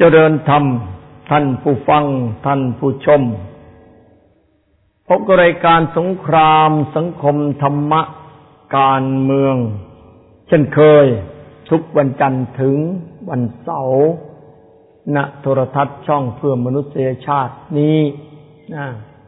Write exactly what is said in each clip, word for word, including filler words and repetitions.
เจริญธรรมท่านผู้ฟังท่านผู้ชมพบกับรายการสงครามสังคมธรรมะการเมืองเช่นเคยทุกวันจันทร์ถึงวันเสาร์ณโทรทัศน์ช่องเพื่อมนุษยชาตินี้นะ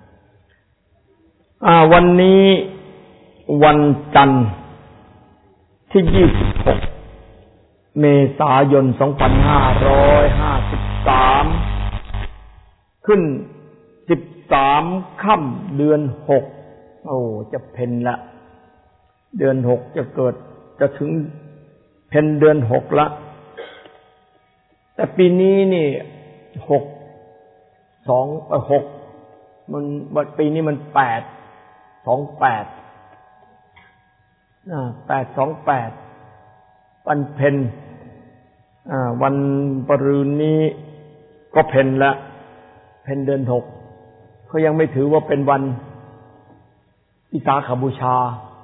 อ่าวันนี้วันจันทร์ที่ยี่สิบหกเมษายนสองพันห้าร้อยห้าสิบสามขึ้นสิบสามค่ำเดือนหกโอ้จะเพ็ญละเดือนหกจะเกิดจะถึงเพ็ญเดือนหกละแต่ปีนี้นี่หกสองเอ่อหกมันปีนี้มันแปดสองแปดอ่าแปดสองแปดวันเพ็ญอ่าวันปรืนนี้ก็เพ็ญละเพ็ญเดือนหกเขายังไม่ถือว่าเป็นวันวิสาขบูชา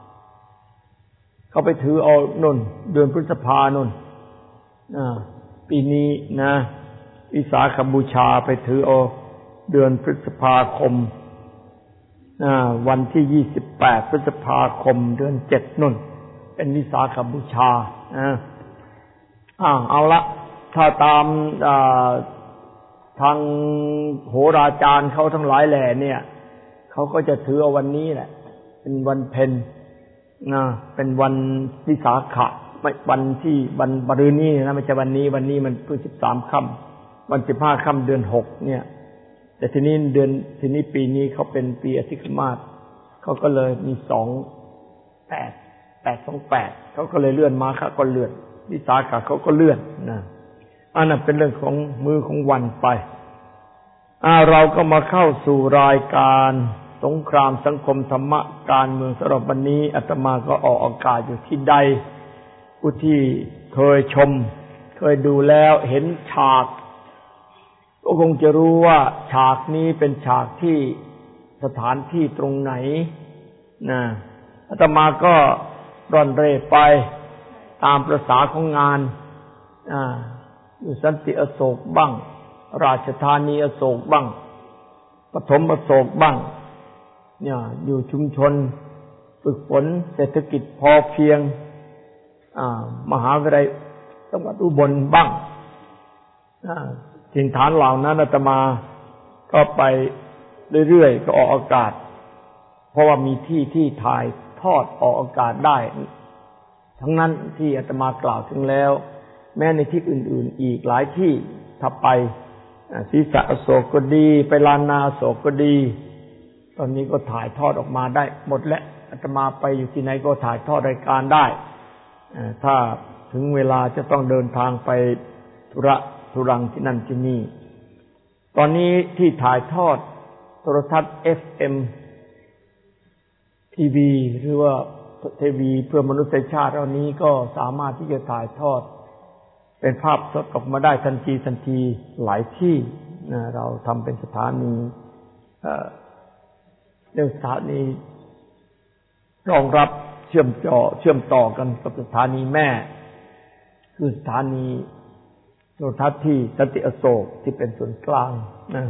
เขาไปถือเอานนเดือนพฤษภาโน่นอ่าปีนี้นะวิสาขบูชาไปถือเอาเดือนพฤษภาคมอ่าวันที่ยี่สิบแปดพฤษภาคมเดือนเจ็ดนู่นเป็นวิสาขบูชาอ่าอ่าเอาละถ้าตามอ่าทางโหราจารย์เขาทั้งหลายแหล่เนี่ยเขาก็จะถือเอาวันนี้แหละเป็นวันเพ็ญนะเป็นวันวิสาขะไม่วันที่วันปรืนนี้นะไม่ใช่วันนี้วันนี้มันเพิ่งสิบสามค่ำวันสิบห้าค่ำเดือนหกเนี่ยแต่ทีนี้เดือนทีนี้ปีนี้เขาเป็นปีอธิคมาสเขาก็เลยมีสองแปดแปดสองแปดเขาก็เลยเลื่อนมาค่ะก็เลื่อนวิสาขะเขาก็เลื่อนนะอันนั้นเป็นเรื่องของมือของวันไปอ่าเราก็มาเข้าสู่รายการสงครามสังคมธรรมะการเมืองสำหรับวันนี้อาตมาก็ออกอากาศอยู่ที่ใดผู้ที่เคยชมเคยดูแล้วเห็นฉากก็คงจะรู้ว่าฉากนี้เป็นฉากที่สถานที่ตรงไหนนะอาตมาก็ร่อนเร่ไปตามประสาของงานอ่าอยู่สันติอโศกบ้างราชธานีอโศกบ้างปฐมอโศกบ้างเนี่ยอยู่ชุมชนฝึกฝนเศรษฐกิจพอเพียงอ่ามหาวิทยาลัยจังหวัดอุบลบ้างอ่าถิ่นฐานเหล่านั้นอาตมาก็ไปเรื่อยๆก็ออกอากาศเพราะว่ามีที่ที่ถ่ายทอดออกอากาศได้ทั้งนั้นที่อาตมากล่าวถึงแล้วแม้ในที่อื่นๆอีกหลายที่ถ้าไปศรีษะอโศกก็ดีไปลานนาอโศกก็ดีตอนนี้ก็ถ่ายทอดออกมาได้หมดแล้วอาตมาไปอยู่ที่ไหนก็ถ่ายทอดรายการได้ถ้าถึงเวลาจะต้องเดินทางไปธุระธุรังที่นั่นที่นี่ตอนนี้ที่ถ่ายทอดโทรทัศน์ เอฟ เอ็ม ที วี หรือว่าทีวีเพื่อมนุษยชาติเหล่านี้ก็สามารถที่จะถ่ายทอดเป็นภาพสดออกมาได้ทันทีทันทีหลายที่นะเราทำเป็นสถานีเอ่อเรื่องสถานีรองรับเชื่อมต่อเชื่อมต่อกันกับสถานีแม่คือสถานีโทรทัศน์ที่สันติอโศกที่เป็นศูนย์กลางนะ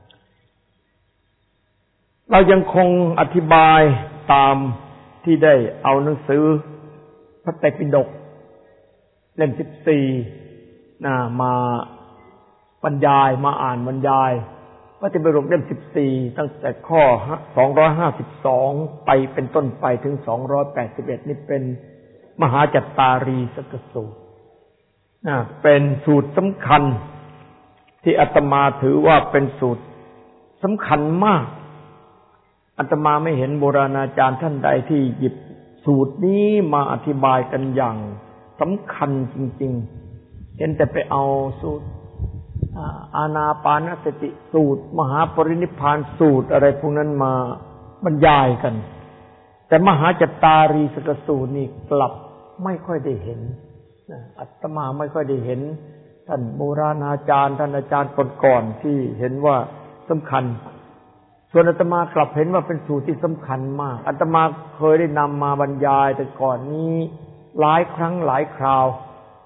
เรายังคงอธิบายตามที่ได้เอาหนังสือพระไตรปิฎกเล่มสิบสี่นะมาบรรยายมาอ่านบรรยายพระไตรปิฎกเล่มสิบสี่ตั้งแต่ข้อสองร้อยห้าสิบสองไปเป็นต้นไปถึงสองร้อยแปดสิบเอ็ดนี่เป็นมหาจัตตารีสกสูตรนะเป็นสูตรสำคัญที่อาตมาถือว่าเป็นสูตรสำคัญมากอาตมาไม่เห็นโบราณอาจารย์ท่านใดที่หยิบสูตรนี้มาอธิบายกันอย่างสำคัญจริงๆเห็นแต่ไปเอาสูตรอานาปานสติสูตรมหาปรินิพพานสูตรอะไรพวกนั้นมาบรรยายกันแต่มหาจัตตารีสกสูตรนี่กลับไม่ค่อยได้เห็นอาตมาไม่ค่อยได้เห็นท่านโบราณอาจารย์ท่านอาจารย์ก่อนๆที่เห็นว่าสำคัญส่วนอาตมากลับเห็นว่าเป็นสูตรที่สำคัญมากอาตมาเคยได้นำมาบรรยายแต่ก่อนนี้หลายครั้งหลายคราว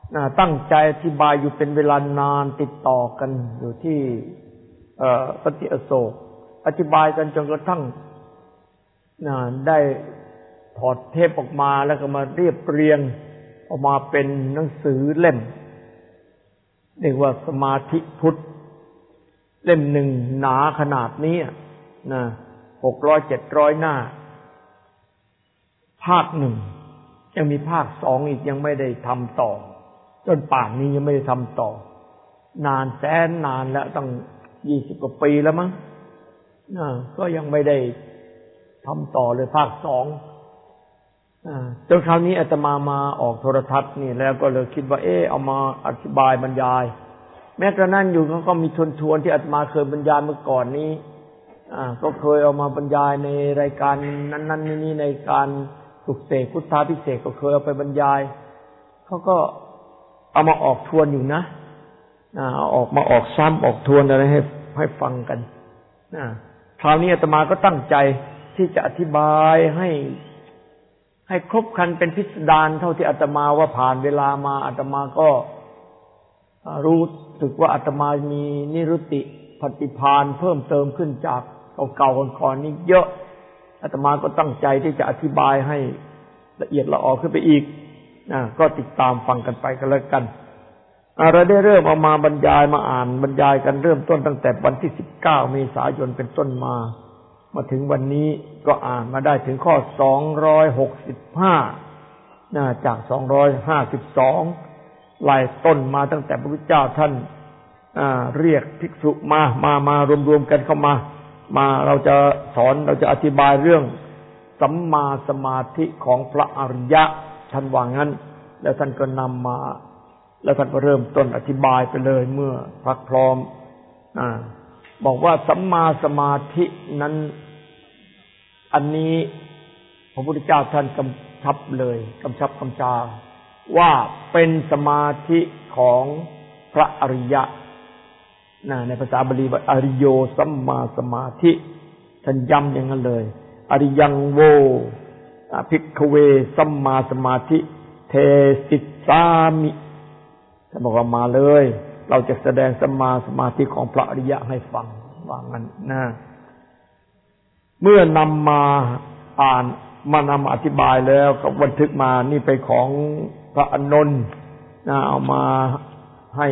ตั้งใจอธิบายอยู่เป็นเวลานานติดต่อกันอยู่ที่ปฏิอโศกอธิบายกันจนกระทั่งได้ถอดเทปออกมาแล้วก็มาเรียบเรียงออกมาเป็นหนังสือเล่มเรียกว่าสมาธิพุทธเล่มหนึ่งหนาขนาดนี้นะหกร้อยเจ็ดร้อยหน้าภาคหนึ่งยังมีภาคสองอีกยังไม่ได้ทำต่อจนป่านนี้ยังไม่ได้ทำต่อนานแสนนานแล้วตั้งยี่สิบกว่าปีแล้วมั้งนะก็ยังไม่ได้ทำต่อเลยภาคสองจนคราวนี้อาตมามาออกโทรทัศน์นี่แล้วก็เลยคิดว่าเออเอามาอธิบายบรรยายแม้กระนั้นอยู่เขาก็มีทวนทวนที่อาตมาเคยบรรยายเมื่อก่อนนี้อ่าก็เคยเอามาบรรยายในรายการนั้นๆนี่ในการปลุกเสกพุทธาภิเษกก็เคยเอาไปบรรยายเขาก็เอามาออกทวนอยู่นะอ่าเอาออกมาออกซ้ำออกทวนอะไรให้ให้ฟังกันอ่าคราวนี้อาตมาก็ตั้งใจที่จะอธิบายให้ให้ครบครันเป็นพิสดารเท่าที่อาตมาว่าผ่านเวลามาอาตมาก็รู้สึกว่าอาตมามีนิรุตติปฏิภาณเพิ่มเติมขึ้นจากเก่าๆก่อนๆนี้เยอะอาตมาก็ตั้งใจที่จะอธิบายให้ละเอียดละออขึ้นไปอีกนะก็ติดตามฟังกันไปกันแล้วกันเราได้เริ่มเอามาบรรยายมาอ่านบรรยายกันเริ่มต้นตั้งแต่วันที่สิบเก้าเมษายนเป็นต้นมามาถึงวันนี้ก็อ่านมาได้ถึงข้อสองร้อยหกสิบห้านะจากสองร้อยห้าสิบสองไล่ต้นมาตั้งแต่พระพุทธเจ้าท่านเรียกภิกษุมามามารวมๆกันเข้ามามาเราจะสอนเราจะอธิบายเรื่องสัมมาสมาธิของพระอริยะท่านว่างั้นแล้วท่านก็นำมาแล้วท่านก็เริ่มต้นอธิบายไปเลยเมื่อพักพร้อมอ่าบอกว่าสัมมาสมาธินั้นอันนี้พระพุทธเจ้าท่านกำชับเลยกำชับกำชาว่าเป็นสมาธิของพระอริยะนะในภาษาบาลีว่าอริโยสัมมาสมาธิท่านย้ำอย่างนั้นเลยอริยังโวภิกขเวสัมมาสมาธิเทสิสามิท่านบอกว่ามาเลยเราจะแสดงสัมมาสมาธิของพระอริยะให้ฟังว่างั้นนะเมื่อนำมาอ่านมานำอธิบายแล้วก็บันทึกมานี่เป็นของพระอานนท์นะเอามาให้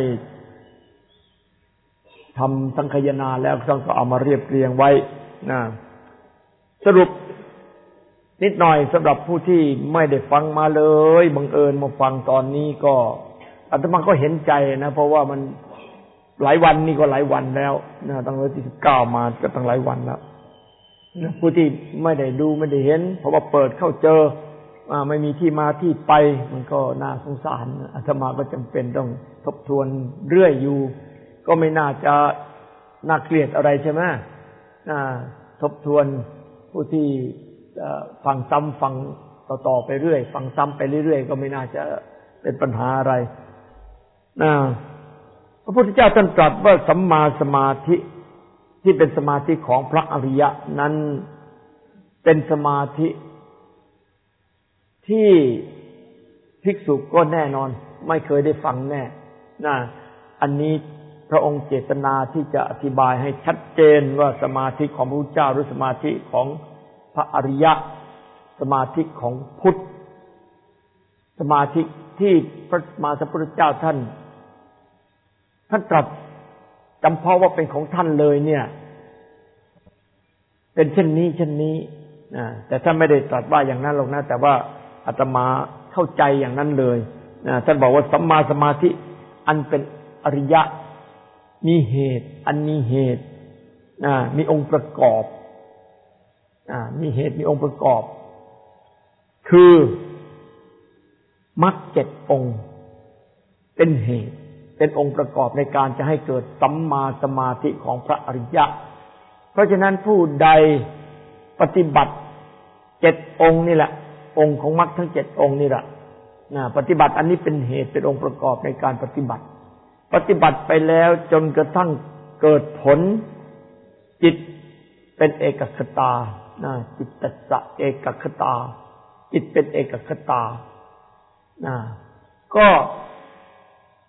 ทำสังคายนาแล้วท่านก็เอามาเรียบเรียงไว้นะสรุปนิดหน่อยสำหรับผู้ที่ไม่ได้ฟังมาเลยบังเอิญมาฟังตอนนี้ก็อาตมาก็เห็นใจนะเพราะว่ามันหลายวันนี่ก็หลายวันแล้วนะตั้งแต่ที่สิบเก้ามาก็ตั้งหลายวันแล้วผู้ที่ไม่ได้ดูไม่ได้เห็นเพราะว่าเปิดเข้าเจอไม่มีที่มาที่ไปมันก็น่าสงสารอาตมาก็จำเป็นต้องทบทวนเรื่อยอยู่ก็ไม่น่าจะน่าเกลียดอะไรใช่ไหมทบทวนผู้ที่ฟังซ้ำฟังต่อๆไปเรื่อยฟังซ้ำไปเรื่อยๆก็ไม่น่าจะเป็นปัญหาอะไรนะพระพุทธเจ้าท่านตรัสว่าสัมมาสมาธิที่เป็นสมาธิของพระอริยะนั้นเป็นสมาธิที่ภิกษุก็แน่นอนไม่เคยได้ฟังแน่นะอันนี้พระองค์เจตนาที่จะอธิบายให้ชัดเจนว่าสมาธิของพระพุทธเจ้าหรือสมาธิของพระอริยะสมาธิของพุทธสมาธิที่พระมาสัมพุทธเจ้าท่านท่านตรัสจำเพาะว่าเป็นของท่านเลยเนี่ยเป็นเช่นนี้เช่นนี้นะแต่ท่านไม่ได้ตรัสว่าอย่างนั้นหรอกนะแต่ว่าอาตมาเข้าใจอย่างนั้นเลยนะท่านบอกว่าสัมมาสมาธิอันเป็นอริยะมีเหตุอันมีเหตุนะมีองค์ประกอบอ่ามีเหตุมีองค์ประกอบคือมรรคเจ็ดองค์เป็นเหตุเป็นองค์ประกอบในการจะให้เกิดสัมมาสมาธิของพระอริยะเพราะฉะนั้นผู้ใดปฏิบัติเจ็ดองค์นี่แหละองค์ของมรรคทั้งเจ็ดองค์นี่แหละนะปฏิบัติอันนี้เป็นเหตุเป็นองค์ประกอบในการปฏิบัติปฏิบัติไปแล้วจนกระทั่งเกิดผลจิตเป็นเอกคตานะจิตตัสสะเอกคตาจิตเป็นเอกคตานะก็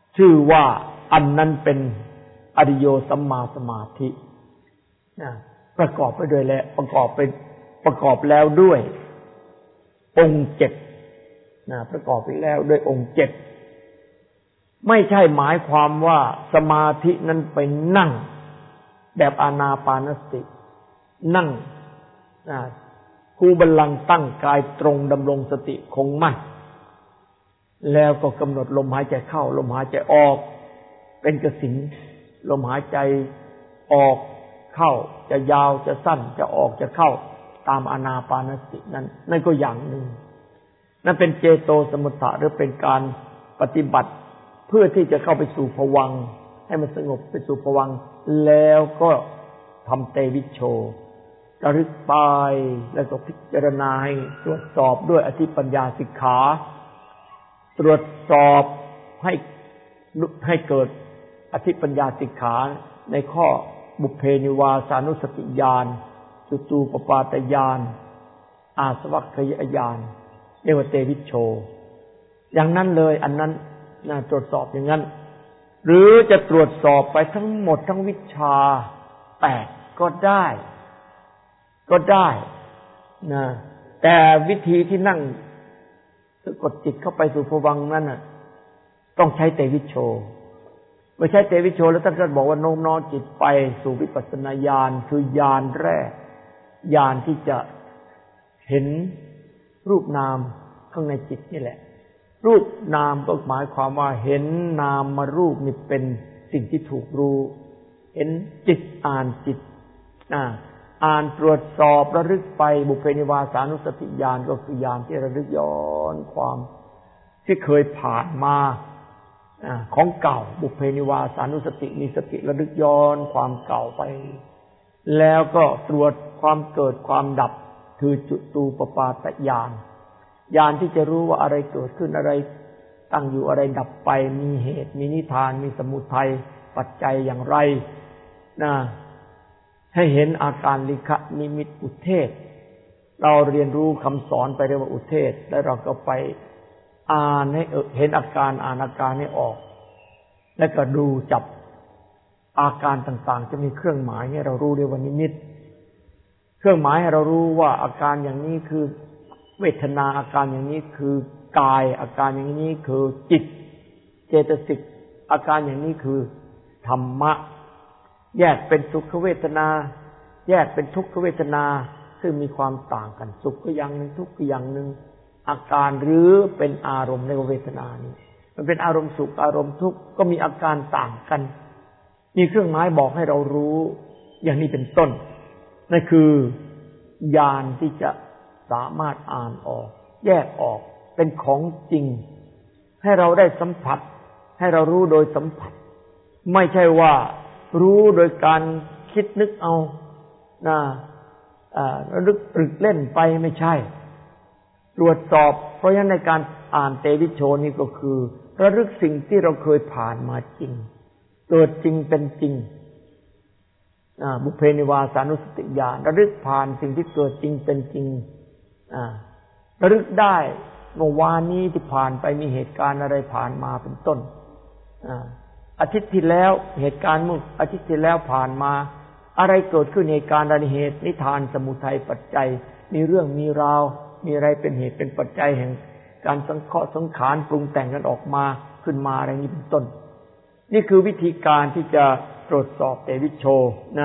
ชื่อว่าอันนั้นเป็นอริโยสัมมาสมาธินะประกอบไปด้วยแล้วประกอบไปประกอบแล้วด้วยองค์เจ็ดนะประกอบไปแล้วด้วยองค์เจ็ดไม่ใช่หมายความว่าสมาธินั้นไปนั่งแบบอานาปานสตินั่งคูบัลลังก์ตั้งกายตรงดำรงสติคงมั่นแล้วก็กำหนดลมหายใจเข้าลมหายใจออกเป็นกสิณลมหายใจออกเข้าจะยาวจะสั้นจะออกจะเข้าตามอานาปานสตินั้นนั่นก็อย่างหนึ่งนั่นเป็นเจโตสมุทฐะหรือเป็นการปฏิบัติเพื่อที่จะเข้าไปสู่ภวังค์ให้มันสงบไปสู่ภวังค์แล้วก็ทำเตวิชโชระลึกไปแล้วก็พิจารณาให้ตรวจสอบด้วยอธิปัญญาสิกขาตรวจสอบให้ให้เกิดอธิปัญญาสิกขาในข้อบุพเพนิวาสานุสติญาณจุตูปปาตญาณอาสวัคคยญาณเรียกว่าเตวิชโชอย่างนั้นเลยอันนั้นน่าตรวจสอบอย่างนั้นหรือจะตรวจสอบไปทั้งหมดทั้งวิชาแปดก็ได้ก็ได้นะแต่วิธีที่นั่งสะกดจิตเข้าไปสู่ภวังค์นั้นน่ะต้องใช้เตวิชโชไม่ใช่เตวิชโชแล้วท่านก็บอกว่าโน้มน้อมจิตไปสู่วิปัสสนาญาณคือญาณแรกญาณที่จะเห็นรูปนามข้างในจิตนี่แหละรูปนามก็หมายความว่าเห็นนามมารูปนี่เป็นสิ่งที่ถูกรู้เห็นจิตอ่านจิตอ่าอ่านตรวจสอบระลึกไปบุพเพนิวาสานุสติญาณก็คือญาณที่ระลึกย้อนความที่เคยผ่านมาของเก่าบุพเพนิวาสานุสติมีสติระลึกย้อนความเก่าไปแล้วก็ตรวจความเกิดความดับคือจุตูปปาตญาณญาณที่จะรู้ว่าอะไรเกิดขึ้นอะไรตั้งอยู่อะไรดับไปมีเหตุมีนิทานมีสมุทัยปัจจัยอย่างไรนะให้เห็นอาการลิขนิมิตอุเทศเราเรียนรู้คำสอนไปเรียกว่าอุเทศแล้วเราก็ไปอ่านให้เห็นอาการอ่านอาการให้ออกแล้วก็ดูจับอาการต่างๆจะมีเครื่องหมายให้เรารู้เรียกว่านิมิตเครื่องหมายให้เรารู้ว่าอาการอย่างนี้คือเวทนาอาการอย่างนี้คือกายอาการอย่างนี้คือจิตเจตสิกอาการอย่างนี้คือธรรมะแยกเป็นสุขเวทนาแยกเป็นทุกขเวทนาซึ่งมีความต่างกันสุขก็อย่างหนึ่งทุกข์ก็อย่างหนึ่งอาการหรือเป็นอารมณ์ในเวทนานี้มันเป็นอารมณ์สุขอารมณ์ทุกข์ก็มีอาการต่างกันมีเครื่องหมายบอกให้เรารู้อย่างนี้เป็นต้นนั่นคือญาณที่จะสามารถอ่านออกแยกออกเป็นของจริงให้เราได้สัมผัสให้เรารู้โดยสัมผัสไม่ใช่ว่ารู้โดยการคิดนึกเอานะอ่าระลึกตรึกเล่นไปไม่ใช่ตรวจสอบเพราะฉะนั้นในการอ่านเตวิชโชนี่ก็คือระลึกสิ่งที่เราเคยผ่านมาจริงเกิดจริงเป็นจริงอ่าบุพเพนิวาสานุสติญาณระลึกผ่านสิ่งที่เกิดจริงเป็นจริงอ่าระลึกได้เมื่อวานนี้ที่ผ่านไปมีเหตุการณ์อะไรผ่านมาเป็นต้นอ่าอาทิตย์ที่แล้วเหตุการณ์เมื่ออาทิตย์ที่แล้วผ่านมาอะไรเกิดขึ้นเหตุการณ์ใดเหตุนิทานสมุทัยปัจจัยมีเรื่องมีราวมีอะไรเป็นเหตุเป็นปัจจัยแห่งการสังเคราะห์สังขารปรุงแต่งกันออกมาขึ้นมาอะไรนี้เป็นต้นนี่คือวิธีการที่จะตรวจสอบเตวิชโชนะ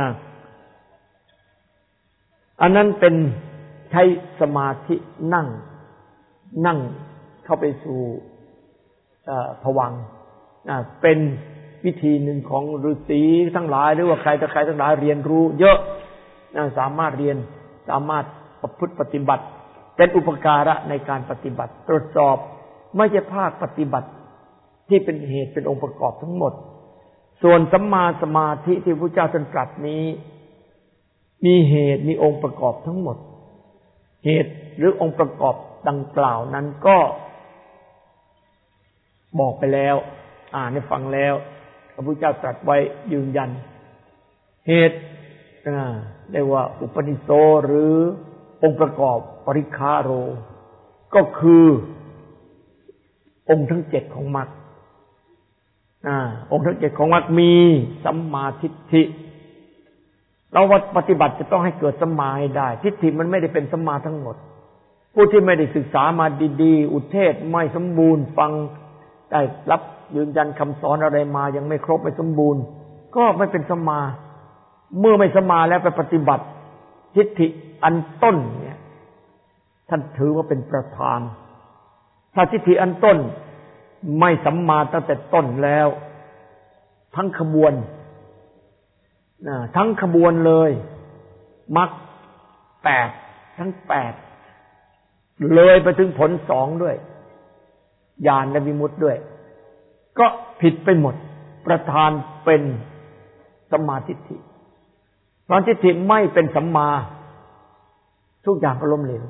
อันนั้นเป็นใช้สมาธินั่งนั่งเข้าไปสู่ภวังค์เป็นวิธีหนึ่งของฤาษีทั้งหลายหรือว่าใครแต่ใครทั้งหลายเรียนรู้เยอะสามารถเรียนสามารถประพฤติปฏิบัติเป็นอุปการะในการปฏิบัติตรวจสอบไม่ใช่ภาคปฏิบัติที่เป็นเหตุเป็นองค์ประกอบทั้งหมดส่วนสัมมาสมาธิที่พระเจ้าทรงตรัสนี้มีเหตุมีองค์ประกอบทั้งหมดเหตุหรือองค์ประกอบดังกล่าวนั้นก็บอกไปแล้วอ่านให้ฟังแล้วพระพุทธเจ้าตรัสไว้ยืนยันเหตุเรียกว่าอุปนิโสหรือองค์ประกอบปริคาโรก็คือองค์ทั้งเจ็ดของมรรคอ่าองค์ทั้งเจ็ดของมรรคมีสัมมาทิฏฐิเราปฏิบัติจะต้องให้เกิดสัมมาให้ได้ทิฏฐิมันไม่ได้เป็นสัมมาทั้งหมดผู้ที่ไม่ได้ศึกษามาดีๆอุเทศไม่สมบูรณ์ฟังได้รับยืนยันคำสอนอะไรมายังไม่ครบไม่สมบูรณ์ก็ไม่เป็นสัมมาเมื่อไม่สัมมาแล้วไปปฏิบัติทิฏฐิอันต้นเนี่ยท่านถือว่าเป็นประธานถ้าทิฏฐิอันต้นไม่สัมมาตั้งแต่ต้นแล้วทั้งขบวนทั้งขบวนเลยมรรคแปดทั้งแปดเลยไปถึงผลสองด้วยญาณและวิมุตติด้วยก็ผิดไปหมดประธานเป็นสัมมาทิฏฐิเพราะทิฏฐิไม่เป็นสัมมาทุกอย่างก็ล้มเหลว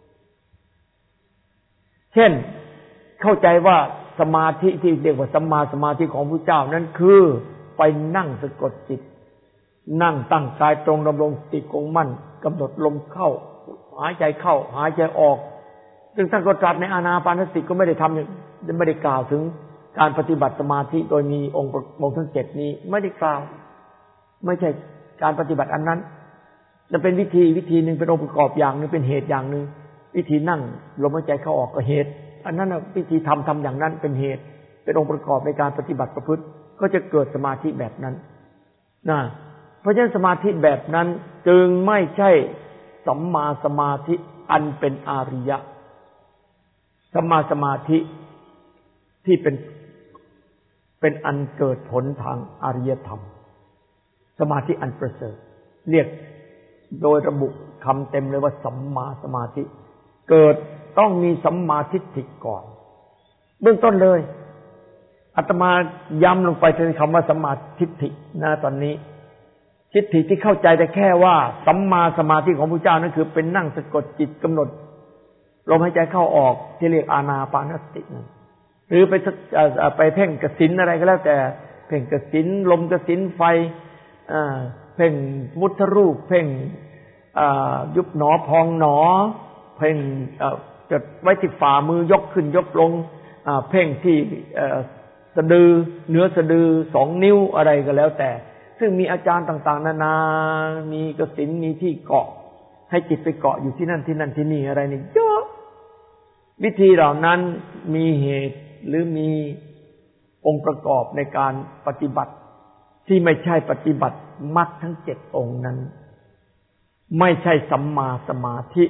เช่นเข้าใจว่าสมาธิที่เรียกว่าสัมมาสมาธิของพระเจ้านั้นคือไปนั่งสะกดจิตนั่งตั้งกายตรงดำรงสติคงมั่นกำหนดลมเข้าหายใจเข้าหายใจออกซึ่งท่านก็ตรัสในอานาปานสติก็ไม่ได้ทำไม่ได้กล่าวถึงการปฏิบัติสมาธิโดยมีองค์องค์ทั้งเจ็ดนี้ไม่ได้กล่าวไม่ใช่การปฏิบัติอันนั้นจะเป็นวิธีวิธีหนึ่งเป็นองค์ประกอบอย่างนึงเป็นเหตุอย่างนึงวิธีนั่งลมหายใจเข้าออกก็เหตุอันนั้นวิธีทำทำอย่างนั้นเป็นเหตุเป็นองค์ประกอบในการปฏิบัติประพฤติก็จะเกิดสมาธิแบบนั้นนะเพราะฉะนั้นสมาธิแบบนั้นจึงไม่ใช่สัมมาสมาธิอันเป็นอริยะสัมมาสมาธิที่เป็นเป็นอันเกิดผลทางอริยธรรมสมาธิอันประเสริฐเรียกโดยระบุคำเต็มเลยว่าสัมมาสมาธิเกิดต้องมีสัมมาทิฏฐิก่อนเบื้องต้นเลยอาตมาย้ำลงไปในคำว่าสัมมาทิฏฐินะตอนนี้ทิฏฐิที่เข้าใจแต่แค่ว่าสัมมาสมาธิของพระเจ้านั้นคือเป็นนั่งสะกดจิตกำหนดลมหายใจเข้าออกที่เรียกอานาปานสตินั้นหรือไปไปเพ่งกสิณอะไรก็แล้วแต่เพ่งกสิณลมกสิณไฟเพ่งพุทธรูปเพ่งยุบหนอพองหนอเพ่งจะไว้ที่ฝ่ามือยกขึ้นยกลงเพ่งที่สะดือเนื้อสะดือสองนิ้วอะไรก็แล้วแต่ซึ่งมีอาจารย์ต่างๆนานามีกสิณมีที่เกาะให้จิตไปเกาะอยู่ที่นั่นที่นั่นที่นี่อะไรนี่เยอะวิธีเหล่านั้นมีเหตุหรือมีองค์ประกอบในการปฏิบัติที่ไม่ใช่ปฏิบัติมรรคทั้งเจ็ดองค์นั้นไม่ใช่สัมมาสมาธิ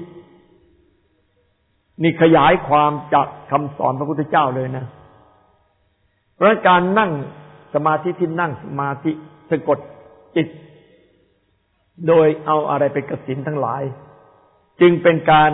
นี่ขยายความจากคำสอนพระพุทธเจ้าเลยนะเพราะการนั่งสมาธิที่นั่งสมาธิสะกดจิตโดยเอาอะไรเป็นกสิณทั้งหลายจึงเป็นการ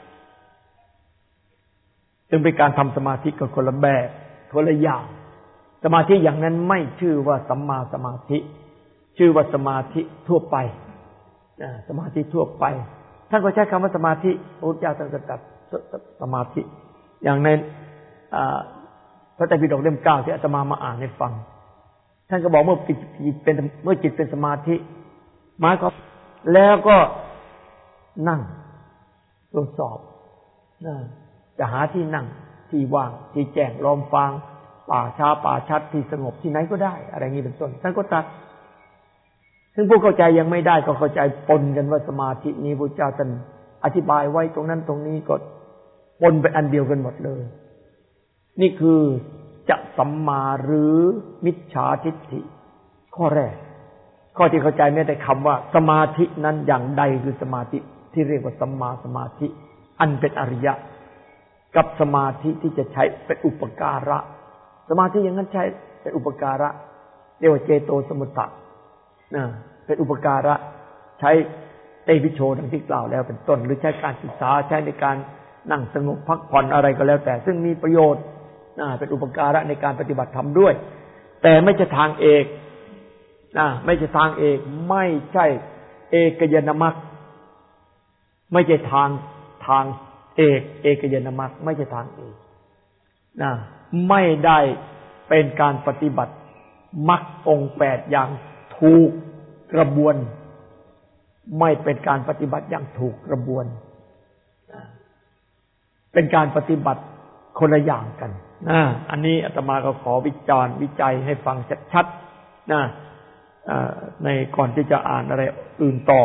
จึงเป็นการทำสมาธิกับคนละแบบคนละอย่างสมาธิอย่างนั้นไม่ชื่อว่าสัมมาสมาธิชื่อว่าสมาธิทั่วไปสมาธิทั่วไปท่านก็ใช้คำว่าสมาธิพระพุทธเจ้าท่านก็ตรัสสมาธิอย่างในพระไตรปิฎกเล่มเก้าที่อาตมามาอ่านให้ฟังท่านก็บอกเมื่อจิตเป็นเมื่อจิตเป็นสมาธิหมายความแล้วก็นั่งตรวจสอบจะหาที่นั่งที่ว่างที่แจ้งลมฟังป่าช้าป่าชัดที่สงบที่ไหนก็ได้อะไรนี้เป็นต้นท่านก็ตรัสซึ่งผู้เข้าใจยังไม่ได้ก็เข้าใจปนกันว่าสมาธินี้พระเจ้าท่านอธิบายไว้ตรงนั้นตรงนี้ก็ปนเป็นอันเดียวกันหมดเลยนี่คือจะสัมมาหรือมิจฉาทิฏฐิข้อแรกข้อที่เข้าใจไม่ได้คำว่าสมาธินั้นอย่างใดคือสมาธิที่เรียกว่าสัมมาสมาธิอันเป็นอริยะกับสมาธิที่จะใช้เป็นอุปการะสมาธิอย่างนั้นใช้เป็นอุปการะเรียกว่าเจโตสมุตตะนะเป็นอุปการะใช้เตวิโชดังที่กล่าวแล้วเป็นต้นหรือใช้การศึกษาใช้ในการนั่งสงบพักผ่อนอะไรก็แล้วแต่ซึ่งมีประโยชน์นะเป็นอุปการะในการปฏิบัติธรรมด้วยแต่ไม่ใช่ทางเอกนะไม่ใช่ทางเอกไม่ใช่เอกยนมรรคไม่ใช่ทางทางเอกเอกยนมรรคไม่ใช่ทางเอกนะไม่ได้เป็นการปฏิบัติมรรคองค์แปดอย่างถูกกระบวนไม่เป็นการปฏิบัติอย่างถูกกระบวนเป็นการปฏิบัติคนละอย่างกันนะอันนี้อาตมาก็ขอวิจารณ์วิจัยให้ฟังชัดๆนะในก่อนที่จะอ่านอะไรอื่นต่อ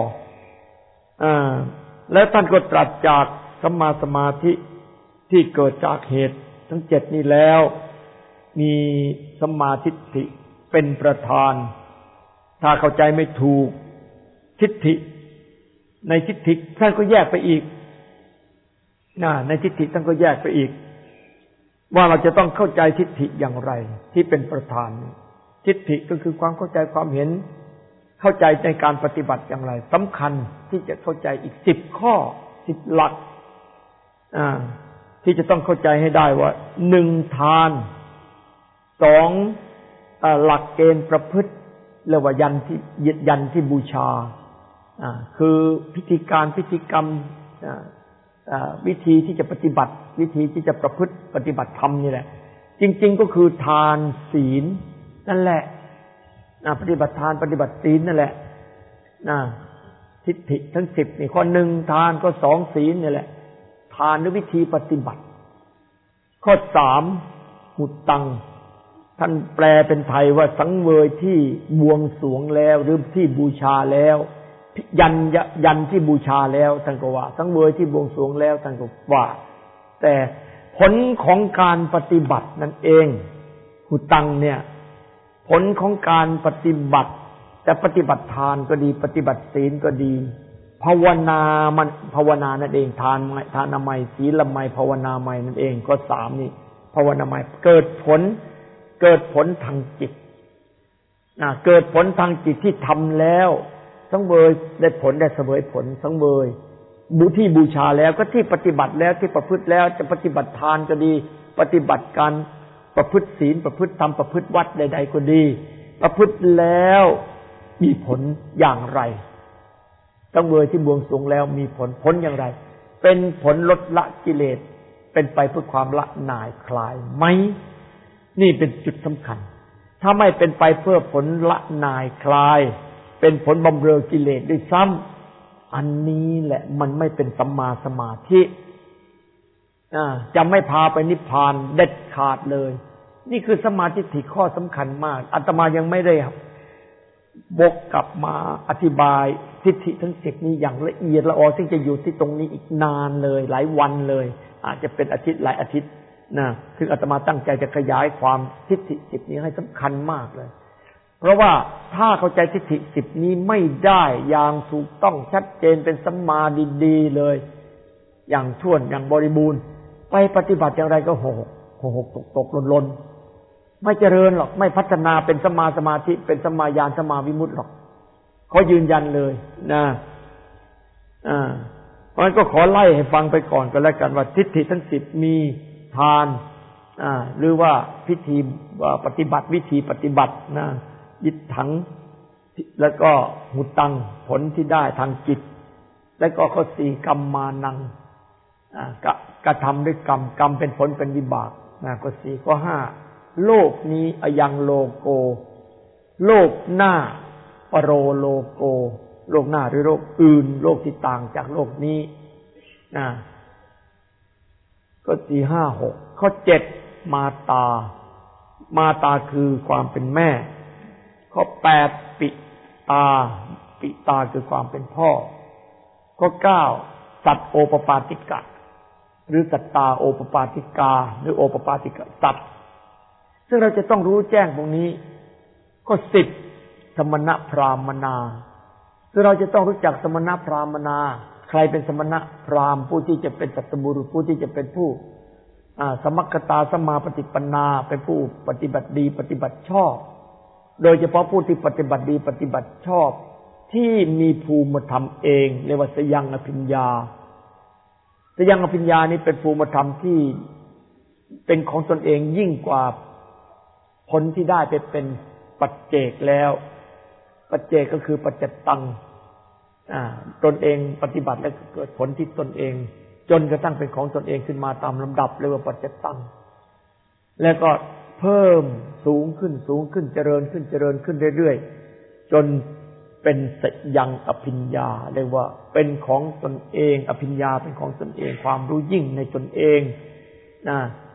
แล้วท่านก็ตรัสจากสัมมาสมาธิที่เกิดจากเหตุทั้งเจ็ดนี้แล้วมีสัมมาทิฏฐิเป็นประธานถ้าเข้าใจไม่ถูกทิฏฐิในทิฏฐิท่านก็แยกไปอีกนะในทิฏฐิท่านก็แยกไปอีกว่าเราจะต้องเข้าใจทิฏฐิอย่างไรที่เป็นประธานทิฏฐิก็คือความเข้าใจความเห็นเข้าใจในการปฏิบัติอย่างไรสำคัญที่จะเข้าใจอีกสิบข้อสิบหลักอ่าที่จะต้องเข้าใจให้ได้ว่าหนึ่งทานสองหลักเกณฑ์ประพฤติเรียกว่ายันที่ยันที่บูชาอ่าคือพิธีการพิธีกรรมอ่าอ่าวิธีที่จะปฏิบัติวิธีที่จะประพฤติปฏิบัติธรรมนี่แหละจริงๆก็คือทานศีลนั่นแหละปฏิบัติทานปฏิบัติศีลนั่นแหละทิฏฐิทั้งสิบนี่ข้อหนึ่งทานข้อสองศีลนี่แหละทานด้วยวิธีปฏิบัติข้อสามหุตังท่านแปลเป็นไทยว่าสังเวยที่บวงสรวงแล้วหรือที่บูชาแล้วยันยันที่บูชาแล้วท่านก็ว่าสังเวยที่บวงสรวงแล้วท่านก็ว่าแต่ผลของการปฏิบัตินั่นเองหุตังเนี่ยผลของการปฏิบัติแต่ปฏิบัติทานก็ดีปฏิบัติศีลก็ดีภาวนามันภาวนานั่นเองทานทานไมยศีลไมยภาวนาไมยนั่นเองก็สามนี่ภาวนาไมยเกิดผลเกิดผลทางจิตนะเกิดผลทางจิตที่ทำแล้วสังเวยได้ผลได้เสวยผลสังเวยบูที่บูชาแล้วก็ที่ปฏิบัติแล้วที่ประพฤติแล้วจะปฏิบัติทานก็ดีปฏิบัติการประพฤติศีลประพฤติธรรมประพฤติวัดใดๆก็ดีประพฤติแล้วมีผลอย่างไรสังเวยที่บวงสรวงแล้วมีผลผลอย่างไรเป็นผลลดละกิเลสเป็นไปเพื่อความละหน่ายคลายไหมนี่เป็นจุดสำคัญถ้าไม่เป็นไปเพื่อผลละหน่ายคลายเป็นผลบำเรอกิเลสด้วยซ้ำอันนี้แหละมันไม่เป็นสัมมาสมาธิจะไม่พาไปนิพพานเด็ดขาดเลยนี่คือสมาธิที่ข้อสำคัญมากอาตมายังไม่ได้บกกลับมาอธิบายทิฏฐิทั้งสิบนี้อย่างละเอียดละออซึ่งจะอยู่ที่ตรงนี้อีกนานเลยหลายวันเลยอาจจะเป็นอาทิตย์หลายอาทิตย์นะซึ่งอาตมาตั้งใจจะขยายความทิฏฐิสิบนี้ให้สำคัญมากเลยเพราะว่าถ้าเข้าใจทิฏฐิสิบนี้ไม่ได้อย่างถูกต้องชัดเจนเป็นสัมมาดีๆเลยอย่างท่วนอย่างบริบูรณ์ไปปฏิบัติอย่างไรก็หกหกตกตกหล่นๆไม่เจริญหรอกไม่พัฒนาเป็นสัมมาสมาธิเป็นสัมมาญาณสัมมาวิมุตติหรอกขอยืนยันเลยนะอ่าเพราะฉะนั้นก็ขอไล่ให้ฟังไปก่อนก็แล้วกันว่าทิฏฐิทั้งสิบมีทานอ่าหรือว่าพิธีปฏิบัติวิธีปฏิบัตินะยิตถังแล้วก็หุตังผลที่ได้ทางจิตแล้วก็ข้อสี่กรรมมานังอ่ากระทำด้วยกรรมกรรมเป็นผลเป็นวิบากนะข้อสี่ข้อห้าโลกนี้อยังโลโกโลกหน้าปโรโลโกโลกหน้าหรือโลกอื่นโลกที่ต่างจากโลกนี้นะข้อสี่ห้าหกข้อเจ็ดมาตามาตาคือความเป็นแม่ข้อแปดปิตาปิตาคือความเป็นพ่อข้อเก้าสัตว์โอปปาติกะหรือสัตตาโอปปาติกาหรือโอปปาติกะสัตว์ซึ่งเราจะต้องรู้แจ้งตรงนี้ข้อสิบสมณพราหมณาคือเราจะต้องรู้จักสมณพราหมณาใครเป็นสมณพราหมณ์ผู้ที่จะเป็นสัตบุรุษผู้ที่จะเป็นผู้สมัคคตาสัมมาปฏิปนาเป็นผู้ปฏิบัติดีปฏิบัติชอบโดยเฉพาะผู้ที่ปฏิบัติดีปฏิบัติชอบที่มีภูมิธรรมเองเรียกว่าสยังอภิญญาสยังอภิญญานี้เป็นภูมิธรรมที่เป็นของตนเองยิ่งกว่าผลที่ได้ไปเป็นปัจเจกแล้วปัจเจกก็คือปัจจตังอ่าตนเองปฏิบัติแล้วเกิดผลที่ตนเองจนกระทั่งเป็นของตนเองขึ้นมาตามลำดับเรียกว่าปัจจตังแล้วก็เพิ่มสูงขึ้นสูงขึ้นเจริญขึ้นเจริญขึ้นเรื่อยๆจนเป็นสยังอภิญญาเรียกว่าเป็นของตนเองอภิญญาเป็นของตนเองความรู้ยิ่งในตนเองนะ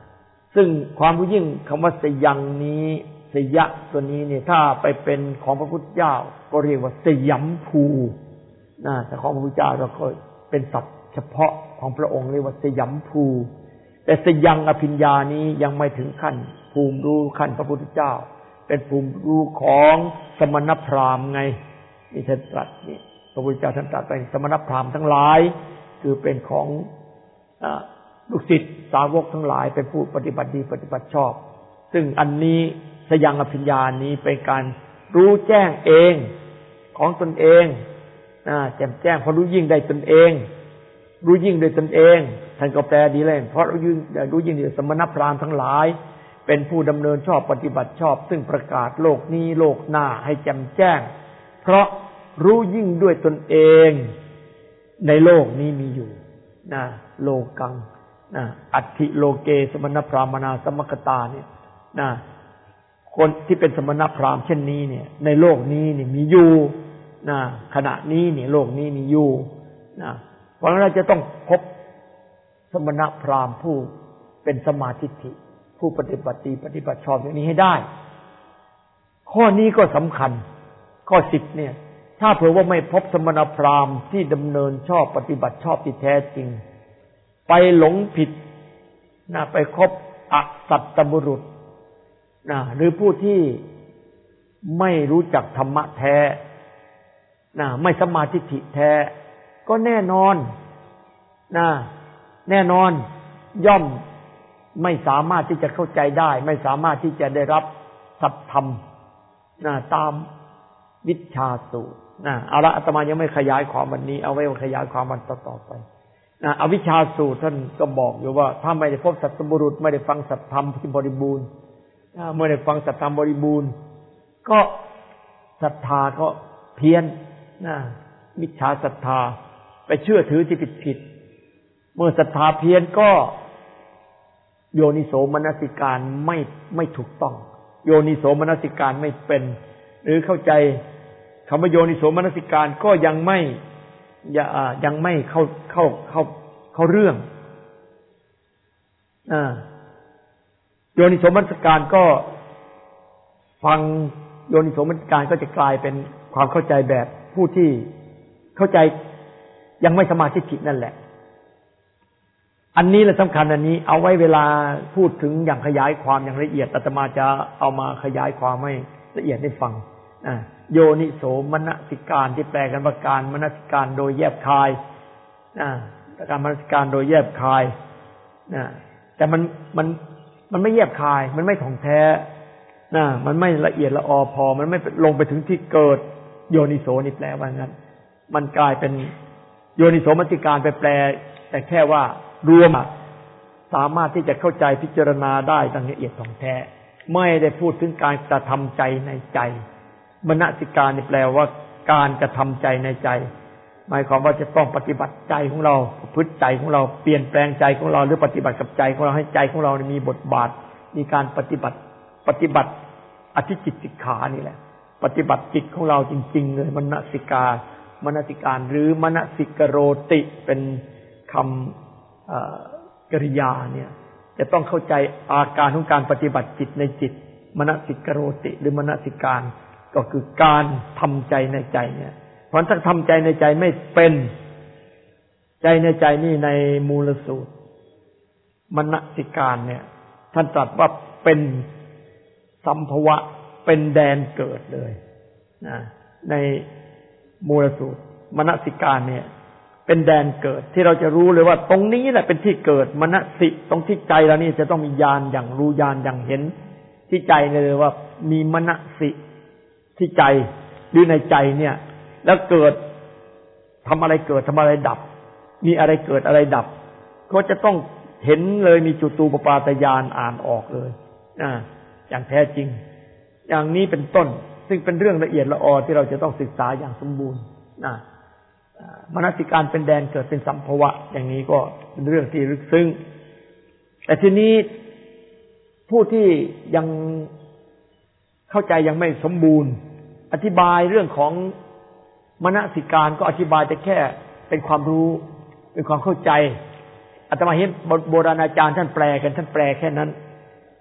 ซึ่งความรู้ยิ่งคำว่าสยังนี้สยะตัวนี้เนี่ยถ้าไปเป็นของพระพุทธเจ้าก็เรียกว่าสยัมภูนะแต่ของพระพุทธเจ้าเราก็เป็นศัพท์เฉพาะของพระองค์เรียกว่าสยัมภูแต่สยังอภิญญานี้ยังไม่ถึงขั้นภูมิรู้ขั้นพระพุทธเจ้าเป็นภูมิรู้ของสมณพราหมณ์ไงนี่ท่านตรัสนี่พระพุทธเจ้าท่านตรัสไปสมณพราหมณ์ทั้งหลายคือเป็นของลูกศิษย์สาวกทั้งหลายเป็นผู้ปฏิบัติดีปฏิบัติชอบซึ่งอันนี้สยังอภิญญานี้เป็นการรู้แจ้งเองของตนเองแจ่มแจ้งเพราะรู้ยิ่งได้ตนเองรู้ยิ่งโดยตนเองท่านก็แปลดีเลยเพราะรู้ยิ่งรู้ยิ่งโดยสมณพราหมณ์ทั้งหลายเป็นผู้ดำเนินชอบปฏิบัติชอบซึ่งประกาศโลกนี้โลกหน้าให้แจ่มแจ้งเพราะรู้ยิ่งด้วยตนเองในโลกนี้มีอยู่นะโลกังนะอัตถิโลเกสมณพราหมนาสมคตาเนี่ยนะคนที่เป็นสมณพราหมณ์เช่นนี้เนี่ยในโลกนี้นี่มีอยู่นะขณะนี้นี่โลกนี้มีอยู่นะเพราะฉะนั้นเราจะต้องพบสมณพราหมณ์ผู้เป็นสมาธิิผู้ปฏิบัติปฏิบัติชอบอย่างนี้ให้ได้ข้อนี้ก็สำคัญข้อสิบเนี่ยถ้าเผื่อว่าไม่พบสมณพราหมณ์ที่ดำเนินชอบปฏิบัติชอบที่แท้จริงไปหลงผิดนะไปคบอสัตตบุรุษนะหรือผู้ที่ไม่รู้จักธรรมะแท้นะไม่สมาธิิแท้ก็แน่นอนนะแน่นอนย่อมไม่สามารถที่จะเข้าใจได้ไม่สามารถที่จะได้รับสัจธรรมนะตามวิชชาสูตรนะเอาละอาตมายังไม่ขยายความวันนี้เอาไว้ขยายความวันต่อๆไปนะอวิชชาสูตรท่านก็บอกอยู่ว่าถ้าไม่ได้พบสัตตบุรุษไม่ได้ฟังสัจธรรมที่บริบูรณ์เมื่อได้ฟังสัจธรรมบริบูรณ์ก็ศรัทธาก็เพี้ยนนะมิจฉาศรัทธาไปเชื่อถือที่ผิดๆเมื่อศรัทธาเพี้ยนก็โยนิโสมนสิการไม่ไม่ถูกต้องโยนิโสมนสิการไม่เป็นหรือเข้าใจคำว่าโยนิโสมนสิการก็ยังไม่ยังไม่เข้าเข้าเข้าเข้าเรื่องอ่าโยนิโสมนสิการก็ฟังโยนิโสมนสิการก็จะกลายเป็นความเข้าใจแบบผู้ที่เข้าใจยังไม่สมาธินั่นแหละอันนี้แหละสำคัญอันนี้เอาไว้เวลาพูดถึงอย่างขยายความอย่างละเอียดอาตมาจะเอามาขยายความให้ละเอียดให้ฟังอ่าโยนิโสมนสิการที่แปลกันว่าการมนสิการโดยแยบคายอ่าการมนสิการโดยแยบคายนะแต่มันมันมันไม่แยบคายมันไม่ถ่องแท้นะมันไม่ละเอียดละออพอมันไม่ลงไปถึงที่เกิดโยนิโสนี่แปลว่างั้นมันกลายเป็นโยนิโสมนสิการไปแปลแต่แค่ว่ารวมสามารถที่จะเข้าใจพิจารณาได้ดังละเอียดถ่องแท้ไม่ได้พูดถึงการกระทำใจในใจมนสิการนี่แปลว่าการกระทำใจในใจหมายความว่าจะต้องปฏิบัติใจของเราพฤติใจของเราเปลี่ยนแปลงใจของเราหรือปฏิบัติกับใจของเราให้ใจของเรามีบทบาทมีการปฏิบัติปฏิบัติอธิจิตสิกขานี่แหละปฏิบัติจิตของเราจริงๆเลยมนสิการมนสิการหรือมนสิกโรติเป็นคำกริยาเนี่ยจะต้องเข้าใจอาการของการปฏิบัติจิตในจิตมนสิกโรติหรือมนสิการก็คือการทำใจในใจเนี่ยเพราะถ้าทำใจในใจไม่เป็นใจในใจนี่ในมูลสูตรมนสิการเนี่ยท่านตรัสว่าเป็นสัมภวะเป็นแดนเกิดเลยนะในมูลสูตรมนสิการเนี่ยเป็นแดนเกิดที่เราจะรู้เลยว่าตรงนี้แหละเป็นที่เกิดมนสิตรงที่ใจเรานี่จะต้องมีญาณอย่างรู้ญาณอย่างเห็นที่ใจเลยว่ามีมนสิที่ใจหรือในใจเนี่ยแล้วเกิดทำอะไรเกิดทำอะไรดับมีอะไรเกิดอะไรดับก็จะต้องเห็นเลยมีจุตูปปาตญาณอ่านออกเลยอ่าอย่างแท้จริงอย่างนี้เป็นต้นซึ่งเป็นเรื่องละเอียดละออที่เราจะต้องศึกษาอย่างสมบูรณ์นะมนสิการเป็นแดนเกิดเป็นสัมภวะอย่างนี้ก็เป็นเรื่องที่ลึกซึ้งแต่ทีนี้ผู้ที่ยังเข้าใจยังไม่สมบูรณ์อธิบายเรื่องของมนสิการก็อธิบายแต่แค่เป็นความรู้เป็นความเข้าใจอาตมาเห็นโบราณอาจารย์ท่านแปลกันท่านแปลแค่นั้น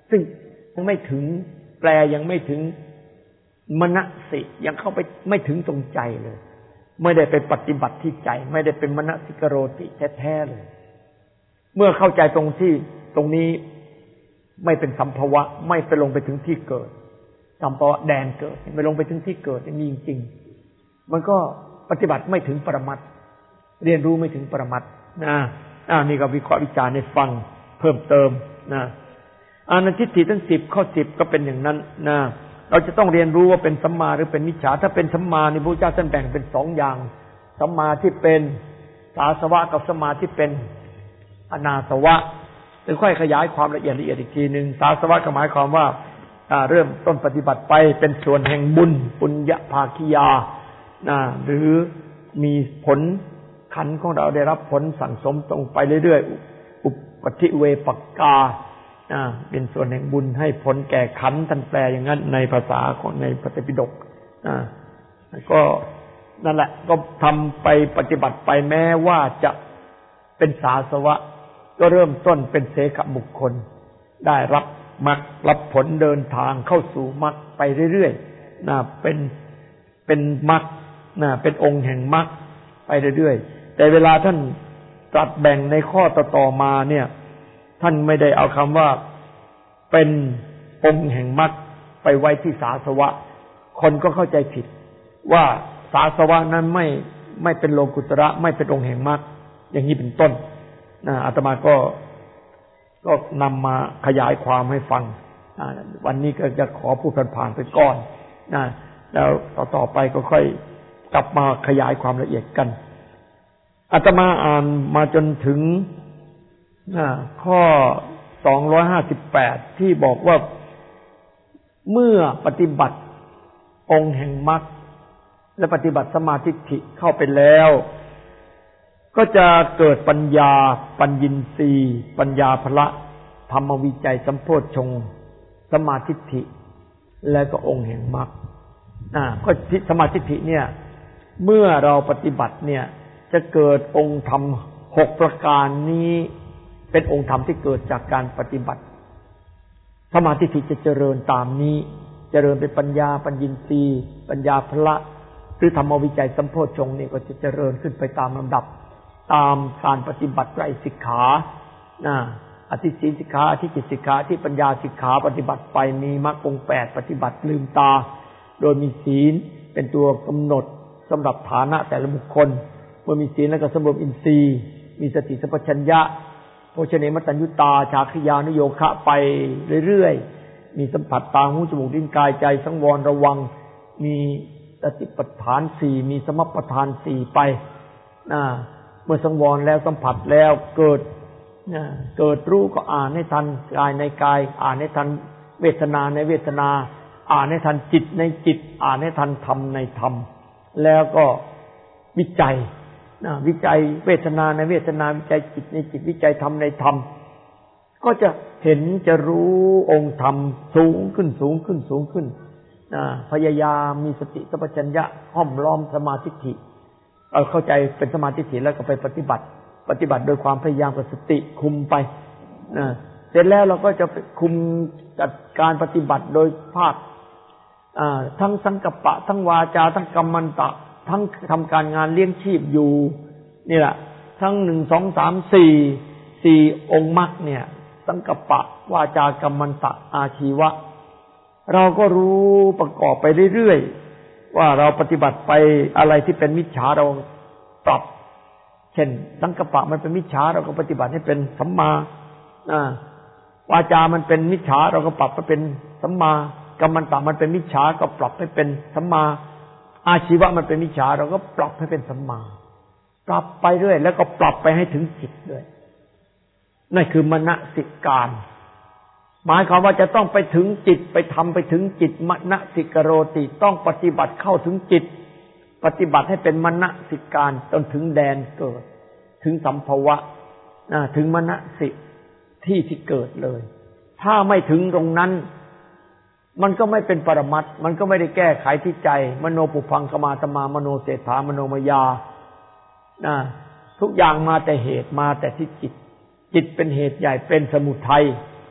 ซึ่งยังไม่ถึงแปลยังไม่ถึงมนสิยังเข้าไปไม่ถึงตรงใจเลยไม่ได้ไปปฏิบัติที่ใจไม่ได้เป็นมนสิกโรติแท้ๆเลยเมื่อเข้าใจตรงที่ตรงนี้ไม่เป็นสัมภวะไม่ไปลงไปถึงที่เกิดสัมภวะแดนเกิดไม่ลงไปถึงที่เกิดมีจริงๆมันก็ปฏิบัติไม่ถึงปรมัตถ์เรียนรู้ไม่ถึงปรมัตถ์นะอ่านี่ก็วิเคราะห์วิจารณ์ให้ฟังเพิ่มเติมนะอานันทิฏฐิทั้งสิบข้อสิบก็เป็นอย่างนั้นนะเราจะต้องเรียนรู้ว่าเป็นสัมมาหรือเป็นมิจฉาถ้าเป็นสัมมานี่พระพุทธเจ้าท่านแบ่งเป็นสองอย่างสัมมาที่เป็นสาสวะกับสัมมาที่เป็นอนาสวะจะค่อยขยายความละเอียดละเอียดอีกทีหนึ่งสาสวะก็หมายความว่าเริ่มต้นปฏิบัติไปเป็นส่วนแห่งบุญปุญญภาคิยานะหรือมีผลขันธ์ของเราได้รับผลสั่งสมตรงไปเรื่อยๆอุปฏิเวปกาเป็นส่วนแห่งบุญให้ผลแก่ขันธ์ท่านแปลอย่างนั้นในภาษาของในพระไตรปิฎกก็นั่นแหละก็ทำไปปฏิบัติไปแม้ว่าจะเป็นสาสวะก็เริ่มต้นเป็นเสขบุคคลได้รับมรรครับผลเดินทางเข้าสู่มรรคไปเรื่อยๆนะเป็นเป็นมรรคนะเป็นองค์แห่งมรรคไปเรื่อยๆแต่เวลาท่านตรัสแบ่งในข้อต่อๆมาเนี่ยท่านไม่ได้เอาคำว่าเป็นองค์แห่งมรรคไปไว้ที่สาสวะคนก็เข้าใจผิดว่าสาสวะนั้นไม่ไม่เป็นโลกุตระไม่เป็นองค์แห่งมรรคอย่างนี้เป็นต้นนะอาตมาก็ก็นำมาขยายความให้ฟังวันนี้ก็จะขอพูดผ่านๆไปก่อนนะแล้วต่อๆไปก็ค่อยกลับมาขยายความละเอียดกันอาตมาอ่านมาจนถึงข้อสองร้อยห้าสิบแปดที่บอกว่าเมื่อปฏิบัติองค์แห่งมรรคและปฏิบัติสมาธิิเข้าไปแล้วก็จะเกิดปัญญาปัญญินทรีย์ปัญญาพละธรรมวิจัยสัมโพชฌงค์สมาธิิและก็องค์แห่งมรรคอ่าก็สมาธิิเนี่ยเมื่อเราปฏิบัติเนี่ยจะเกิดองค์ธรรมหกประการนี้เป็นองค์ธรรมที่เกิดจากการปฏิบัติสมาธิิจะเจริญตามนี้เจริญเป็นปัญญาปัญญินทรีย์ปัญญาพละหรือธรรมวิจัยสัมโพชฌงค์นี่ก็จะเจริญขึ้นไปตามลำดับตามการปฏิบัติไตรสิกขานะอธิศีลสิกขาอธิจิตสิกขาอธิปัญญาสิกขาปฏิบัติไปมีมรรคองค์แปดปฏิบัติลืมตาโดยมีศีลเป็นตัวกำหนดสำหรับฐานะแต่ละบุคคลเมื่อมีศีลแล้วก็สำรวมอินทรีย์มีสติสัมปชัญญะโภชเนมัตตัญญุตาชาคริยานุโยคะไปเรื่อยๆมีสัมผัสตาหูจมูกลิ้นกายใจสังวรระวังมีสติปัฏฐานสี่มีสมปัฏฐานสี่ไปนะเมื่อสังวรแล้วสัมผัสแล้วเกิดนะเกิดรู้ก็อ่านให้ทันกายในกายอ่านให้ทันเวทนาในเวทนาอ่านให้ทันจิตในจิตอ่านให้ทันธรรมในธรรมแล้วก็วิจัยนะวิจัยเวทนาในเวทนาวิจัยจิตในจิตวิจัยธรรมในธรรมก็จะเห็นจะรู้องค์ธรรมสูงขึ้นสูงขึ้นสูงขึ้นนะพยายามมีสติสัมปชัญญะห้อมล้อมสมาธิิเอาเข้าใจเป็นสมาธิิแล้วก็ไปปฏิบัติปฏิบัติโดยความพยายามกับสติคุมไปนะเสร็จแล้วเราก็จะคุมจัดการปฏิบัติโดยภาคทั้งสังกัปปะทั้งวาจาทั้งกัมมันตะทั้งทำการงานเลี้ยงชีพอยู่นี่แหละทั้งหนึ่งสองสามสี่สี่องค์มรรคเนี่ยสังกัปปะวาจากัมมันตะอาชีวะเราก็รู้ประกอบไปเรื่อยๆว่าเราปฏิบัติไปอะไรที่เป็นมิจฉาเราปรับเช่นสังกัปปะมันเป็นมิจฉาเราก็ปฏิบัติให้เป็นสัมมาอ่าวาจามันเป็นมิจฉาเราก็ปรับให้เป็นสัมมากัมมันตะมันเป็นมิจฉาก็ปรับให้เป็นสัมมาอาชีวะมันเป็นมิจฉาเราก็ปรับให้เป็นสัมมาปรับไปเรื่อยแล้วก็ปรับไปให้ถึงจิตด้วยนั่นคือมนสิการหมายความว่าจะต้องไปถึงจิตไปทำไปถึงจิตมนสิกโรติต้องปฏิบัติเข้าถึงจิตปฏิบัติให้เป็นมนสิการจนถึงแดนเกิดถึงสัมภวะถึงมนสิที่ที่เกิดเลยถ้าไม่ถึงตรงนั้นมันก็ไม่เป็นปรมัตถ์มันก็ไม่ได้แก้ไขที่ใจมโนปุพังคมาตมามโนเศรษฐามโนมยานะทุกอย่างมาแต่เหตุมาแต่ที่จิตจิตเป็นเหตุใหญ่เป็นสมุทัย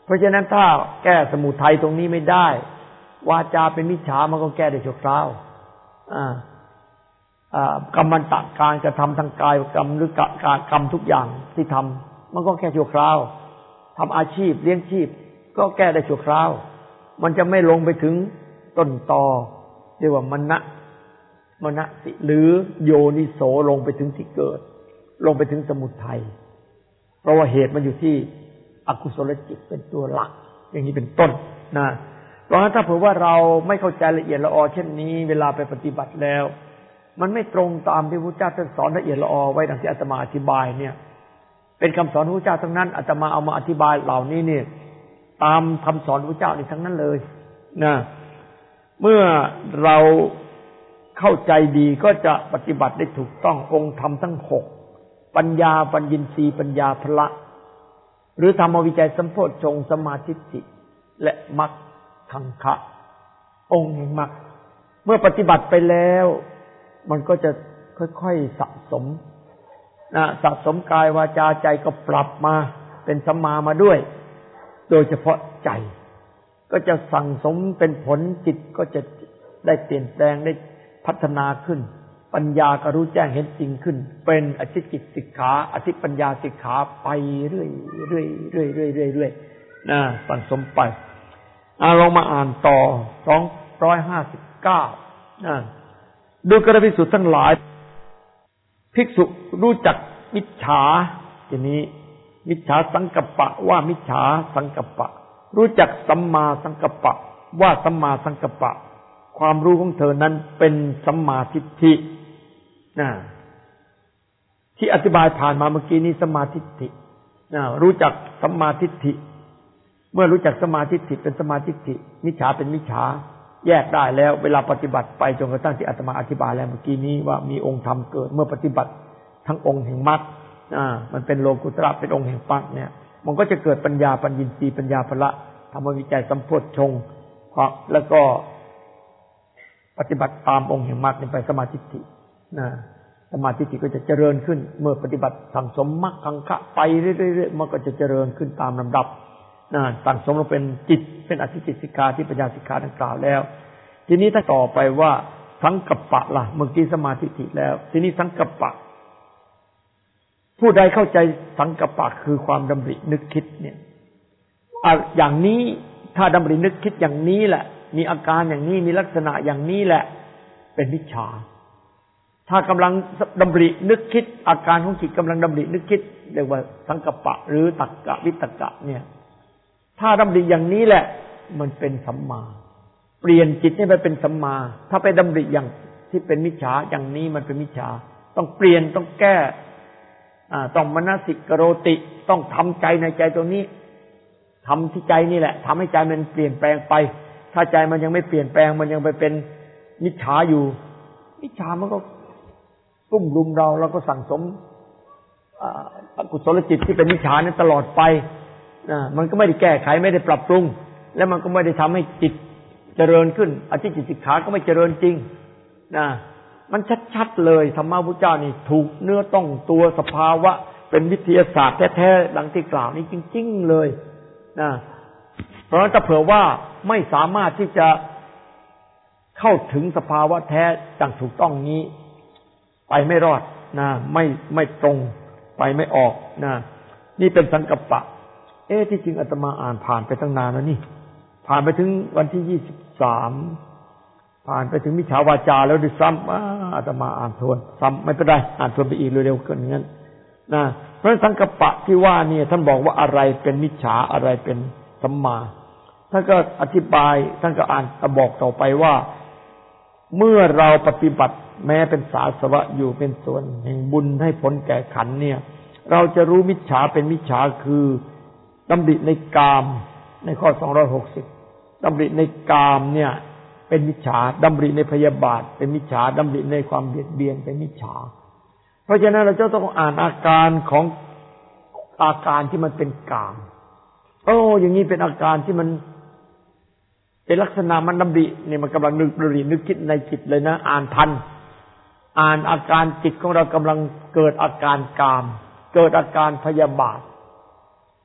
เพราะฉะนั้นถ้าแก้สมุทัยตรงนี้ไม่ได้วาจาเป็นมิจฉามันก็แก้ได้ชั่วคราวอ่าอ่ากรรมันตะการกระทำทางกายกรรมหรือการกรรมทุกอย่างที่ทำมันก็แค่ชั่วคราวทำอาชีพเลี้ยงชีพก็แก้ได้ชั่วคราวมันจะไม่ลงไปถึงต้นตอเรียกว่ามณะมณสิหรือโยนิโสลงไปถึงที่เกิดลงไปถึงสมุทัยเพราะว่าเหตุมันอยู่ที่อกุศลจิตเป็นตัวหลักอย่างนี้เป็นต้นนะเพราะฉะนั้นถ้าเผื่อว่าเราไม่เข้าใจละเอียดละออเช่นนี้เวลาไปปฏิบัติแล้วมันไม่ตรงตามที่พระเจ้าท่านสอนละเอียดละออไว้ดังที่อาตมาอธิบายเนี่ยเป็นคำสอนของพระเจ้าทั้งนั้นอาตมาเอามาอธิบายเหล่านี้เนี่ยตามคำสอนพระเจ้านี่ทั้งนั้นเลยนะเมื่อเราเข้าใจดีก็จะปฏิบัติได้ถูกต้ององค์ธรรมทั้งหกปัญญาปัญญินทรีย์ปัญญาพละหรือธรรมวิจัยสัมโพชฌงค์สมาธิิและมรรคขังคะองค์แห่งมรรคเมื่อปฏิบัติไปแล้วมันก็จะค่อยๆสะสมนะสะสมกายวาจาใจก็ปรับมาเป็นสัมมามาด้วยโดยเฉพาะใจก็จะสั่งสมเป็นผลจิตก็จะได้เปลี่ยนแปลงได้พัฒนาขึ้นปัญญาก็รู้แจ้งเห็นจริงขึ้นเป็นอธิจิตสิกขาอธิปัญญาสิกขาไปเรื่อยๆเรื่อยๆเรื่อยๆเรื่อยๆนะสั่งสมไปเอาลองมาอ่านต่อสองร้อยห้าสิบเก้านะดูกระภิกษุทั้งหลายภิกษุรู้จักมิจฉาทีนี้มิจฉาสังกัปปะว่ามิจฉาสังกัปปะรู้จักสัมมาสังกัปปะว่าสัมมาสังกัปปะความรู้ของเธอนั้นเป็นสัมมาทิฏฐินะที่อธิบายผ่านมาเมื่อกี้นี้สัมมาทิฏฐินะรู้จักสัมมาทิฏฐิเมื่อรู้จักสัมมาทิฏฐิเป็นสัมมาทิฏฐิมิจฉาเป็นมิจฉาแยกได้แล้วเวลาปฏิบัติไปจนกระทั่งที่อาตมาอธิบายแล้วเมื่อกี้นี้ว่ามีองค์ธรรมเกิดเมื่อปฏิบัติทั้งองค์แห่งมรรคอ่ามันเป็นโลกุตระเป็นองค์แห่งมรรคเนี่ยมันก็จะเกิดปัญญาปัญญินทรีย์ปัญญาพละธรรมวิจัยสัมโพชฌงค์แล้วก็ปฏิบัติตามองค์แห่งมรรคไปสมาธิินะสมาธิิก็จะเจริญขึ้นเมื่อปฏิบัติสั่งสมมรรคขังคะไปเรื่อยๆมันก็จะเจริญขึ้นตามลำดับนะสั่งสมลงเป็นจิตเป็นอธิจิตสิกขาที่ปัญญาสิกขาดังกล่าวแล้วทีนี้ถ้าต่อไปว่าสังกัปปะล่ะเมื่อกี้สมาธิิแล้วทีนี้สังกัปปะผู้ใดเข้าใจสังกัปปะคือความดำรินึกคิดเนี่ยอย่างนี้ถ้าดำรินึกคิดอย่างนี้แหละมีอาการอย่างนี้มีลักษณะอย่างนี้แหละเป็นมิจฉาถ้ากำลังดำรินึกคิดอาการของจิตกำลังดำรินึกคิดเรียกว่าสังกัปปะหรือตักกะวิตกะเนี่ยถ้าดำริอย่างนี้แหละมันเป็นสัมมาเปลี่ยนจิตให้มันเป็นสัมมาถ้าไปดำริอย่างที่เป็นมิจฉาอย่างนี้มันเป็นมิจฉาต้องเปลี่ยนต้องแก้อ่าต้องมนสิกโรติต้องทำใจในใจตรงนี้ทำที่ใจนี่แหละทำให้ใจมันเปลี่ยนแปลงไปถ้าใจมันยังไม่เปลี่ยนแปลงมันยังไปเป็นมิจฉาอยู่มิจฉามันก็กุ้มรุมเราเราก็สั่งสมอกุศลจิตที่เป็นมิจฉานั้นตลอดไปนะมันก็ไม่ได้แก้ไขไม่ได้ปรับปรุงและมันก็ไม่ได้ทำให้จิตเจริญขึ้นอธิจิตสิกขาก็ไม่เจริญจริงนะมันชัดๆเลยธรรมะพุทธเจ้านี่ถูกเนื้อต้องตัวสภาวะเป็นวิทยาศาสตร์แท้ๆดังที่กล่าวนี้จริงๆเลยนะเพราะฉะนั้นถ้าเผื่อว่าไม่สามารถที่จะเข้าถึงสภาวะแท้ดังถูกต้องนี้ไปไม่รอดนะไม่ไม่ตรงไปไม่ออกนะนี่เป็นสังกัปปะเอ๊ะที่จริงอาตมาอ่านผ่านไปตั้งนานแล้วนี่ผ่านไปถึงวันที่ยี่สิบสามผ่านไปถึงมิจฉาวาจาแล้วด้วยซ้ำอาตมาอ่านทวนซ้ำไม่เป็นไรอ่านทวนไปอีกเร็วๆกันงั้นนะเพราะสังกัปปะที่ว่านี่ท่านบอกว่าอะไรเป็นมิจฉาอะไรเป็นสัมมาท่านก็อธิบายท่านก็อ่านบอกต่อไปว่าเมื่อเราปฏิบัติแม้เป็นสาสวะอยู่เป็นส่วนแห่งบุญให้ผลแก่ขันเนี่ยเราจะรู้มิจฉาเป็นมิจฉาคือดำริในกามในข้อสองร้อยหกสิบดำริในกามเนี่ยเป็นมิจฉาดำริในพยาบาทเป็นมิจฉาดำริในความเบียดเบียนเป็นมิจฉาเพราะฉะนั้นเราจะต้องอ่านอาการของอาการที่มันเป็นกามโอ้อย่างนี้เป็นอาการที่มันเป็นลักษณะมันดำริเนี่ยมันกำลังนึกดำรินึกคิดในจิตเลยนะอ่านทันอ่านอาการจิตของเรากำลังเกิดอาการกามเกิดอาการพยาบาท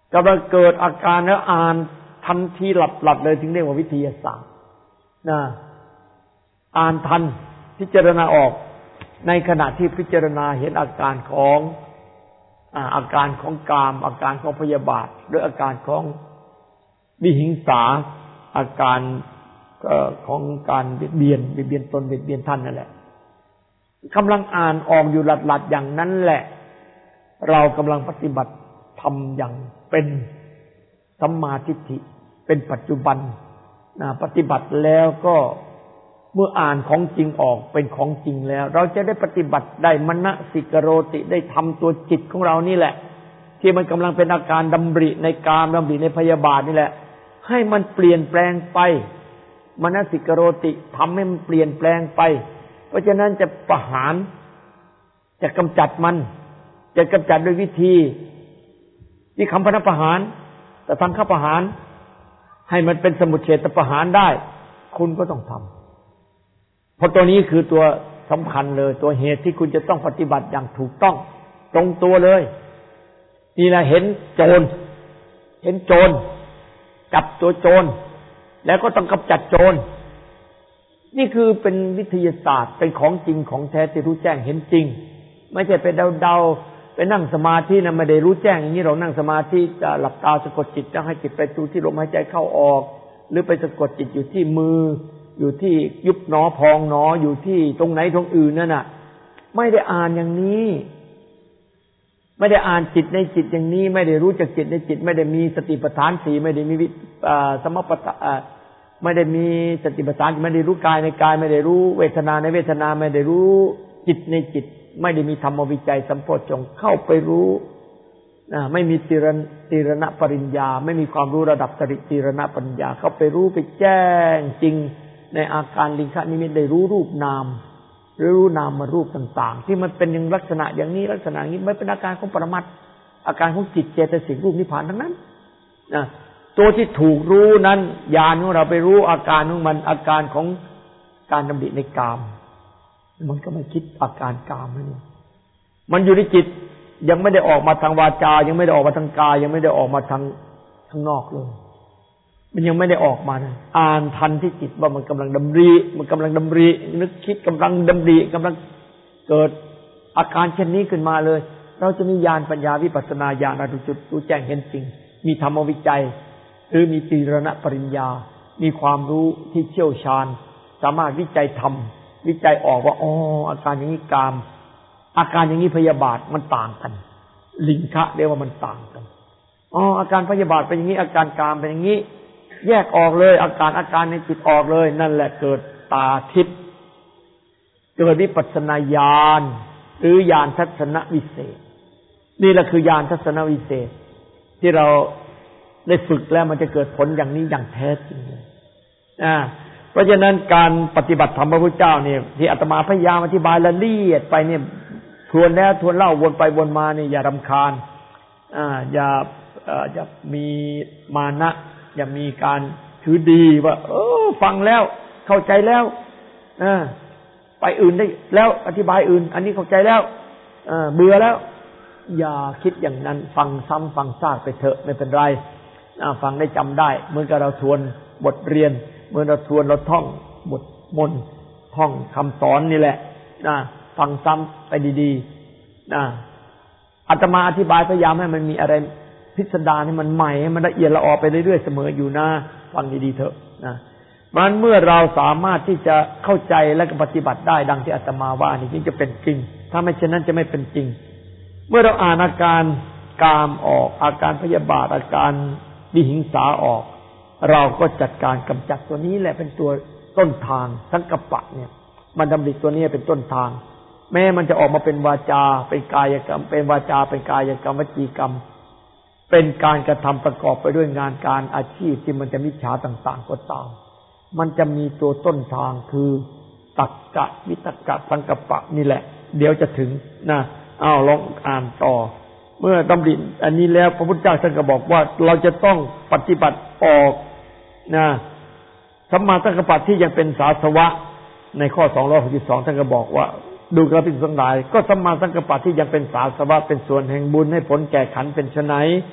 กำลังเกิดอาการแล้วอ่านทันทีหลับๆเลยถึงเรียกว่าวิทยาศาสตร์นะอ่านทันพิจารณาออกในขณะที่พิจารณาเห็นอาการของอาการของกามอาการของพยาบาทหรืออาการของวิหิงสาอาการของการเบียดเบียนเบียดเบียนตนเบียดเบียนท่านนั่นแหละกำลังอ่านออกอยู่หลัดๆอย่างนั้นแหละเรากำลังปฏิบัติทำอย่างเป็นสัมมาทิฏฐิเป็นปัจจุบันนะปฏิบัติแล้วก็เมื่ออ่านของจริงออกเป็นของจริงแล้วเราจะได้ปฏิบัติได้มนสิกโรติได้ทำตัวจิตของเรานี่แหละที่มันกำลังเป็นอาการดำริในกามดำริในพยาบาทนี่แหละให้มันเปลี่ยนแปลงไปมนสิกโรติทำให้มันเปลี่ยนแปลงไปเพราะฉะนั้นจะประหารจะกำจัดมันจะกำจัดด้วยวิธีที่คำพนประหารแต่ทางข้าประหารให้มันเป็นสมุจเฉทประหารได้คุณก็ต้องทำเพราะตัวนี้คือตัวสำคัญเลยตัวเหตุที่คุณจะต้องปฏิบัติอย่างถูกต้องตรงตัวเลยนี่นะเห็นโจรเห็นโจรจับตัวโจรแล้วก็ต้องกำจัดโจรนี่คือเป็นวิทยาศาสตร์เป็นของจริงของแท้ที่รู้แจ้งเห็นจริงไม่ใช่ไปเดาๆไปนั่งสมาธินะไม่ได้รู้แจ้งอย่างนี้เรานั่งสมาธิจะหลับตาสะกดจิตจะให้จิตไปดูที่ลมหายใจเข้าออกหรือไปสะกดจิตอยู่ที่มืออยู่ที่ยุบหนอพองหนออยู่ที่ตรงไหนตรงอื่นนั่นน่ะไม่ได้อ่านอย่างนี้ไม่ได้อ่านจิตในจิตอย่างนี้ไม่ได้รู้จักจิตในจิตไม่ได้มีสติปัฏฐานสี่ไม่ได้มีสมปัฏฐานไม่ได้มีสติปัฏฐานไม่ได้รู้กายในกายไม่ได้รู้เวทนาในเวทนาไม่ได้รู้จิตในจิตไม่ได้มีธรรมวิจัยสัมโพชฌงค์เข้าไปรู้ไม่มีติรณติรณปริญญาไม่มีความรู้ระดับติรณปริญญาเข้าไปรู้ไปแจ้งจริงในอาการลิงคนิมิตได้รู้รูปนามหรือรู้นามมารูปต่างๆที่มันเป็นอย่างลักษณะอย่างนี้ลักษณะนี้ไม่เป็นอาการของปรมัตถ์อาการของจิตเจตสิกรูปนิพพานทั้งนั้นนะตัวที่ถูกรู้นั้นญาณของเราไปรู้อาการของมันอาการของการดำริในกามมันก็ไม่คิดอาการกามนั่นมันอยู่ในจิตยังไม่ได้ออกมาทางวาจายังไม่ได้ออกมาทางกายยังไม่ได้ออกมาทางข้างนอกเลยมันยังไม่ได้ออกมานะอ่านทันที่จิตว่ามันกำลังดำริมันกำลังดำรินึกคิดกำลังดำริกำลังเกิดอาการเช่นนี้ขึ้นมาเลยเราจะมีญาณปัญญาวิปัสสนาญาณรู้จุดรู้แจ้งเห็นจริงมีธรรมวิจัยหรือมีติรณปริญญามีความรู้ที่เชี่ยวชาญสามารถวิจัยธรรมวิจัยออกว่าอ๋ออาการอย่างนี้กามอาการอย่างนี้พยาบาทมันต่างกันลิงคะเรียกว่ามันต่างกันอ๋ออาการพยาบาทเป็นอย่างนี้อาการกามเป็นอย่างนี้แยกออกเลยอาการอาการในจิตออกเลยนั่นแหละเกิดตาทิพย์เกิดวิปัสสนาญาณหรือญาณทัศนวิเศษนี่แหละคือญาณทัศนวิเศษที่เราได้ฝึกแล้วมันจะเกิดผลอย่างนี้อย่างแท้จริงเลยอ่าเพราะฉะนั้นการปฏิบัติธรรมพระพุทธเจ้าเนี่ยที่อาตมาพยายามอธิบายละเอียดไปเนี่ยทวนแล้วทวนเล่าวนไปวนมาเนี่ยอย่ารำคาญอ่าอย่าอ่าอย่ามีมานะอย่ามีการถือดีว่าเออฟังแล้วเข้าใจแล้วอ่าไปอื่นได้แล้วอธิบายอื่นอันนี้เข้าใจแล้วอ่าเบื่อแล้วอย่าคิดอย่างนั้นฟังซ้ำฟังซากไปเถอะไม่เป็นไรอ่าฟังได้จำได้เหมือนกับเราทวนบทเรียนเมื่อเราทวนเราท่องบทมนต์ท่องคำสอนนี่แหละนะฟังซ้ำไปดีๆนะอาตมาอธิบายพยายามให้มันมีอะไรพิสดารให้มันใหม่ให้มันละเอียดละออไปเรื่อยๆเสมออยู่นะฟังดีๆเถอะนะมันเมื่อเราสามารถที่จะเข้าใจและก็ปฏิบัติได้ดังที่อาตมาว่านี่จึงจะเป็นจริงถ้าไม่เช่นนั้นจะไม่เป็นจริงเมื่อเราอ่านอาการกามออกอาการพยาบาทอาการวิหิงสาออกเราก็จัดการกำจัดตัวนี้แหละเป็นตัวต้นทางสังกัปปะเนี่ยมันดำริตัวนี้เป็นต้นทางแม้มันจะออกมาเป็นวาจาเป็นกายกรรมเป็นวาจาเป็นกายกรรมวจีกรรมเป็นการกระทำประกอบไปด้วยงานการอาชีพที่มันจะมิจฉาต่างๆก็ตามมันจะมีตัวต้นทางคือตักกะวิตกะสังกัปปะนี่แหละเดี๋ยวจะถึงนะอ้าวลองอ่านต่อเมื่อดำริอันนี้แล้วพระพุทธเจ้าท่านก็บอกว่าเราจะต้องปฏิบัติออกนะสัมมาสังกัปปะที่ยังเป็นสาสวะในข้อสองร้อยหกสิบสองท่านก็บอกว่าดูกระพิสุทั้งหลายก็สัมมาสังกัปปะที่ยังเป็นสาสวะเป็นส่วนแห่งบุญให้ผลแก่ขันเป็นไฉน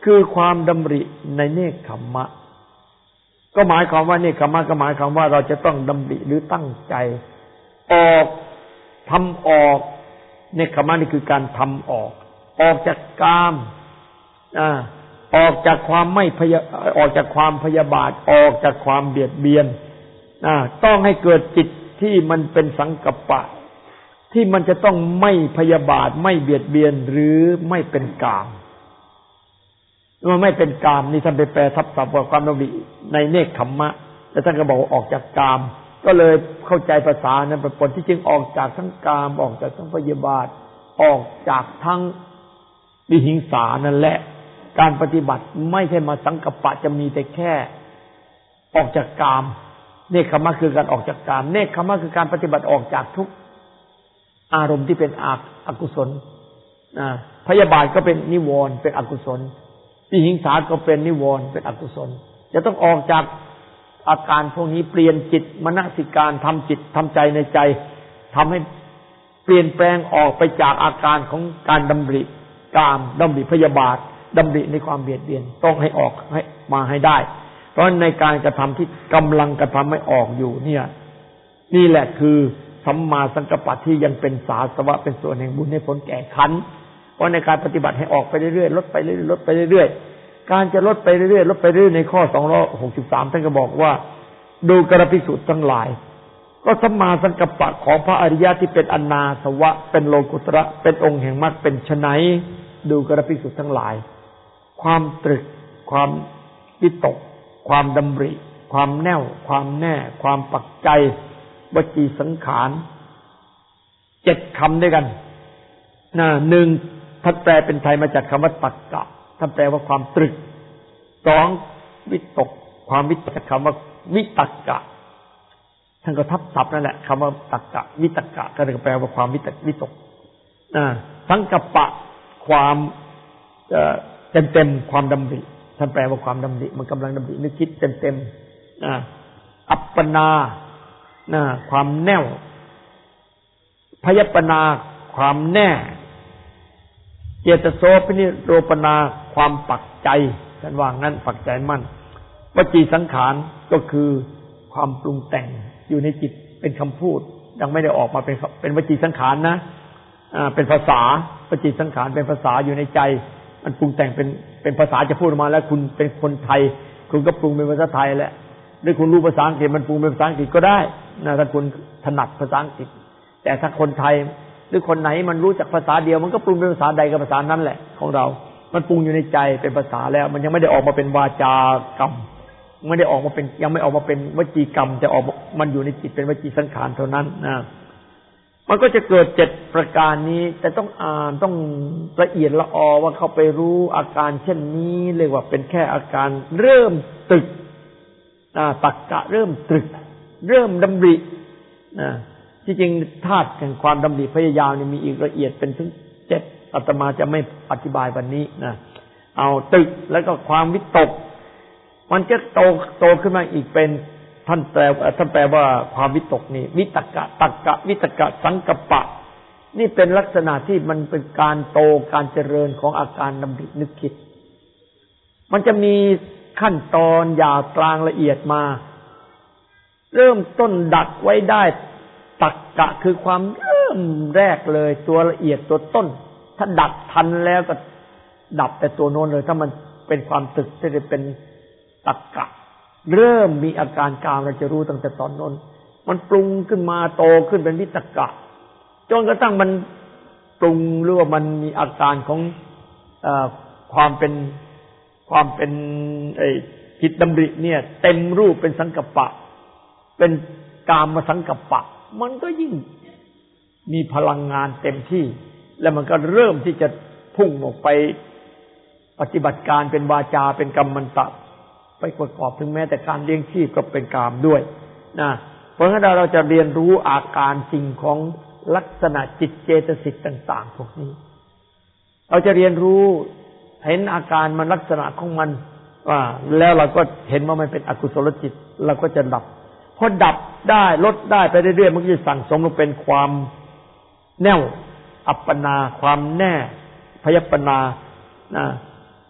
คือความดำริในเนกขัมมะก็หมายความว่าเนกขัมมะก็หมายความว่าเราจะต้องดำริหรือตั้งใจออกทำออกเนกขัมมะนี่คือการทำออกออกจากกามอ่าออกจากความไม่พยาออกจากความพยาบาทออกจากความเบียดเบียนอ่าต้องให้เกิดจิตที่มันเป็นสังกัปปะที่มันจะต้องไม่พยาบาทไม่เบียดเบียนหรือไม่เป็นกามเมื่อไม่เป็นกามนี่ท่านไปแปลทับศัพท์ว่าความดำริในเนกขัมมะแต่ท่านก็บอกว่าออกจากกามก็เลยเข้าใจภาษานั้นเป็นผลที่จริงออกจากทั้งกามออกจากทั้งพยาบาทออกจากทั้งวิหิงสานั่นแหละการปฏิบัติไม่ใช่มาสังกัปปะจะมีแต่แค่ออกจากกามเนกขัมมะคือการออกจากกามเนกขัมมะคือการปฏิบัติออกจากทุกอารมณ์ที่เป็นอกุศลพยาบาทก็เป็นนิวรณ์เป็นอกุศลวิหิงสาก็เป็นนิวรณ์เป็นอกุศลจะต้องออกจากอาการพวกนี้เปลี่ยนจิตมนสิการทำจิตทำใจในใจทำให้เปลี่ยนแปลงออกไปจากอาการของการดำริกามดำริพยาบาทดำริในความเบียดเบียนต้องให้ออกให้มาให้ได้เพราะในการกระทำที่กำลังกระทำให้ออกอยู่เนี่ยนี่แหละคือสัมมาสังกัปปะที่ยังเป็นสาสวะเป็นส่วนแห่งบุญให้ผลแก่ขันธ์เพราะในการปฏิบัติให้ออกไปเรื่อยๆลดไปเรื่อยๆลดไปเรื่อยๆการจะลดไปเรื่อยๆลดไปเรื่อยๆในข้อสองร้อยหกสิบสามท่านก็บอกว่าดูกระภิกษุทั้งหลายก็สัมมาสังกัปปะของพระอริยะที่เป็นอนาสวะเป็นโลกุตระเป็นองค์แห่งมรรคเป็นไฉนดูกระภิกษุทั้งหลายความตรึกความวิตกความดำริความแน่วความแน่ความปักใจวจีสังขารเจ็ดคำด้วยกันนะหนึ่งท่านแปลเป็นไทยมาจากคำว่าตักกะท่านแปลว่าความตรึกสองวิตกความวิตกคำว่าวิตักกะท่านก็ทับศัพท์นั่นแหละคำว่าตักกะวิตักกะก็เลยแปลว่าความวิตกวิตกนะสังกัปปะความเต็มเต็มความดำริท่านแปลว่าความดำริมันกำลังดำรินึกคิดเต็มเต็มนะอัปปนานะความแน่วพยัปปนาความแน่เจตโสปินิโรปนาความปักใจท่านว่างั้นปักใจมั่นวจีสังขารก็คือความปรุงแต่งอยู่ในจิตเป็นคำพูดยังไม่ได้ออกมาเป็นเป็นวจีสังขารนะอ่าเป็นภาษาวจีสังขารเป็นภาษาอยู่ในใจมันปรุงแต่งเป็นเป็นภาษาจะพูดออกมาแล้วคุณเป็นคนไทยคุณก็ปรุงเป็นภาษาไทยแหละหรือคุณรู้ภาษาอังกฤษมันปรุงเป็นภาษาอังกฤษก็ได้นะถ้าคุณถนัดภาษาอังกฤษแต่ถ้าคนไทยหรือคนไหนมันรู้จักภาษาเดียวมันก็ปรุงเป็นภาษาใดกับภาษานั้นแหละของเรามันปรุงอยู่ในใจเป็นภาษาแล้วมันยังไม่ได้ออกมาเป็นวาจากรรมไม่ได้ออกมาเป็นยังไม่ออกมาเป็นวจีกรรมแต่ออกมันอยู่ในจิตเป็นวจีสังขารเท่านั้นนะมันก็จะเกิดเจ็ดประการนี้แต่ต้องอ่านต้องละเอียดละออว่าเข้าไปรู้อาการเช่นนี้เรียกว่าเป็นแค่อาการเริ่มตรึกตักกะเริ่มตรึกเริ่มดำรินะที่จริงธาตุแห่งความดำริพยายามนี่มีอีกละเอียดเป็นถึงเจ็ดอาตมาจะไม่อธิบายวันนี้นะเอาตรึกแล้วก็ความวิตกมันจะโตโตขึ้นมาอีกเป็นท่านแปลท่านแปลว่าความวิตกนี่วิตกะตักกะวิตกะสังกัปปะนี่เป็นลักษณะที่มันเป็นการโตการเจริญของอาการดำรินึกคิดมันจะมีขั้นตอนหยาบกลางละเอียดมาเริ่มต้นดักไว้ได้ตักกะคือความเริ่มแรกเลยตัวละเอียดตัวต้นถ้าดักทันแล้วก็ดับแต่ตัวโน้นเลยถ้ามันเป็นความตึกที่จะเป็นตักกะเริ่มมีอาการกามเราจะรู้ตั้งแต่ตอนโน้นมันปรุงขึ้นมาโตขึ้นเป็นวิตกะจนกระทั่งมันปรุงหรือว่ามันมีอาการของเอ่อความเป็นความเป็นไอ้จิตดำริเนี่ยเต็มรูปเป็นสังกัปปะเป็นกามสังกัปปะมันก็ยิ่งมีพลังงานเต็มที่แล้วมันก็เริ่มที่จะพุ่งออกไปปฏิบัติการเป็นวาจาเป็นกัมมันตะไปประกอบถึงแม้แต่การเลี้ยงชีพก็เป็นกามด้วยนะเพราะฉะนั้นเราจะเรียนรู้อาการจริงของลักษณะจิตเจตสิกต่างๆพวกนี้เราจะเรียนรู้เห็นอาการมันลักษณะของมันว่าแล้วเราก็เห็นว่ามันเป็นอกุศลจิตเราก็จะดับพอดับได้ลดได้ไปเรื่อยๆมันก็จะสั่งสมลงเป็นความแน่วอัปปนาความแน่พยัปปนานะ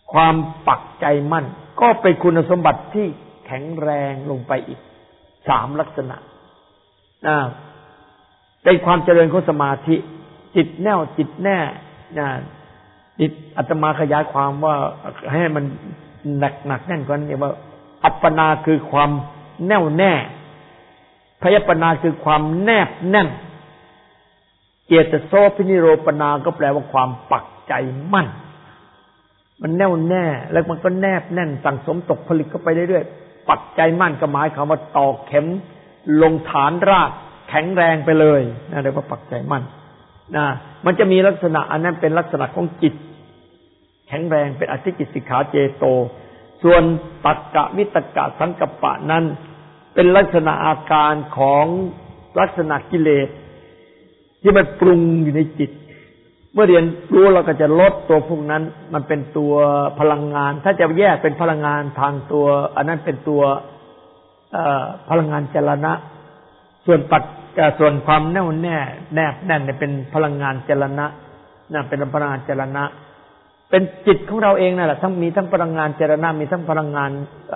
ความปักใจมั่นก็เป็นคุณสมบัติที่แข็งแรงลงไปอีกสามลักษณะนะเป็นความเจริญของสมาธิจิตแน่วจิตแน่นะจิตอาตมาขยายความว่าให้มันหนักหนักแน่นกว่านี้ว่าอัปปนาคือความแน่วแน่พยัปปนาคือความแนบแน่นเจตโสพินิโรปนาก็แปลว่าความปักใจมั่นมันแน่วแน่แล้วมันก็แนบแน่นสั่งสมตกผลึกเข้าไปเรื่อยๆปักใจมั่นก็หมายความว่าตอกเข็มลงฐานรากแข็งแรงไปเลยนั่นเรียกว่าปักใจมั่นนะมันจะมีลักษณะอันนั้นเป็นลักษณะของจิตแข็งแรงเป็นอธิจิตสิกขาเจโตส่วนตักกะวิตกะสังกัปปะนั้นเป็นลักษณะอาการของลักษณะกิเลสที่มันปรุงอยู่ในจิตเมื่อเรียนรู้เราก็จะลดตัวพวกนั้นมันเป็นตัวพลังงานถ้าจะแยกเป็นพลังงานทางตัวอันนั้นเป็นตัวพลังงานจรณะส่วนปัจส่วนความแน่วแน่แนบแน่นเนี่ยเป็นพลังงานจรณะนั่นเป็นพลังงานจรณะเป็นจิตของเราเองนั่นแหละทั้งมีทั้งพลังงานจรณะมีทั้งพลังงาน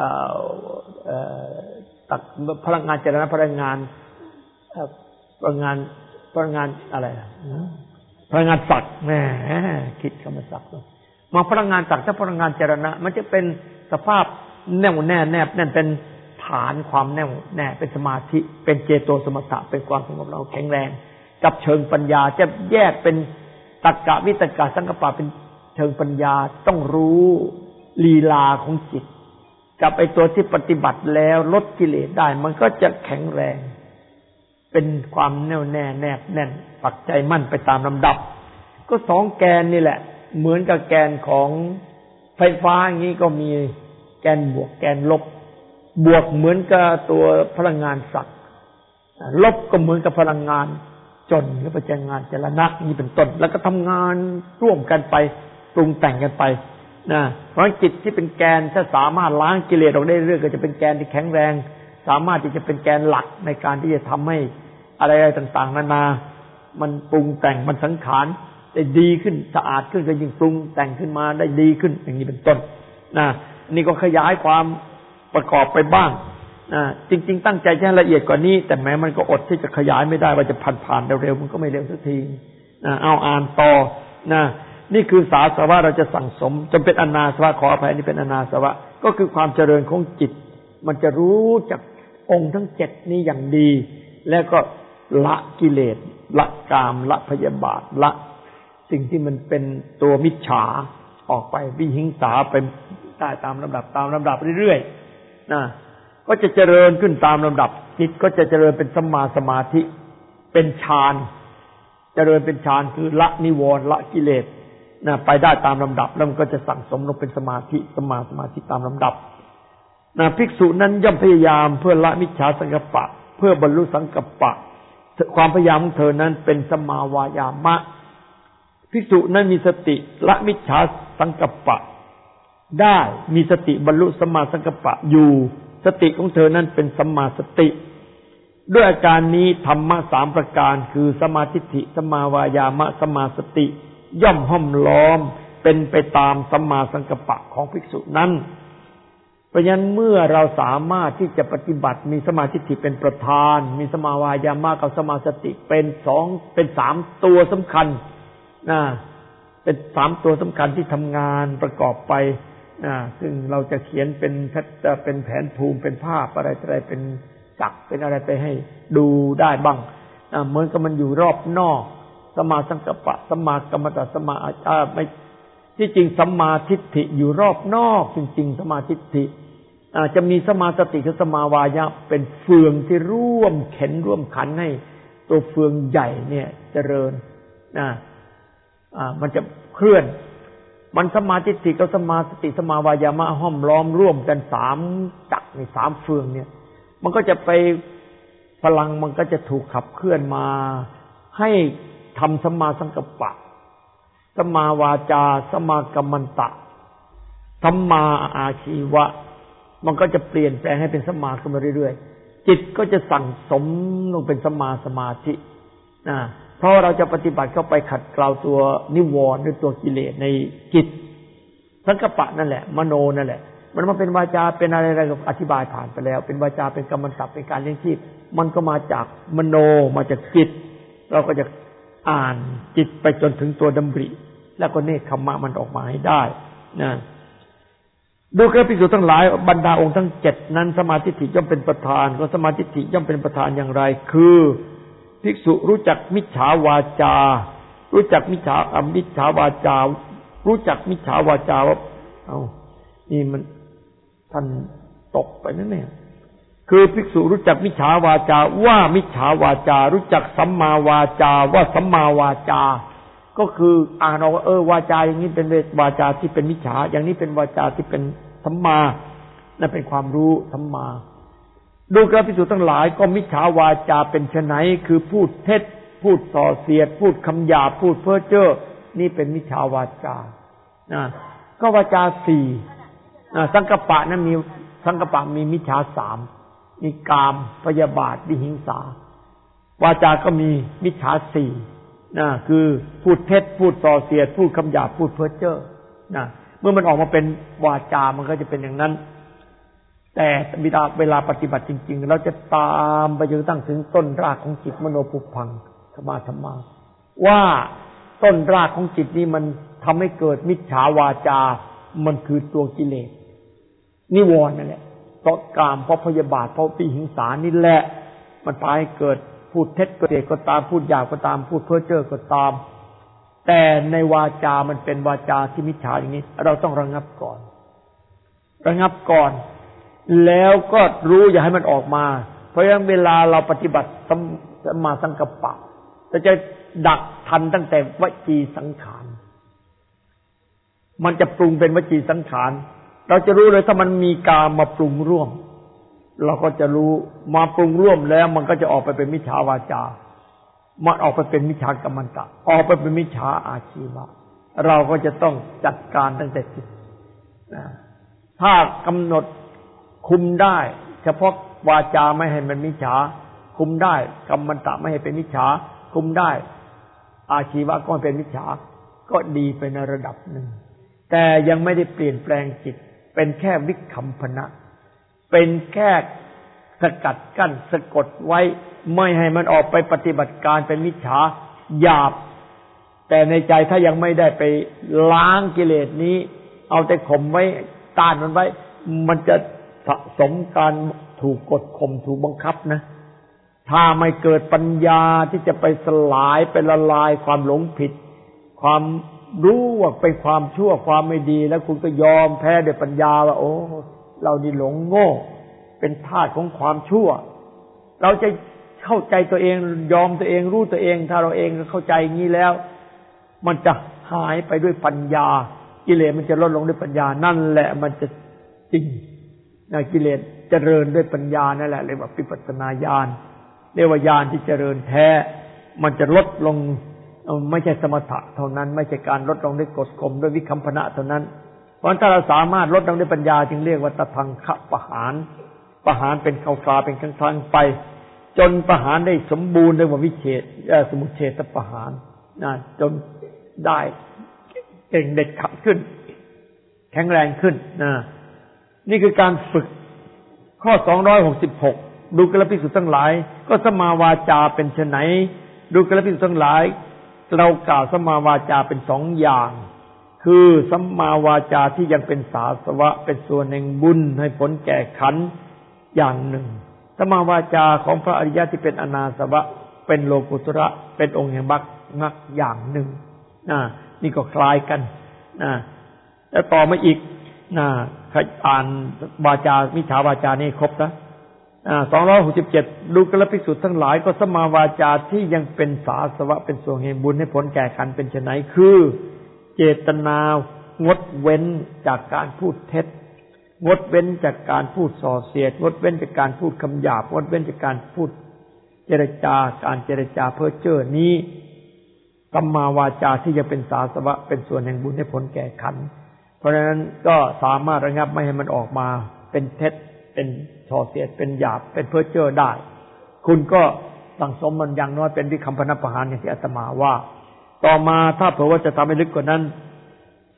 ตักพลังงานจรณะพลังงานพลังงานพลังงานอะไรพลังงานศักดิ์แหมคิดคำว่าศักดิ์มาพลังงานศักดิ์ถ้าพลังงานจรณะมันจะเป็นสภาพแน่วแน่แนบแน่นเป็นฐานความแน่วแน่เป็นสมาธิเป็นเจโตสมถะเป็นความสงบเราแข็งแรงกับเชิงปัญญาจะแยกเป็นตักกะวิตกะสังกัปปะเป็นเชิงปัญญาต้องรู้ลีลาของจิตกับไอ้ตัวที่ปฏิบัติแล้วลดกิเลสได้มันก็จะแข็งแรงเป็นความแน่วแน่แนบแน่นปักใจมั่นไปตามลำดับก็สองแกนนี่แหละเหมือนกับแกนของไฟฟ้าอย่างนี้ก็มีแกนบวกแกนลบบวกเหมือนกับตัวพลังงานศักดิ์ลบก็เหมือนกับพลังงานจนหรือพลังงานจรณะนี่เป็นต้นแล้วก็ทำงานร่วมกันไปปรุงแต่งกันไปนะเพราะจิตที่เป็นแกนถ้าสามารถล้างกิเลสออกได้เรื่อยก็จะเป็นแกนที่แข็งแรงสามารถที่จะเป็นแกนหลักในการที่จะทำให้อะไรๆต่างๆนานามันปรุงแต่งมันสังขารได้ดีขึ้นสะอาดขึ้นก็ยิ่งปรุงแต่งขึ้นมาได้ดีขึ้นอย่างนี้เป็นต้นนะนี่ก็ขยายความประกอบไปบ้างนะจริงๆตั้งใจจะให้ละเอียดกว่านี้แต่แม้มันก็อดที่จะขยายไม่ได้ว่าจะผ่านๆเร็วๆมันก็ไม่เร็วสักทีนะเอาอ่านต่อนะนี่คือสาสวะเราจะสั่งสมจนเป็นอนาสวะขออภัยนี่เป็นอนาสวะก็คือความเจริญของจิตมันจะรู้จักองค์ทั้งเจ็ดนี้อย่างดีแล้วก็ละกิเลสละกามละพยาบาทละสิ่งที่มันเป็นตัวมิจฉาออกไปวิหิงสาไปได้ตามลำดับตามลำดับเรื่อยๆนะก็จะเจริญขึ้นตามลำดับจิตก็จะเจริญเป็นสัมมาสมาธิเป็นฌานเจริญเป็นฌานคือละนิวรณ์ละกิเลสนะไปได้ตามลำดับแล้วมันก็จะสั่งสมลงเป็นสมาธิสัมมาสมาธิตามลำดับนะภิกษุนั้นย่อมพยายามเพื่อละมิจฉาสังกัปปะเพื่อบรรลุสังกัปปะความพยายามของเธอนั้นเป็นสัมมาวายามะภิกษุนั้นมีสติละมิจฉาสังกัปปะได้มีสติบรรลุสัมมาสังกัปปะอยู่สติของเธอนั้นเป็นสัมมาสติด้วยอาการนี้ธรรมะสามประการคือสัมมาทิฏฐิสัมมาวายามะสัมมาสติย่อมห้อมล้อมเป็นไปตามสัมมาสังกัปปะของภิกษุนั้นเพราะฉะนั้นเมื่อเราสามารถที่จะปฏิบัติมีสัมมาทิฏฐิเป็นประธานมีสัมมาวายามะกับสัมมาสติเป็นสองเป็นสามตัวสำคัญนะเป็นสามตัวสำคัญที่ทำงานประกอบไปนะซึ่งเราจะเขียนเป็นเป็นแผนภูมิเป็นภาพอะไรอะไรเป็นจักรเป็นอะไรไปให้ดูได้บ้างนะเหมือนกับมันอยู่รอบนอกสัมมาสังกัปปะสัมมากัมมันตสัมมาอ่าไม่ที่จริงสัมมาทิฏฐิอยู่รอบนอกจริงๆสัมมาทิฏฐิอาจจะมีสัมมาสติคือสัมมาวายะเป็นเฟืองที่ร่วมเข็นร่วมขันให้ตัวเฟืองใหญ่เนี่ยเจริญนะอ่ามันจะเคลื่อนมันสัมมาทิฏฐิกับสัมมาสติสัมมาวายามะห้อมล้อมร่วมกันสามจักรนี่สามเฟืองเนี่ยมันก็จะไปพลังมันก็จะถูกขับเคลื่อนมาให้ทำสัมมาสังกัปปะสัมมาวาจาสัมมากัมมันตะสัมมาอาชีวะมันก็จะเปลี่ยนแปลงให้เป็นสัมมาขึ้นมาเรื่อยๆจิตก็จะสั่งสมลงเป็นสัมมาสมาธินะเพราะเราจะปฏิบัติเข้าไปขัดเกลาตัวนิวรณ์หรือตัวกิเลสในจิตสังกัปปะนั่นแหละมโนนั่นแหละมันมาเป็นวาจาเป็นอะไรอะไรก็อธิบายผ่านไปแล้วเป็นวาจาเป็นกัมมันตเป็นการเลี้ยงชีพมันก็มาจากมโนมาจากจิตเราก็จะอ่านจิตไปจนถึงตัวดำริแล้วก็เนกขัมมะมันออกมาให้ได้นะดูกระภิกษุทั้งหลายบรรดาองค์ทั้งเจ็ดนั้นสมาธิฐิย่อมเป็นประธานก็สมาธิฐิย่อมเป็นประธานอย่างไรคือภิกษุรู้จักมิจฉาวาจารู้จักมิจฉาอมิจฉาวาจารู้จักมิจฉาวาจาว่าเอ้านี่มันท่านตกไปนั่นเนี่ยคือภิกษุรู้จักมิจฉาวาจาว่ามิจฉาวาจารู้จักสัมมาวาจาว่าสัมมาวาจาก็คืออ่านเอาว่าเออวาจาอย่างนี้เป็นวาจาที่เป็นมิจฉาอย่างนี้เป็นวาจาที่เป็นสัมมานั่นเป็นความรู้สัมมาดูกระภิกษุทั้งหลายก็มิจฉาวาจาเป็นไฉนคือพูดเท็จพูดส่อเสียดพูดคำหยาบพูดเพ้อเจ้อนี่เป็นมิจฉาวาจานะก็วาจาสี่สังกัปปะนั้นมีสังกัปปะมีมิจฉาสามมีกามพยาบาทวิหิงสาวาจาก็มีมิจฉาสี่นะคือพูดเท็จพูดส่อเสียดพูดคำหยาบพูดเพ้อเจ้อนะเมื่อมันออกมาเป็นวาจามันก็จะเป็นอย่างนั้นแต่เวลาเวลาปฏิบัติจริงๆเราจะตามไปจนตั้งถึงต้นรากของจิตมโนปุพังธรรมะธรรมะว่าต้นรากของจิตนี้มันทำให้เกิดมิจฉาวาจามันคือตัวกิเลสนิวรณ์นั่นแหละเพราะกามเพราะพยาบาทเพราะวิหิงสานี่แหละมันพาให้เกิดพูดเท็จก็เด็กก็ตามพูดหยาบก็ตามพูดเพ้อเจ้อก็ตามแต่ในวาจามันเป็นวาจาที่มิจฉาอย่างนี้เราต้องระงับก่อนระงับก่อนแล้วก็รู้อย่าให้มันออกมาเพราะฉะนั้นเวลาเราปฏิบัติสัมมาสังกัปปะเราจะดักทันตั้งแต่วจีสังขารมันจะปรุงเป็นวจีสังขารเราจะรู้เลยถ้ามันมีกามมาปรุงร่วมเราก็จะรู้มาปรุงร่วมแล้วมันก็จะออกไปเป็นมิจฉาวาจามันออกไปเป็นมิจฉากัมมันตะออกไปเป็นมิจฉาอาชีวะเราก็จะต้องจัดการตั้งแต่จิตถ้ากำหนดคุมได้เฉพาะวาจาไม่ให้มันมิจฉาคุมได้กัมมันตะไม่ให้เป็นมิจฉาคุมได้อาชีวะก็เป็นมิจฉาก็ดีไปในระดับหนึ่งแต่ยังไม่ได้เปลี่ยนแปลงจิตเป็นแค่วิคัมภนะเป็นแค่สกัดกั้นสะกดไว้ไม่ให้มันออกไปปฏิบัติการเป็นมิจฉาหยาบแต่ในใจถ้ายังไม่ได้ไปล้างกิเลสนี้เอาแต่ข่มไว้ต้านมันไว้มันจะสะสมการถูกกดข่มถูกบังคับนะถ้าไม่เกิดปัญญาที่จะไปสลายไปละลายความหลงผิดความรู้ว่าเป็นความชั่วความไม่ดีแล้วคุณก็ยอมแพ้ด้วยปัญญาว่าโอ้เรานี่หลงโง่เป็นทาสของความชั่วเราจะเข้าใจตัวเองยอมตัวเองรู้ตัวเองถ้าเราเองเข้าใจอย่างนี้แล้วมันจะหายไปด้วยปัญญากิเลสมันจะลดลงด้วยปัญญานั่นแหละมันจะจริงนะกิเลสเจริญด้วยปัญญานั่นแหละเรียกว่าวิปัสสนาญาณเรียกว่าญาณที่เจริญแท้มันจะลดลงไม่ใช่สมถะเท่านั้นไม่ใช่การลดลงด้วยกฎข่มด้วยวิคัมภนะเท่านั้นเพราะถ้าเราสามารถลดลงด้วยปัญญาจึงเรียกว่าตทังคะปหารปหารเป็นคาวาเป็นครั้งๆไปจนปหารได้สมบูรณ์เรียกว่าวิเฉทสมุเฉทปหารนะจนได้เก่งเด็ดขาดขึ้นแข็งแรงขึ้นนะนี่คือการฝึกข้อสองร้อยหกสิบหกดูกระภิกษุทั้งหลายก็สัมมาวาจาเป็นไฉนดูกระภิกษุทั้งหลายเรากล่าวสัมมาวาจาเป็นสองอย่างคือสัมมาวาจาที่ยังเป็นสาสวะเป็นส่วนแห่งบุญให้ผลแก่ขันธ์อย่างหนึ่งสัมมาวาจาของพระอริยะที่เป็นอนาสวะเป็นโลกุตระเป็นองค์แห่งมรรคมรรคอย่างหนึ่งนะนี่ก็คล้ายกันนะแล้วต่อมาอีกนะอ่านวาจามิจฉาวาจานี่ครบนะอ่าสองร้อยหกสิบเจ็ดดูกระภิกษุทั้งหลายก็สัมมาวาจาที่ยังเป็นสาสวะเป็นส่วนแห่งบุญให้ผลแก่ขันธ์เป็นไฉนคือเจตนางดเว้นจากการพูดเท็จงดเว้นจากการพูดส่อเสียดงดเว้นจากการพูดคำหยาบงดเว้นจากการพูดเจรจาการเจรจาเพ้อเจ้อนี้สัมมาวาจาที่ยังเป็นสาสวะเป็นส่วนแห่งบุญให้ผลแก่ขันธ์เพราะฉะนั้นก็สามารถระงับไม่ให้มันออกมาเป็นเท็จเป็นส่อเสียดเป็นหยาบเป็นเพ้อเจ้อได้คุณก็สั่งสมมันอย่างน้อยเป็นวิคัมภนะปหารอย่างที่อาตมาว่าต่อมาถ้าเผื่อว่าจะทำให้ลึกกว่านั้น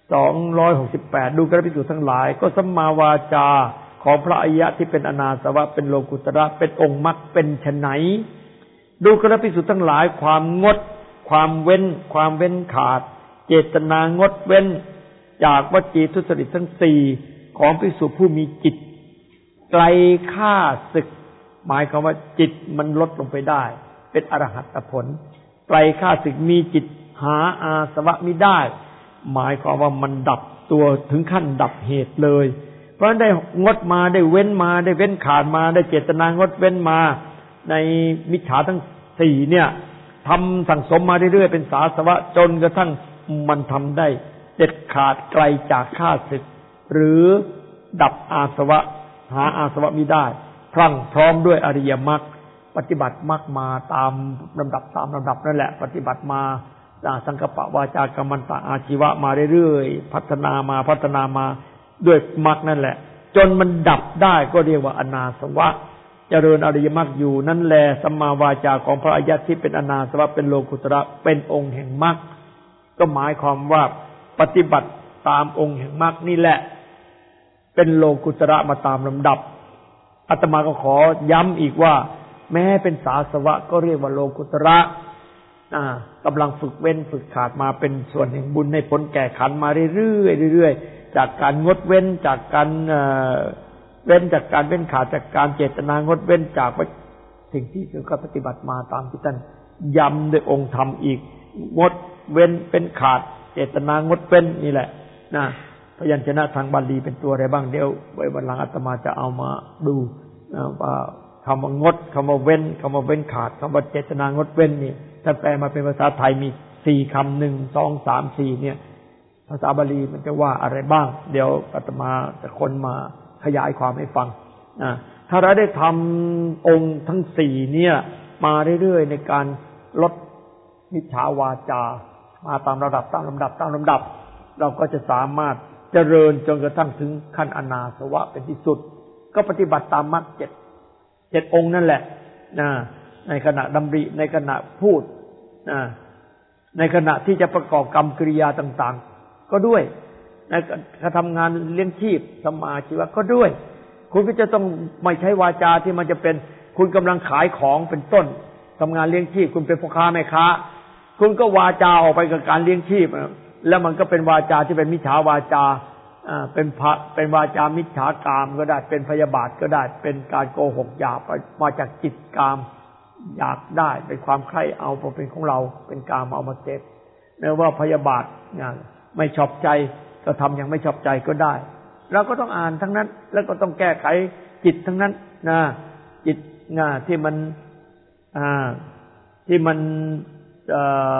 สองร้อยหกสิบแปดดูกระภิกษุทั้งหลายก็สัมมาวาจาของพระอริยะที่เป็นอนาสวะเป็นโลกุตระเป็นองค์มรรคเป็นไฉนดูกระภิกษุทั้งหลายความงดความเว้นความเว้นขาดเจตนางดเว้นจากวจีทุจริตทั้งสี่ของภิกษุผู้มีจิตไกลข้าศึกหมายความว่าจิตมันลดลงไปได้เป็นอรหัตผลไกลข้าศึกมีจิตหาอาสวะมิได้หมายความว่ามันดับตัวถึงขั้นดับเหตุเลยเพราะฉะนั้นได้งดมาได้เว้นมาได้เว้นขาดมาได้เจตนางดเว้นมาในมิจฉาทั้งสี่เนี่ยทำสั่งสมมาเรื่อยๆเป็นสาสวะจนกระทั่งมันทำได้เด็ดขาดไกลจากข้าศึกหรือดับอาสวะหาอาสวะมิได้พรั่งพร้อมด้วยอริยมรรคปฏิบัติมรรคมาตามลำดับตามลำดับนั่นแหละปฏิบัติมาสังกัปปะวาจากัมมันตะอาชีวะมาเรื่อยๆพัฒนามาพัฒนามาด้วยมรรคนั่นแหละจนมันดับได้ก็เรียกว่าอนาสวะเจริญอริยมรรคอยู่นั่นแหละสัมมาวาจาของพระอริยะที่เป็นอนาสวะเป็นโลกุตระเป็นองค์แห่งมรรคก็หมายความว่าปฏิบัติตามองค์แห่งมรรคนี่แหละเป็นโลกุตระมาตามลำดับอาตมาก็ขอย้ำอีกว่าแม้เป็นสาสวะก็เรียกว่าโลกุตระอ่ากำลังฝึกเว้นฝึกขาดมาเป็นส่วนแห่งบุญในผลแก่ขันมาเรื่อยๆเรื่อยๆจากการงดเว้นจากการเว้นจากการเว้นขาดจากการเจตนางดเว้นจากสิ่งที่เขาปฏิบัติมาตามที่ท่านย้ำด้วยองค์ธรรมอีกงดเว้นเป็นขาดเจตนางดเว้นนี่แหละนะพยัญชนะทางบาลีเป็นตัวอะไรบ้างเดี๋ยวไว้วันหลังอาตมาจะเอามาดูว่าคำว่างดคำว่าเว้นคำว่าเว้นขาดคำว่าเจตนางดเว้นนี่ถ้าแปลมาเป็นภาษาไทยมีสี่คำหนึ่งสองสามสี่เนี่ยภาษาบาลีมันจะว่าอะไรบ้างเดี๋ยวอาตมาจะคนมาขยายความให้ฟังนะถ้าเราได้ทำองค์ทั้งสี่เนี่ยมาเรื่อยๆในการลดมิจฉาวาจามาตามระดับตามลำดับตามลำดับเราก็จะสามารถเจริญจนกระทั่งถึงขั้นอนาสวะเป็นที่สุดก็ปฏิบัติตามมรรคเจ็ดเจ็ดองค์นั่นแหละนะในขณะดำริในขณะพูดนะในขณะที่จะประกอบกรรมกิริยาต่างๆก็ด้วยในการทำงานเลี้ยงชีพสัมมาอาชีวะก็ด้วยคุณก็จะต้องไม่ใช้วาจาที่มันจะเป็นคุณกำลังขายของเป็นต้นทำงานเลี้ยงชีพคุณเป็นพ่อค้าแม่ค้าคุณก็วาจาออกไปกับการเลี้ยงชีพแล้วมันก็เป็นวาจาที่เป็นมิจฉาวาจาอ่าเป็นพระเป็นวาจามิจฉากามก็ได้เป็นพยาบาทก็ได้เป็นการโกหกหยาบมาจากจิตกามอยากได้เป็นความใคร่เอาพอเป็นของเราเป็นกามเอามาเสพแม้ว่าพยาบาทเนี่ยไม่ชอบใจก็ทำอย่างไม่ชอบใจก็ได้เราก็ต้องอ่านทั้งนั้นแล้วก็ต้องแก้ไขจิตทั้งนั้นนะจิตนะที่มันอ่าที่มันเอ่อ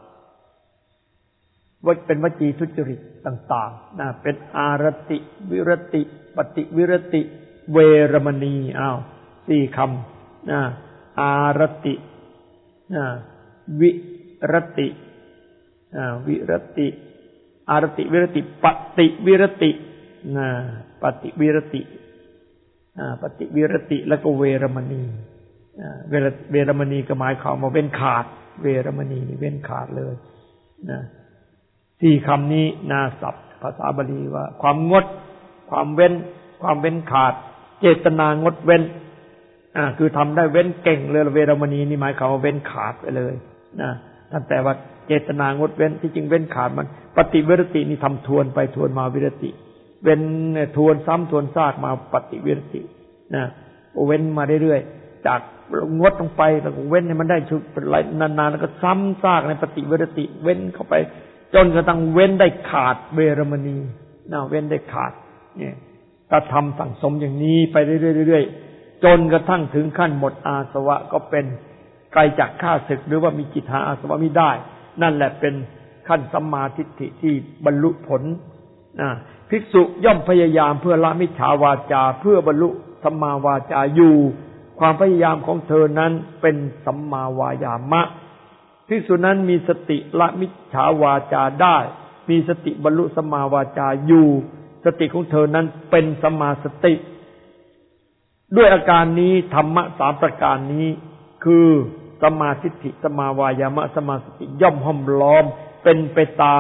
ว่าเป็นวจีทุจริตต่างๆนะเป็นอารติวิรติปฏิวิรติเวรมณีอ้าวสี่คำนะอารตินะวิรติอ่าวิรติอารติวิรติปฏิวิรตินะปฏิวิรติอ่าปฏิวิรติแล้วก็เวรมณีอ่าเวรเวรมณีก็หมายความว่าเว้นขาดเวรมณีนี่เว้นขาดเลยนะสี่คำนี้นาศัพท์ภาษาบาลีว่าความงดความเว้นความเว้นขาดเจตนางดเว้นอ่าคือทำได้เว้นเก่งเลยเวรมณีนี่หมายความว่าเว้นขาดไปเลยนะท่านแต่ว่าเจตนางดเว้นที่จริงเว้นขาดมันปฏิวิรตินี่ทำทวนไปทวนมาวิรติเว้นทวนซ้ำทวนซากมาปฏิวิรตินะเว้นมาเรื่อยๆจากงดลงไปแล้วก็เว้นให้มันได้ชุดนานๆแล้วก็ซ้ำซากในปฏิวิรติเว้นเข้าไปจนกระทั่งเว้นได้ขาดเวรมณีนะเว้นได้ขาดเนี่ยถ้าทำสั่งสมอย่างนี้ไปเรื่อยๆจนกระทั่งถึงขั้นหมดอาสวะก็เป็นไกลจากข้าศึกหรือว่ามีจิตหาอาสวะไม่ได้นั่นแหละเป็นขั้นสัมมาทิฏฐิที่บรรลุผลนะภิกษุย่อมพยายามเพื่อละมิจฉาวาจาเพื่อบรรลุสัมมาวาจาอยู่ความพยายามของเธอนั้นเป็นสัมมาวายามะภิกษุนั้นมีสติละมิจฉาวาจาได้มีสติบรรลุสัมมาวาจาอยู่สติของเธอนั้นเป็นสัมมาสติด้วยอาการนี้ธรรมะสามประการนี้คือสัมมาทิฏฐิสัมมาวายามะสัมมาสติย่อมห้อมล้อมเป็นไปตาม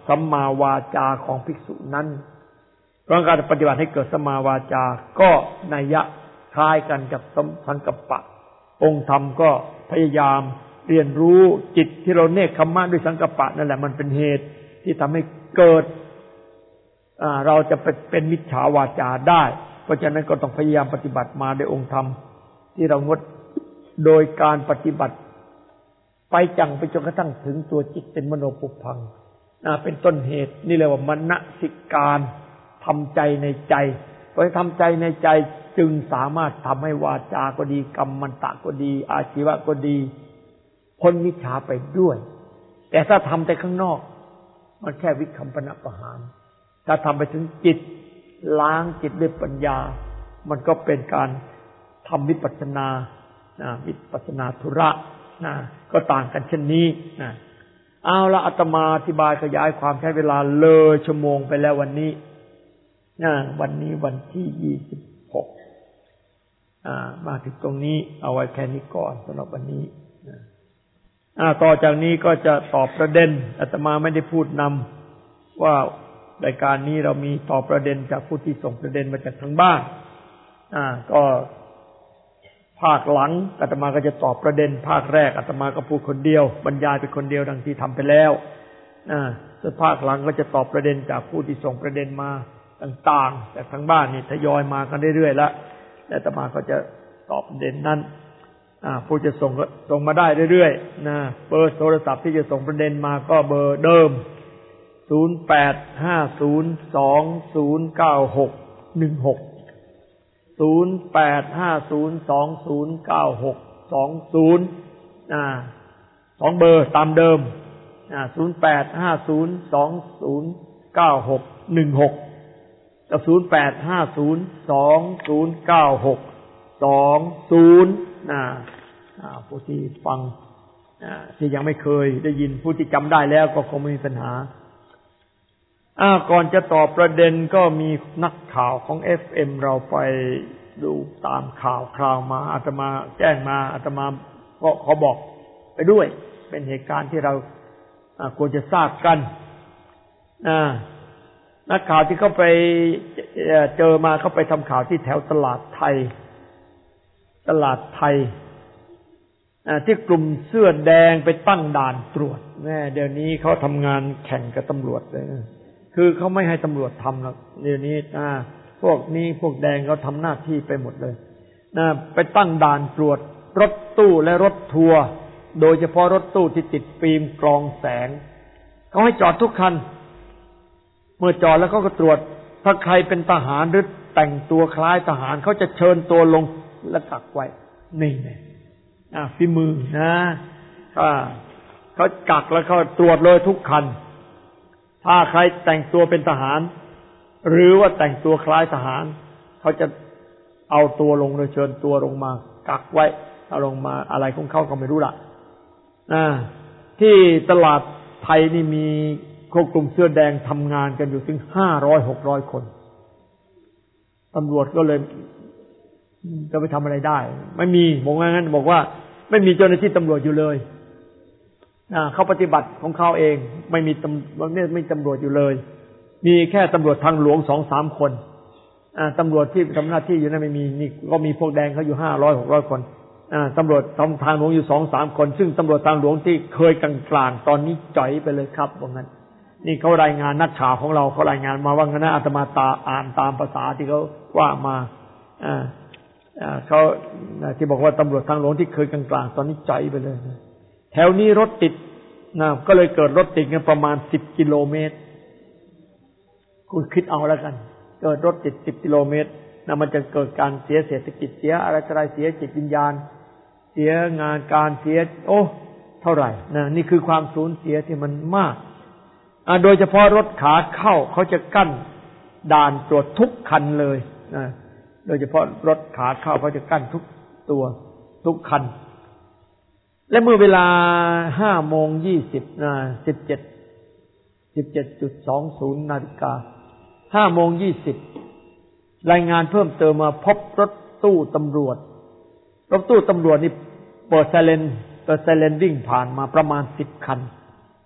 สัมมาวาจาของภิกษุนั้นเพราะการปฏิบัติให้เกิดสัมมาวาจาก็นัยยะคล้ายกันกับสังกัปปะองค์ธรรมก็พยายามเรียนรู้จิตที่เราเนกขัมมะด้วยสังกัปปะนั่นแหละมันเป็นเหตุที่ทำให้เกิดเราจะเป็นมิจฉาวาจาได้เพราะฉะนั้นก็ต้องพยายามปฏิบัติมาด้วยองค์ธรรมที่เรางดโดยการปฏิบัติไปจังไปจนกระทั่งถึงตัวจิตเป็นมโนปุพังเป็นต้นเหตุนี่เรียกว่ามนสิการทำใจในใจพอทำใจในใจจึงสามารถทำให้วาจาก็ดีกรรมันตะก็ดีอาชีวะก็ดีพ้นมิจฉาไปด้วยแต่ถ้าทำแต่ข้างนอกมันแค่วิคัมปนประหารถ้าทำไปถึงจิตล้างจิตด้วยปัญญามันก็เป็นการทำวิปัสสนานะวิปัสสนาธุระนะก็ต่างกันเช่นนี้นะเอาละอาตมาอธิบายขยายความใช้เวลาเลยชั่วโมงไปแล้ววันนี้นะวันนี้วันที่ยี่สิบหกอ่ามาถึงตรงนี้เอาไว้แค่นี้ก่อนสำหรับวันนี้นะอ่าต่อจากนี้ก็จะตอบประเด็นอาตมาไม่ได้พูดนำว่ารายการนี้เรามีตอบประเด็นจากผู้ที่ส่งประเด็นมาจากทางบ้านอ่าก็ภาคหลังอาตมาก็จะตอบประเด็นภาคแรกอาตมาก็พูดคนเดียวบรรยายไปคนเดียวดังที่ทำไปแล้วอ่าส่วนภาคหลังก็จะตอบประเด็นจากผู้ที่ส่งประเด็นมาต่างๆจากทางบ้านนี่ทยอยมากันเรื่อยๆแล้วอาตมาก็จะตอบประเด็นนั้นอ่าผู้จะส่งก็ส่งมาได้เรื่อยๆนะเบอร์โทรศัพท์ที่จะส่งประเด็นมาก็เบอร์เดิมศูนย์ แปด ห้า ศูนย์ สอง ศูนย์ เก้า หก หนึ่ง หก ศูนย์ แปด ห้า ศูนย์ สอง ศูนย์ เก้า หก สอง ศูนย์อ่าสองเบอร์ตามเดิมอ่าศูนย์ แปด ห้า ศูนย์ สอง ศูนย์ เก้า หก หนึ่ง หกกับศูนย์ แปด ห้า ศูนย์ สอง ศูนย์ เก้า หก สอง ศูนย์อ่าอ่าผู้ที่ฟังอ่าที่ยังไม่เคยได้ยินผู้ที่จำได้แล้วก็คงไม่มีปัญหาอ่าก่อนจะตอบประเด็นก็มีนักข่าวของ เอฟ เอ็ม เราไปดูตามข่าวคราวมาอาตมาแจ้งมาอาตมาก็ขอบอกไปด้วยเป็นเหตุการณ์ที่เราควรจะทราบกันอ่านักข่าวที่เขาไปเจอมาเขาไปทำข่าวที่แถวตลาดไทยตลาดไทยที่กลุ่มเสื้อแดงไปตั้งด่านตรวจแม่เดี๋ยวนี้เขาทำงานแข่งกับตำรวจเลยคือเขาไม่ให้ตำรวจทำหรอกเดี๋ยวนี้อ่าพวกนี้พวกแดงเขาทำหน้าที่ไปหมดเลยนะไปตั้งด่านตรวจรถตู้และรถทัวร์โดยเฉพาะรถตู้ที่ติดฟิล์มกรองแสงเขาให้จอดทุกคันเมื่อจอดแล้วเขาก็ตรวจถ้าใครเป็นทหารหรือแต่งตัวคล้ายทหารเขาจะเชิญตัวลงและกักไว้นี่ไงอ่าฝีมือนะอ่าเขากักแล้วเขาตรวจเลยทุกคันถ้าใครแต่งตัวเป็นทหารหรือว่าแต่งตัวคล้ายทหารเขาจะเอาตัวลงเลยเชิญตัวลงมากักไว้เอาลงมาอะไรของเขาก็ไม่รู้ล่ะอ่าที่ตลาดไทยนี่มีกลุ่มเสื้อแดงทำงานกันอยู่ถึงห้าร้อยหกร้อยคนตำรวจก็เลยจะไปทำอะไรได้ไม่มีบอกงั้นบอกว่าไม่มีเจ้าหน้าที่ตำรวจอยู่เลยอ่าเขาปฏิบัติของเขาเองไม่มีตำไม่ไม่ตำรวจอยู่เลยมีแค่ตำรวจทางหลวง สองสาม คนอ่าตำรวจที่ทำหน้าที่อยู่นั้นไม่มีนี่ก็มีพวกแดงเขาอยู่ห้าร้อย หกร้อยคนอ่าตำรวจทางหลวงอยู่ สองสาม คนซึ่งตำรวจทางหลวงที่เคยกลางๆตอนนี้จ่อยไปเลยครับว่างั้นนี่เขารายงานนักข่าวของเราเขารายงานมาว่างั้นนะอาตมาตาอ่านตามภาษาที่เขาว่ามาอ่าอ่าเขาที่บอกว่าตำรวจทางหลวงที่เคยกลางๆตอนนี้จ่อยไปเลยแถวนี้รถติดนะก็เลยเกิดรถติดกันประมาณสิบกิโลเมตรคุณคิดเอาแล้วกันเกิดรถติดสิบกิโลเมตรนะมันจะเกิดการเสียเศรษฐกิจเสียอะไรอะไรเสียจิตวิญญาณเสียงานการเสียโอ้เท่าไหร่นะนี่คือความสูญเสียที่มันมากอ่าโดยเฉพาะรถขาเข้าเขาจะกั้นด่านตรวจทุกคันเลยนะโดยเฉพาะรถขาเข้าเขาจะกั้นทุกตัวทุกคันและเมื่อเวลา ห้าโมงยี่สิบ นาที สิบเจ็ด สิบเจ็ดจุดสองศูนย์ นาฬิกา ห้าโมงยี่สิบ รายงานเพิ่มเติมมาพบรถตู้ตำรวจรถตู้ตำรวจนี่เปิดไซเรนเปิดไซเรนวิ่งผ่านมาประมาณสิบคัน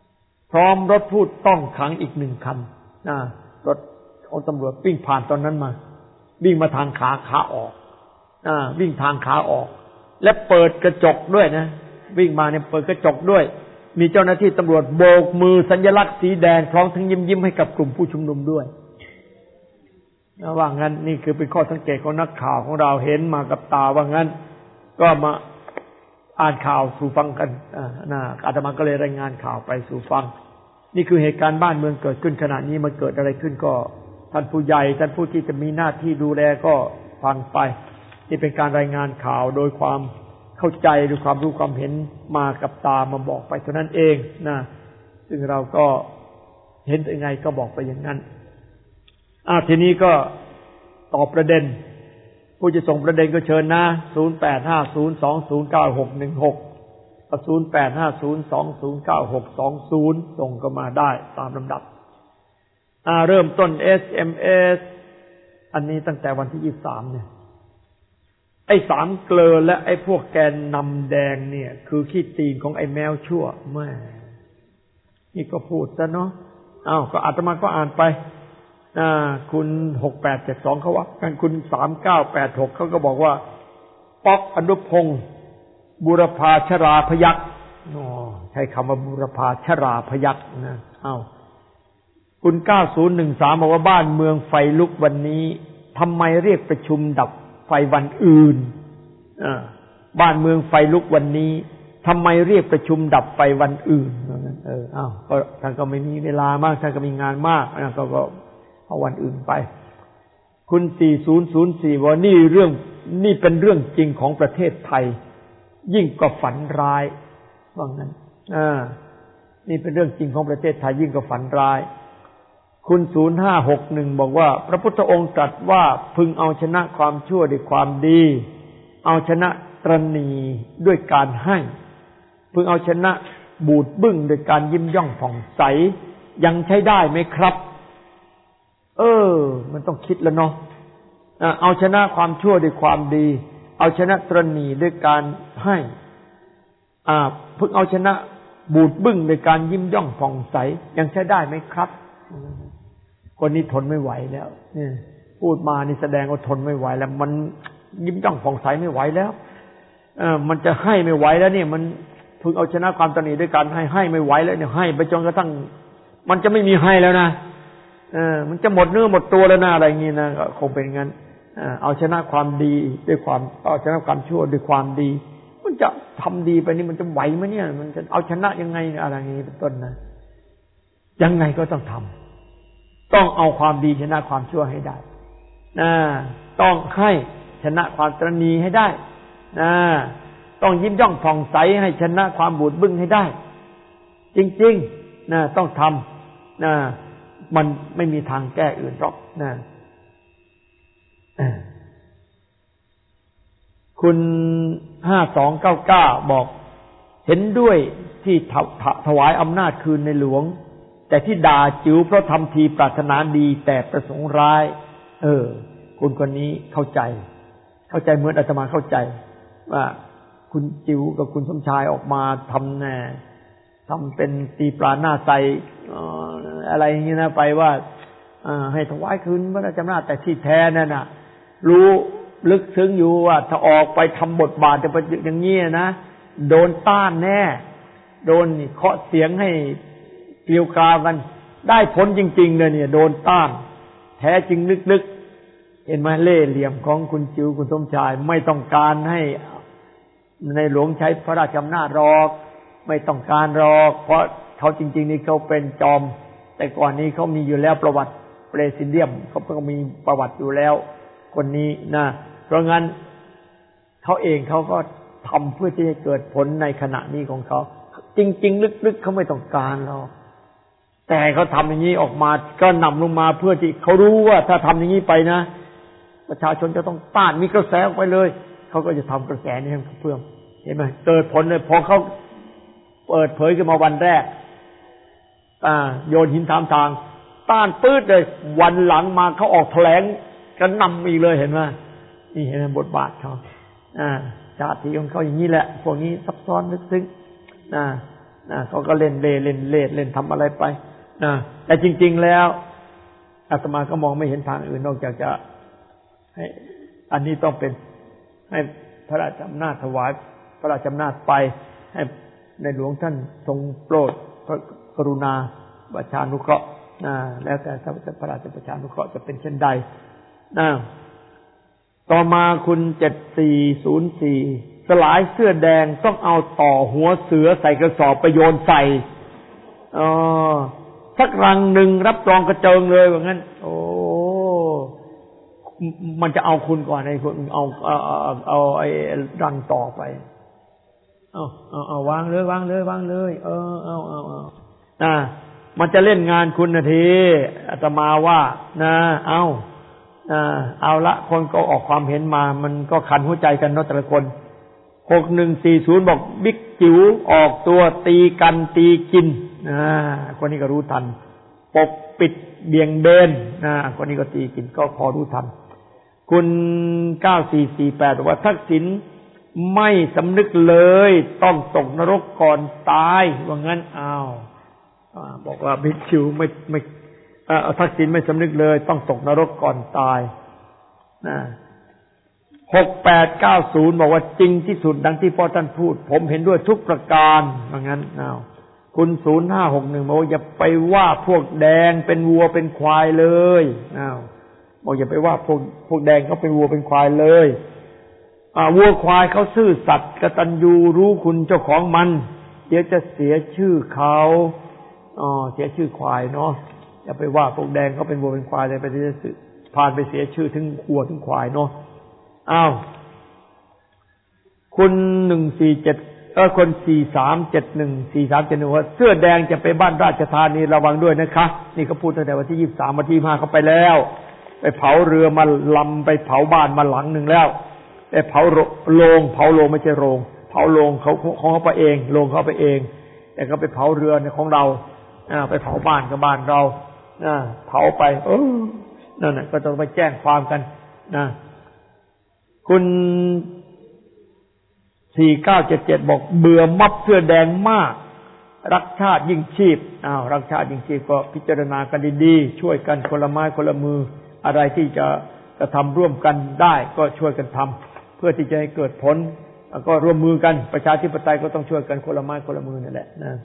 พร้อมรถผู้ต้องขังอีกหนึ่งคันนะรถของตำรวจวิ่งผ่านตอนนั้นมาวิ่งมาทางขาขาออกอ่าวิ่งทางขาออกและเปิดกระจกด้วยนะวิ่งมาเนี่ยเปิดกระจกด้วยมีเจ้าหน้าที่ตำรวจโบกมือสัญลักษณ์สีแดงพร้อมทั้งยิ้มยิ้มให้กับกลุ่มผู้ชุมนุมด้วยว่างั้นนี่คือเป็นข้อสังเกตของนักข่าวของเราเห็นมากับตาว่างั้นก็มาอ่านข่าวสู่ฟังกันอ่านะอาตมาก็เลยรายงานข่าวไปสู่ฟังนี่คือเหตุการณ์บ้านเมืองเกิดขึ้นขณะนี้มันเกิดอะไรขึ้นก็ท่านผู้ใหญ่ท่านผู้ที่จะมีหน้าที่ดูแลก็ฟังไปนี่เป็นการรายงานข่าวโดยความเข้าใจด้วยความรู้ความเห็นมากับตามาบอกไปเท่านั้นเองนะซึ่งเราก็เห็นยังไงก็บอกไปอย่างนั้นอ่าทีนี้ก็ตอบประเด็นผู้จะส่งประเด็นก็เชิญนะศูนย์ แปด ห้า ศูนย์ สอง ศูนย์ เก้า หก หนึ่ง หก ศูนย์ แปด ห้า ศูนย์ สอง ศูนย์ เก้า หก สอง ศูนย์ส่งเข้ามาได้ตามลำดับอ่าเริ่มต้น เอส เอ็ม เอส อันนี้ตั้งแต่วันที่ยี่สิบสามเนี่ยไอ้สามเกลอและไอ้พวกแกนนำแดงเนี่ยคือขี้ตีนของไอ้แมวชั่วแม่นี่ก็พูดซะเนาะอ้าวก็อาตมาก็อ่านไปอ่าคุณหกแปดเจ็ดสองเขาว่ากันคุณสามเก้าแปดหกเขาก็บอกว่าป๊อกอนุพงศ์บุรพาชราพยัคฆ์อ๋อใช้คำว่าบุรพาชราพยัคฆ์นะอ้าวคุณเก้าศูนย์หนึ่งสามบอกว่าบ้านเมืองไฟลุกวันนี้ทำไมเรียกประชุมดับไฟวันอื่นอ่าบ้านเมืองไฟลุกวันนี้ทำไมเรียกประชุมดับไฟวันอื่นเอออ้าวก็ท่านก็ไม่มีเวลามากท่านก็มีงานมากนะก็ก็เอาวันอื่นไปคุณสี่ศูนย์ศูนย์สี่ว่านี่เรื่องนี่เป็นเรื่องจริงของประเทศไทยยิ่งกว่าฝันร้ายว่างั้นอ่านี่เป็นเรื่องจริงของประเทศไทยยิ่งกว่าฝันร้ายคุณศูนย์ห้าหกหนึ่งบอกว่าพระพุทธองค์ตรัสว่าพึงเอาชนะความชั่วด้วยความดีเอาชนะตรณีด้วยการให้พึงเอาชนะบูดบึ้งด้วยการยิ้มย่องผ่องใสยังใช้ได้ไหมครับเออมันต้องคิดแล้วเนาะเอาชนะความชั่วด้วยความดีเอาชนะตรณีด้วยการให้อ่าพึงเอาชนะบูดบึ้งด้วยการยิ้มย่องผ่องใสยังใช้ได้ไหมครับคนนี้ทนไม่ไหวแล้วเนี่ยพูดมานี่แสดงว่าทนไม่ไหวแล้วมันยิ้มย่องผ่องใสไม่ไหวแล้วเออมันจะให้ไม่ไหวแล้วเนี่ยมันพึงเอาชนะความตระหนี่ด้วยการให้ให้ไม่ไหวแล้วเนี่ยให้ไปจนกระทั่งมันจะไม่มีให้แล้วนะเออมันจะหมดเนื้อหมดตัวแล้วนะอะไรอย่างงี้นะก็คงเป็นงั้นเอาชนะความดีด้วยความเอาชนะความชั่วด้วยความดีมันจะทำดีไปนี่มันจะไหวไหมเนี่ยมันจะเอาชนะยังไงอะไรอย่างนี้เป็นต้นนะยังไงก็ต้องทำต้องเอาความดีชนะความชั่วให้ได้นะต้องให้ชนะความตระหนี่ให้ได้นะต้องยิ้มย่องผ่องใสให้ชนะความบูดบึ้งให้ได้จริงๆนะต้องทำนะมันไม่มีทางแก้อื่นหรอกนะคุณห้าสองเก้าเก้าบอกเห็นด้วยที่ถวายอำนาจคืนในหลวงแต่ที่ด่าจิ๋วเพราะทำทีปรารถนาดีแต่ประสงค์ร้ายเออคุณคนนี้เข้าใจเข้าใจเหมือนอาตมาเข้าใจว่าคุณจิ๋วกับคุณสมชายออกมาทำแน่ทำเป็นตีปลาหน้าใสอะไรอย่างนี้นะไปว่าให้ถวายคืนพระราชอำนาจแต่ที่แท้นั่นน่ะรู้ลึกซึ้งอยู่ว่าถ้าออกไปทำบทบาทจะเป็นอย่างนี้นะโดนต้านแน่โดนเคาะเสียงให้เกลียวกราวกันได้ผลจริงๆเลยเนี่ยโดนต้านแท้จริงลึกๆเห็นไหมเล่ห์เหลี่ยมของคุณจิ๋วคุณสมชายไม่ต้องการให้ในหลวงใช้พระราชอำนาจหรอกไม่ต้องการหรอกเพราะเขาจริงๆนี่เขาเป็นจอมแต่ก่อนนี้เขามีอยู่แล้วประวัติเปรซิเดียมเขาเพิ่งมีประวัติอยู่แล้วคนนี้นะเพราะงั้นเขาเองเขาก็ทำเพื่อที่จะเกิดผลในขณะนี้ของเขาจริงๆลึกๆเขาไม่ต้องการหรอกแต่เขาทำอย่างนี้ออกมาก็นำลงมาเพื่อที่เขารู้ว่าถ้าทำอย่างนี้ไปนะประชาชนจะต้องต้านมีกระแสออกไปเลยเขาก็จะทำกระแสนี้ให้เพิ่มเห็นไหมเกิดผลเลยพอเขาเปิดเผยขึ้นมาวันแรกอ่าโยนหินถามทางต้านปื้ดเลยวันหลังมาเขาออกแถลงกันนำอีกเลยเห็นไหมนี่เห็นไหมบทบาทเขาอ่าชาติของเขาอย่างนี้แหละพวกนี้ซับซ้อนลึกซึ้งอ่านะเขาก็เล่นเล่เล่นเล่เล่นทำอะไรไปนะแต่จริงๆแล้วอาตมาก็มองไม่เห็นทางอื่นนอกจากจะให้อันนี้ต้องเป็นให้พระราชอำนาจถวายพระราชอำนาจไปให้ในหลวงท่านทรงโปรดพระกรุณาประชานุเคราะห์นะแล้วแต่พระราชประชานุเคราะห์จะเป็นเช่นใดนะต่อมาคุณเจ็ดสี่ศูนย์สี่สลายเสื้อแดงต้องเอาต่อหัวเสือใส่กระสอบไปโยนใส่อ๋อสักรังหนึ่งรับรองกระเจิงเลยว่างั้นโอ้มันจะเอาคุณก่อนไอ้คุณเอาเอาเอาเอาไอ้รังต่อไปเอาเอาเอาวางเลยวางเลยวางเลยเออเอาเอาเอาอ่ามันจะเล่นงานคุณนาทีอาตมาว่านะเอาอ่าเอาละคนก็ออกความเห็นมามันก็ขันหัวใจกันเนาะแต่ละคนหกหนึ่งสี่ศูนย์บอกบิ๊กจิ๋วออกตัวตีกันตีกินอ่าคนนี้ก็รู้ทันปกปิดเบี่ยงเบนอ่าคนนี้ก็ตีกินก็พอรู้ทันคุณเก้าสี่สี่แปดบอกว่าทักษิณไม่สำนึกเลยต้องตกนรกก่อนตายว่างั้นอ้าวบอกว่าบิ๊กจิ๋วไม่ไม่ทักษิณไม่สำนึกเลยต้องตกนรกก่อนตายนะหกแปดเก้าศูนย์บอกว่าจริงที่สุดดังที่พ่อท่านพูดผมเห็นด้วยทุกประการว่างั้นอ้าวคุณศูนย์ห้าหกหนึ่งบอกว่าอย่าไปว่าพวกแดงเป็นวัวเป็นควายเลยอ้าวบอกอย่าไปว่าพวกพวกแดงเขาเป็นวัวเป็นควายเลยอ่าวัวควายเขาซื่อสัตย์กตัญญูรู้คุณเจ้าของมันเดี๋ยวจะเสียชื่อเขาอ๋อเสียชื่อควายเนาะอย่าไปว่าพวกแดงเขาเป็นวัวเป็นควายเลยไปจะผ่านไปเสียชื่อถึงวัวถึงควายเนาะอ้าวคุณหนึ่งสี่เจ็ดเออคนสี่สามเจ็ดหนึ่งสี่สามเจ็ดหนึ่งว่าเสื้อแดงจะไปบ้านราชธานีระวังด้วยนะคะนี่เขาพูดตั้งแต่วันที่ยี่สิบสามวันที่ยี่สิบห้าเขาไปแล้วไปเผาเรือมาลำไปเผาบ้านมาหลังหนึ่งแล้วไปเผาโรงเผาโรงไม่ใช่โรงเผาโรงเขาของเขาไปเองโรงเขาไปเองแต่เขาไปเผาเรือของเราอ่าไปเผาบ้านกับบ้านเราอ่าเผาไปเออนั่นน่ะก็ต้องไปแจ้งความกันนะคุณสี่เก้าเจ็ดเจ็ดบอกเบื่อม็อบเสื้อแดงมากรักชาติยิ่งชีพอ้าวรักชาติยิ่งชีพก็พิจารณากันดีๆช่วยกันคนละไม้คนละมืออะไรที่จะจะทำร่วมกันได้ก็ช่วยกันทำเพื่อที่จะให้เกิดผลแล้วก็ร่วมมือกันประชาธิปไตยก็ต้องช่วยกันคนละไม้คนละมือนั่นแหละนะ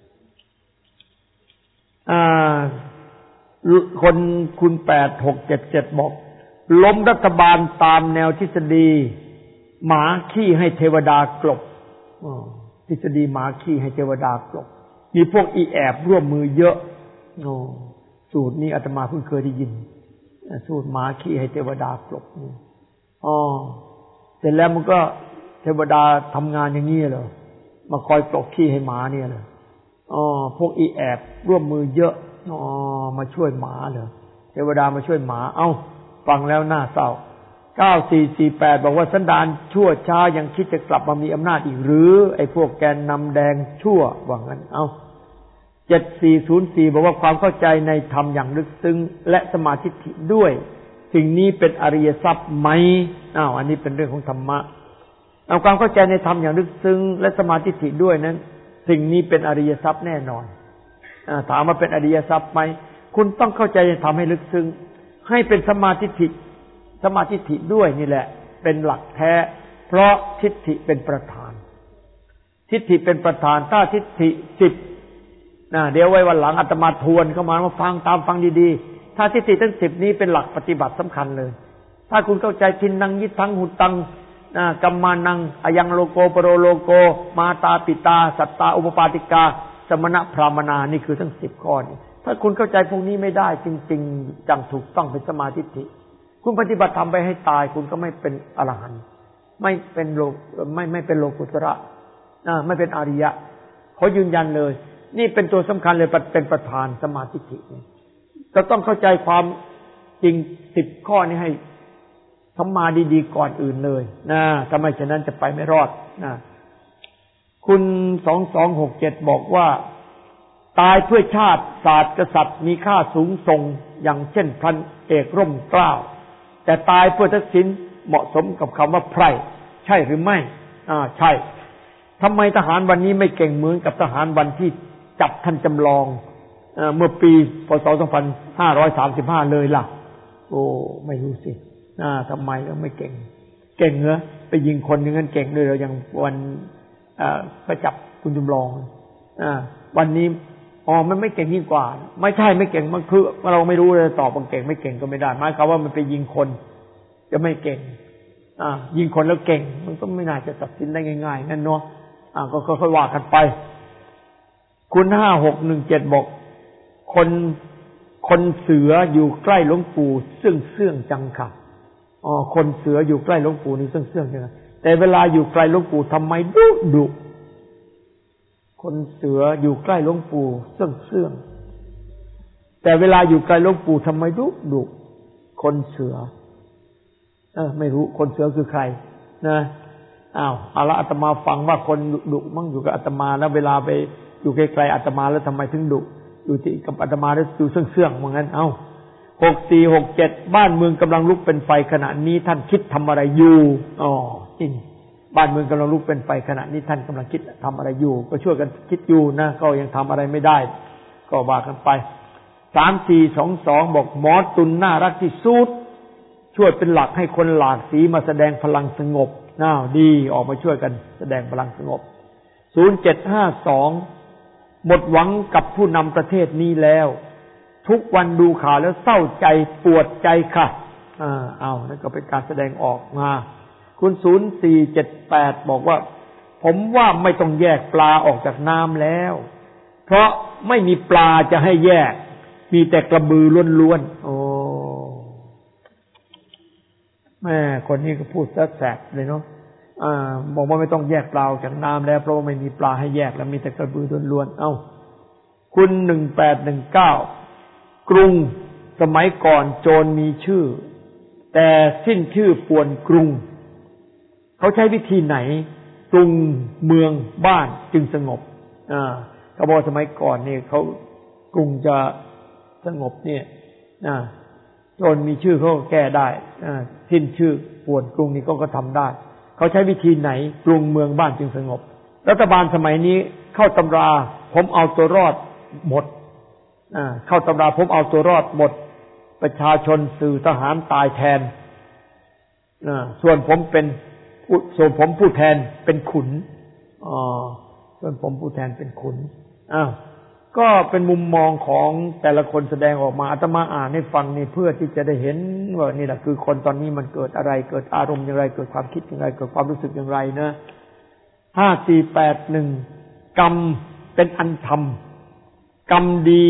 อ่าคนคุณแปดหกเจ็ดเจ็ดบอกล้มรัฐบาลตามแนวทฤษฎีหมาขี้ให้เทวดากลบทฤษฎีหมาขี้ให้เทวดากลบมีพวกอีแอบร่วมมือเยอะโอ้สูตรนี้อาตมาเพิ่งเคยได้ยินสูตรหมาขี้ให้เทวดากลบนี่อ๋อเสร็จแล้วมันก็เทวดาทำงานอย่างนี้เหรอมาคอยกลบขี้ให้หมาเนี่ยเหรออ๋อพวกอีแอบร่วมมือเยอะอ๋อมาช่วยหมาเหรอเทวดามาช่วยหมาเอ้าฟังแล้วน่าเศร้าเก้าสี่สี่แปดบอกว่าสันดานชั่วช้ายังคิดจะกลับมามีอำนาจอีกหรือไอ้พวกแกนนำแดงชั่วว่างั้นเอ้าเจ็ดสี่ศูนย์สี่บอกว่าความเข้าใจในธรรมอย่างลึกซึ้งและสมาธิด้วยสิ่งนี้เป็นอริยทรัพย์ไหมอ้าวอันนี้เป็นเรื่องของธรรมะเอาความเข้าใจในธรรมอย่างลึกซึ้งและสมาธิด้วยนั้นสิ่งนี้เป็นอริยทรัพย์แน่นอนอ่าถามว่าเป็นอริยทรัพย์ไหมคุณต้องเข้าใจในธรรมให้ลึกซึ้งให้เป็นสมาธิสมาธิด้วยนี่แหละเป็นหลักแท้เพราะทิฏฐิเป็นประธานทิฏฐิเป็นประธานถ้าทิฏฐิสิบนะเดี๋ยวไว้วันหลังอาตมาทวนเข้ามามาฟังตามฟังดีๆถ้าทิฏฐิทั้งสิบนี้เป็นหลักปฏิบัติสำคัญเลยถ้าคุณเข้าใจทินนังยิทังหุตังนะกัมมานังอายังโลโกปโรโลโกมาตาปิตาสัตตาอุปปาติกาสมณพราหมนานี่คือทั้งสิบข้อนี้ถ้าคุณเข้าใจพวกนี้ไม่ได้จริงๆจังถูกต้องเป็นสมาธิทิคุณปฏิบัติทำไปให้ตายคุณก็ไม่เป็นอรหันต์ไม่เป็นโลไม่ไม่เป็นโลกุตระอ่าไม่เป็นอริยะเขายืนยันเลยนี่เป็นตัวสำคัญเลยเป็นประธานสมาธิทิจะต้องเข้าใจความจริงสิบข้อนี้ให้ทำมาดีๆก่อนอื่นเลยนะถ้าไม่เช่นนั้นจะไปไม่รอดนะคุณสองสองหกเจ็ดบอกว่าตายเพื่อชาติศาสตร์กษัตริย์มีค่าสูงส่งอย่างเช่นพันเอกร่มเกล้าแต่ตายเพื่อทักษิณเหมาะสมกับคำว่าไพร่ใช่หรือไม่อ่าใช่ทำไมทหารวันนี้ไม่เก่งเหมือนกับทหารวันที่จับท่านจำลองเมื่อปีพศสองพันห้าร้อยสามสิบห้าเลยล่ะโอ้ไม่รู้สิอ่าทำไมก็ไม่เก่งเก่งเหรอไปยิงคนอย่างนั้นเก่งเลยเราอย่างวันอ่าไปจับคุณจำลองอ่าวันนี้อ๋อมันไม่เก่งยิ่งกว่าไม่ใช่ไม่เก่งมันคือเราไม่รู้เลยตอบว่าเก่งไม่เก่งก็ไม่ได้หมายความว่ามันไปยิงคนจะไม่เก่งอ่ายิงคนแล้วเก่งมันก็ไม่น่าจะตัดสินได้ง่ายๆนั่นเนาะอ่าก็ค่อยๆว่ากันไปคุณห้าหกหนึ่งเจ็ดบอกคนคนเสืออยู่ใกล้หลวงปู่ซึ่งเสื่องจังค่ะอ๋อคนเสืออยู่ใกล้หลวงปู่นี่ซึ่งเสื่องจังแต่เวลาอยู่ไกลหลวงปู่ทำไมดุดุคนเสืออยู่ใกล้หลวงปู่เสื่องเสื่องแต่เวลาอยู่ไกลหลวงปู่ทำไมดุดุคนเสือเออไม่รู้คนเสือคือใครนะอ้าวเอาละอาตมาฟังว่าคนดุมั่งอยู่กับอาตมาแล้วเวลาไปอยู่ไกลๆอาตมาแล้วทำไมถึงดุอยู่ที่กับอาตมาแล้วอยู่เสื่องๆเหมือนกันเอ้าหกสี่หกเจ็ดบ้านเมืองกำลังลุกเป็นไฟขณะนี้ท่านคิดทำอะไรอยู่อ๋อจริงบ้านเมืองกำลังลุกเป็นไฟขณะนี้ท่านกำลังคิดทำอะไรอยู่ก็ช่วยกันคิดอยู่นะก็ยังทำอะไรไม่ได้ก็ว่ากันไปสามสี่สองสองบอกหมอตุลน่ารักที่สุดช่วยเป็นหลักให้คนหลากสีมาแสดงพลังสงบน่าดีออกมาช่วยกันแสดงพลังสงบศูนย์เจ็ดห้าสองหมดหวังกับผู้นำประเทศนี้แล้วทุกวันดูข่าวแล้วเศร้าใจปวดใจค่ะอ่าเอานั่นก็เป็นการแสดงออกมาคุณศูนย์สี่เจ็ดแปดบอกว่าผมว่าไม่ต้องแยกปลาออกจากน้ำแล้วเพราะไม่มีปลาจะให้แยกมีแต่กระบือล้วนๆโอ้แม่คนนี้ก็พูดแสบๆเลยเนาะอ่าบอกว่าไม่ต้องแยกปลาออกจากน้ำแล้วเพราะว่าไม่มีปลาให้แยกแล้วมีแต่กระบือล้วนๆเอ้าคุณหนึ่งแปดหนึ่งเก้ากรุงสมัยก่อนโจรมีชื่อแต่สิ้นชื่อป่วนกรุงเขาใช้วิธีไหนกรุงเมืองบ้านจึงสงบอ่าเขาบอกสมัยก่อนนี่เขากรุงจะสงบเนี่ยอ่าโจรมีชื่อเขาก็แก้ได้อ่าสิ้นชื่อป่วนกรุงนี่เขาก็ทำได้เขาใช้วิธีไหนกรุงเมืองบ้านจึงสงบรัฐบาลสมัยนี้เข้าตำราผมเอาตัวรอดหมดอ่าเข้าตำราผมเอาตัวรอดหมดประชาชนสื่อทหารตายแทนอ่าส่วนผมเป็นส่วนผมผู้แทนเป็นขุนอ๋อส่วนผมผู้แทนเป็นขุนอ้าวก็เป็นมุมมองของแต่ละคนแสดงออกมาอาตมาอ่านให้ฟังนี่เพื่อที่จะได้เห็นว่านี่แหละคือคนตอนนี้มันเกิดอะไรเกิดอารมณ์อย่างไรเกิดความคิดอย่างไรเกิดความรู้สึกอย่างไรนะห้าสี่แปดหนึ่งกรรมเป็นอันทำกรรมดี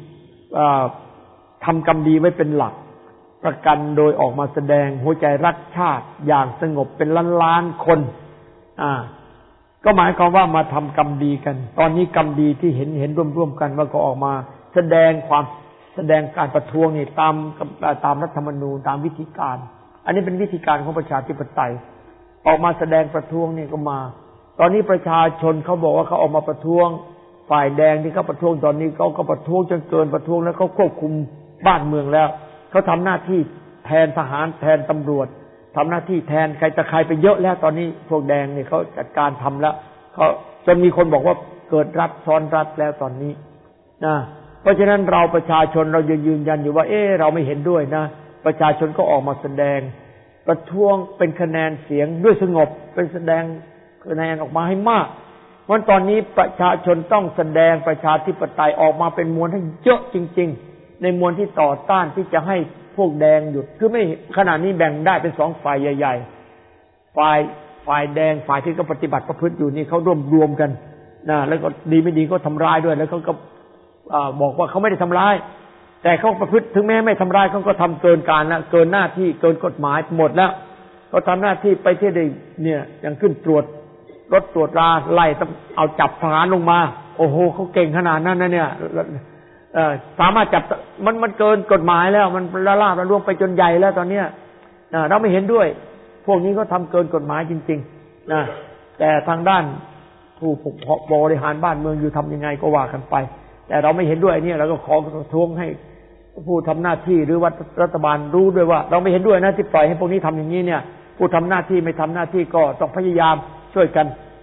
ทำกรรมดีไว้เป็นหลักประกันโดยออกมาแสดงหัวใจรักชาติอย่างสงบเป็นล้านล้านคนอ่าก็หมายความว่ามาทำกรรมดีกันตอนนี้กรรมดีที่เห็นเห็นร่วมๆกันว่าก็ออกมาแสดงความแสดงการประท้วงนี่ตามตามรัฐธรรมนูญตามวิธีการอันนี้เป็นวิธีการของประชาธิปไตยออกมาแสดงประท้วงนี่ก็มาตอนนี้ประชาชนเขาบอกว่าเขาออกมาประท้วงฝ่ายแดงที่เขาประท้วงตอนนี้เขาก็ประท้วงจนเกินประท้วงแล้วเขาควบคุมบ้านเมืองแล้วเขาทำหน้าที่แทนทหารแทนตำรวจทำหน้าที่แทนใครจะใครไปเยอะแล้วตอนนี้พวกแดงนี่เขาจัดการทำแล้วเขาจนมีคนบอกว่าเกิดรัฐซ้อนรัฐแล้วตอนนี้นะเพราะฉะนั้นเราประชาชนเรายืนยันอยู่ว่าเออเราไม่เห็นด้วยนะประชาชนก็ออกมาแสดงประท้วงเป็นคะแนนเสียงด้วยสงบเป็นแสดงคะแนนออกมาให้มากวันตอนนี้ประชาชนต้องแสดงประชาธิปไตยออกมาเป็นมวลให้เยอะจริงๆในมวลที่ต่อต้านที่จะให้พวกแดงหยุดคือไม่ขณะนี้แบ่งได้เป็นสองฝ่ายใหญ่ๆฝ่ายฝ่ายแดงฝ่ายที่เขาปฏิบัติประพฤติอยู่นี่เขาร่วมรวมกันนะแล้วก็ดีไม่ดีก็ทำร้ายด้วยแล้วเขาก็บอกว่าเขาไม่ได้ทำร้ายแต่เขาประพฤติถึงแม้ไม่ทำร้ายเขาก็ทำเกินการแล้วเกินหน้าที่เกินกฎหมายหมดแล้วเขาทำหน้าที่ไปที่ได้เนี่ยยังขึ้นตรวจรถตรวจราไล่เอาจับทหารลงมาโอ้โหเขาเก่งขนาดนั้นนะเนี่ยเอ่อสามารถจับมันมันเกินกฎหมายแล้วมันละลาบละล่วงไปจนใหญ่แล้วตอนเนี้ยนะเราไม่เห็นด้วยพวกนี้เขาทำเกินกฎหมายจริงๆนะแต่ทางด้านผู้ปกครองบริหารบ้านเมืองอยู่ทำยังไงก็ว่ากันไปแต่เราไม่เห็นด้วยเนี่ยเราก็ขอประท้วงให้ผู้ทำหน้าที่หรือว่ารัฐบาลรู้ด้วยว่าเราไม่เห็นด้วยนะที่ปล่อยให้พวกนี้ทำอย่างนี้เนี่ยผู้ทำหน้าที่ไม่ทำหน้าที่ก็ต้องพยายามช่วยกัน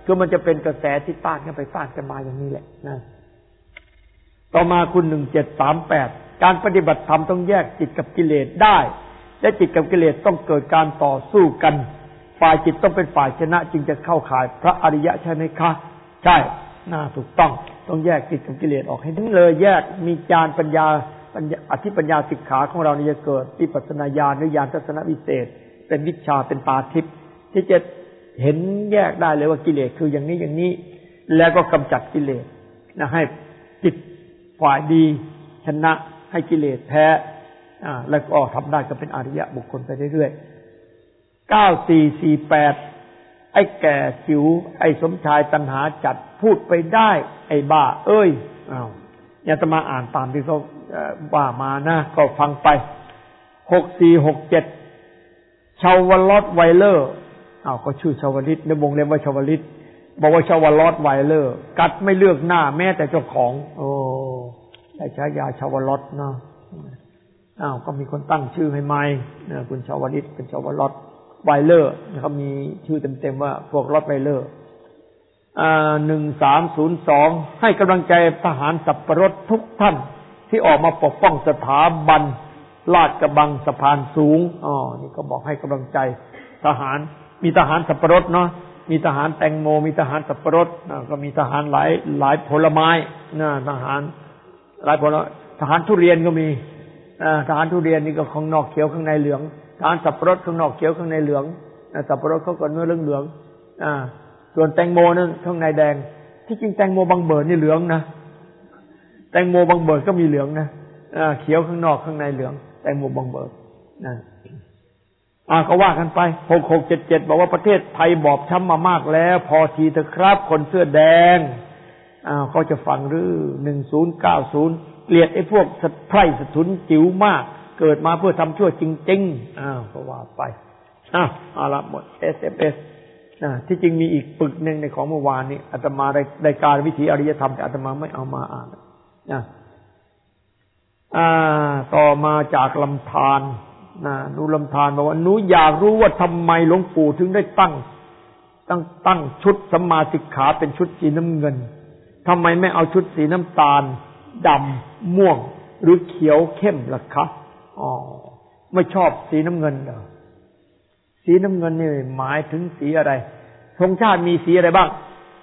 คือมันจะเป็นกระแสที่ต้านกันไปต้านกันมาอย่างนี้แหละนะต่อมาคุณหนึ่งเจ็ดสามแปดการปฏิบัติธรรมต้องแยกจิตกับกิเลสได้และจิตกับกิเลสต้องเกิดการต่อสู้กันฝ่ายจิตต้องเป็นฝ่ายชนะจึงจะเข้าข่ายพระอริยะใช่ไหมคะใช่น่าถูกต้องต้องแยกจิตกับกิเลสออกให้ทั้งเลยแยกมีญาณปัญญาปัญญาอธิปัญญาสิกขาของเรานี่จะเกิดวิปัสสนาญาณหรือญาณทัศนวิเศษเป็นวิชาเป็นตาทิพย์ที่จะเห็นแยกได้เลยว่ากิเลสคืออย่างนี้อย่างนี้แล้วก็กำจัดกิเลสนะให้จิตฝ่ายดีชนะให้กิเลสแพ้อ่าแล้วก็ทำได้ก็เป็นอริยะบุคคลไปเรื่อยๆเก้าสี่สี่แปดไอ้แก่จิ๋วไอ้สมชายตัณหาจัดพูดไปได้ไอ้บ้าเอ้ยอ้าวอย่าจะมาอ่านตามที่เขาว่ามานะก็ฟังไปหกสี่หกเจ็ดชาวลอตไวเลอร์อ้าวก็ชื่อชาวลิตในวงเล็บว่าชาวลิตบอกว่าชาวลอตไวเลอร์กัดไม่เลือกหน้าแม้แต่เจ้าของโอ้ได้ฉายาชาวลอตนะอ้าวก็มีคนตั้งชื่อให้ใหม่นะคุณชาวลิตเป็นชาวลอตไวเลอร์เขามีชื่อเต็มๆว่าพวกลอตไวเลอร์อ่าหนึ่งสามศูนย์สองให้กำลังใจทหารสับปะรดทุกท่านที่ออกมาปกป้องสถาบันลาดกระบังสะพานสูงอ๋อนี่ก็บอกให้กำลังใจทหารมีทหารสับปะรดเนาะมีทหารแตงโมมีทหารสับปะรดก็มีทหารหลายหลายผลไม้นะทหารหลายผลทหารทุเรียนก็มีทหารทุเรียนนี่ก็ข้างนอกเขียวข้างในเหลืองทหารสับปะรดข้างนอกเขียวข้างในเหลืองสับปะรดเขาก็เนื้อเหลืองๆอ่าส่วนแตงโมนั้นข้างในแดงที่จริงแตงโมบางเบิดนี่เหลืองนะแตงโมบางเบิดก็มีเหลืองนะอ่าเขียวข้างนอกข้างในเหลืองแตงโมบางเบิดนะอ่าก็ว่ากันไปหกหกเจ็ดเจ็ดบอกว่าประเทศไทยบอบช้ำมามากแล้วพอทีเถอะครับคนเสื้อแดงอ้าวเขาจะฟังหรือหนึ่งศูนย์เก้าศูนย์เกลียดไอ้พวกสะไพร่สะทุนจิ๋วมากเกิดมาเพื่อทำชั่วจริงๆอ้าวก็ว่าไปอ้าวเอาละหมด เอส เอ็ม เอส นะที่จริงมีอีกปึกหนึ่งในของเมื่อวานนี้อาตมาได้ได้การวิถีอริยธรรมแต่อาตมาไม่เอามาอ่านนะอ่าต่อมาจากลำธารนะดูลำธารบอกว่าหนูอยากรู้ว่าทำไมหลวงปู่ถึงได้ตั้งตั้งตั้งชุดสัมมาสิกขาเป็นชุดสีน้ำเงินทำไมไม่เอาชุดสีน้ำตาลดำม่วงหรือเขียวเข้มล่ะคะอ๋อไม่ชอบสีน้ำเงินเหรอสีน้ำเงินนี่หมายถึงสีอะไรธงชาติมีสีอะไรบ้าง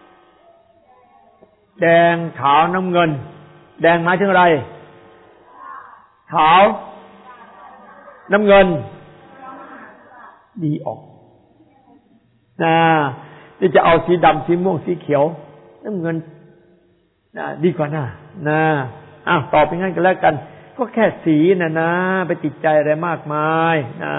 แดงขาวน้ำเงินแดงหมายถึงอะไรขาวน้ำเงินดีออกนะที่จะเอาสีดำสีม่วงสีเขียวน้ำเงินนะดีกว่าน่ะนะอ้าวตอบไปงั้นกันแล้วกันก็แค่สีน่ะนะไปติดใจอะไรมากมายนะ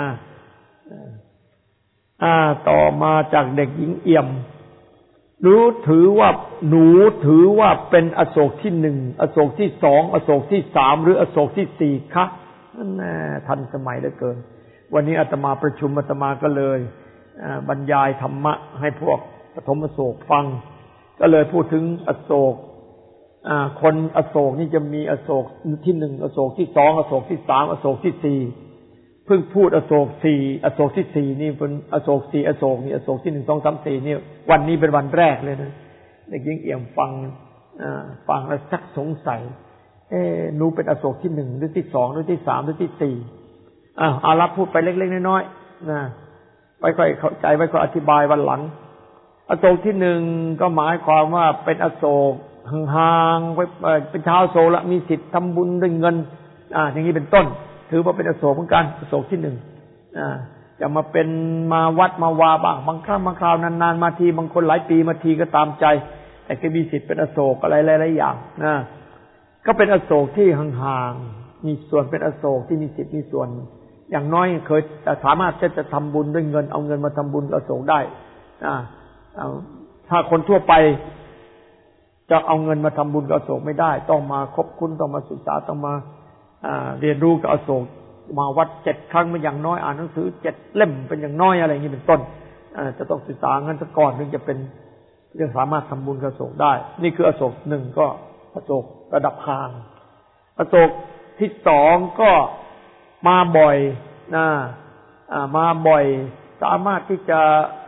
อ่าต่อมาจากเด็กหญิงเอี่ยมรู้ถือว่าหนูถือว่าเป็นอโศกที่หนึ่งอโศกที่สองอโศกที่สามหรืออโศกที่สี่คะนั่นแน่ทันสมัยเหลือเกินวันนี้อาตมาประชุมอาตมาก็เลยบรรยายธรรมะให้พวกปฐมอโศกฟังก็เลยพูดถึงอโศกคนอโศกนี่จะมีอโศกที่หนึ่งอโศกที่สองอโศกที่สามอโศกที่สี่เพิ่งพูดอโศกสี่อโศกที่สี่นี่เป็นอโศกสี่อโศกนี่อโศกที่หนึ่งสองสามสี่นี่วันนี้เป็นวันแรกเลยนะเด็กหญิงเอี่ยมฟังฟังแล้วชักสงสัยเอ๊ะหนูเป็นอโศกที่หนึ่งหรือที่สองหรือที่สามหรือที่สี่อ่าเอาละพูดไปเล็กๆน้อยๆนะไว้ค่อยเข้าใจไว้ค่อยอธิบายวันหลังอโศกที่หนึ่งก็หมายความว่าเป็นอโศกห่างๆเป็นชาวโศกละมีสิทธิ์ทำบุญด้วยเงินอ่าอย่างนี้เป็นต้นถือว่าเป็นอโศกเหมือนกันอโศกที่หนึ่งอ่าจะมาเป็นมาวัดมาวาบ้างบางครั้งบางคราวนานๆมาทีบางคนหลายปีมาทีก็ตามใจแต่ก็มีสิทธิ์เป็นอโศกอะไรหลายๆอย่างนะก็เป็นอโศกที่ห่างๆมีส่วนเป็นอโศกที่มีสิทธิ์มีส่วนอย่างน้อยเคยสามารถจะจะทำบุญด้วยเงินเอาเงินมาทำบุญอโศกได้อ่าถ้าคนทั่วไปจะเอาเงินมาทำบุญกับอโศกไม่ได้ต้องมาคบคุณต้องมาศึกษาต้องมาเรียนรู้กับอโศกมาวัดเจ็ดครั้งเป็นอย่างน้อยอ่านหนังสือเจ็ดเล่มเป็นอย่างน้อยอะไรอย่างนี้เป็นต้นจะต้องศึกษางั้นซะก่อนถึงจะเป็นเรื่องสามารถทำบุญกับอโศกได้นี่คืออโศกหนึ่งก็อโศกระดับกลางอโศกที่สองก็มาบ่อยนะมาบ่อยสามารถที่จะ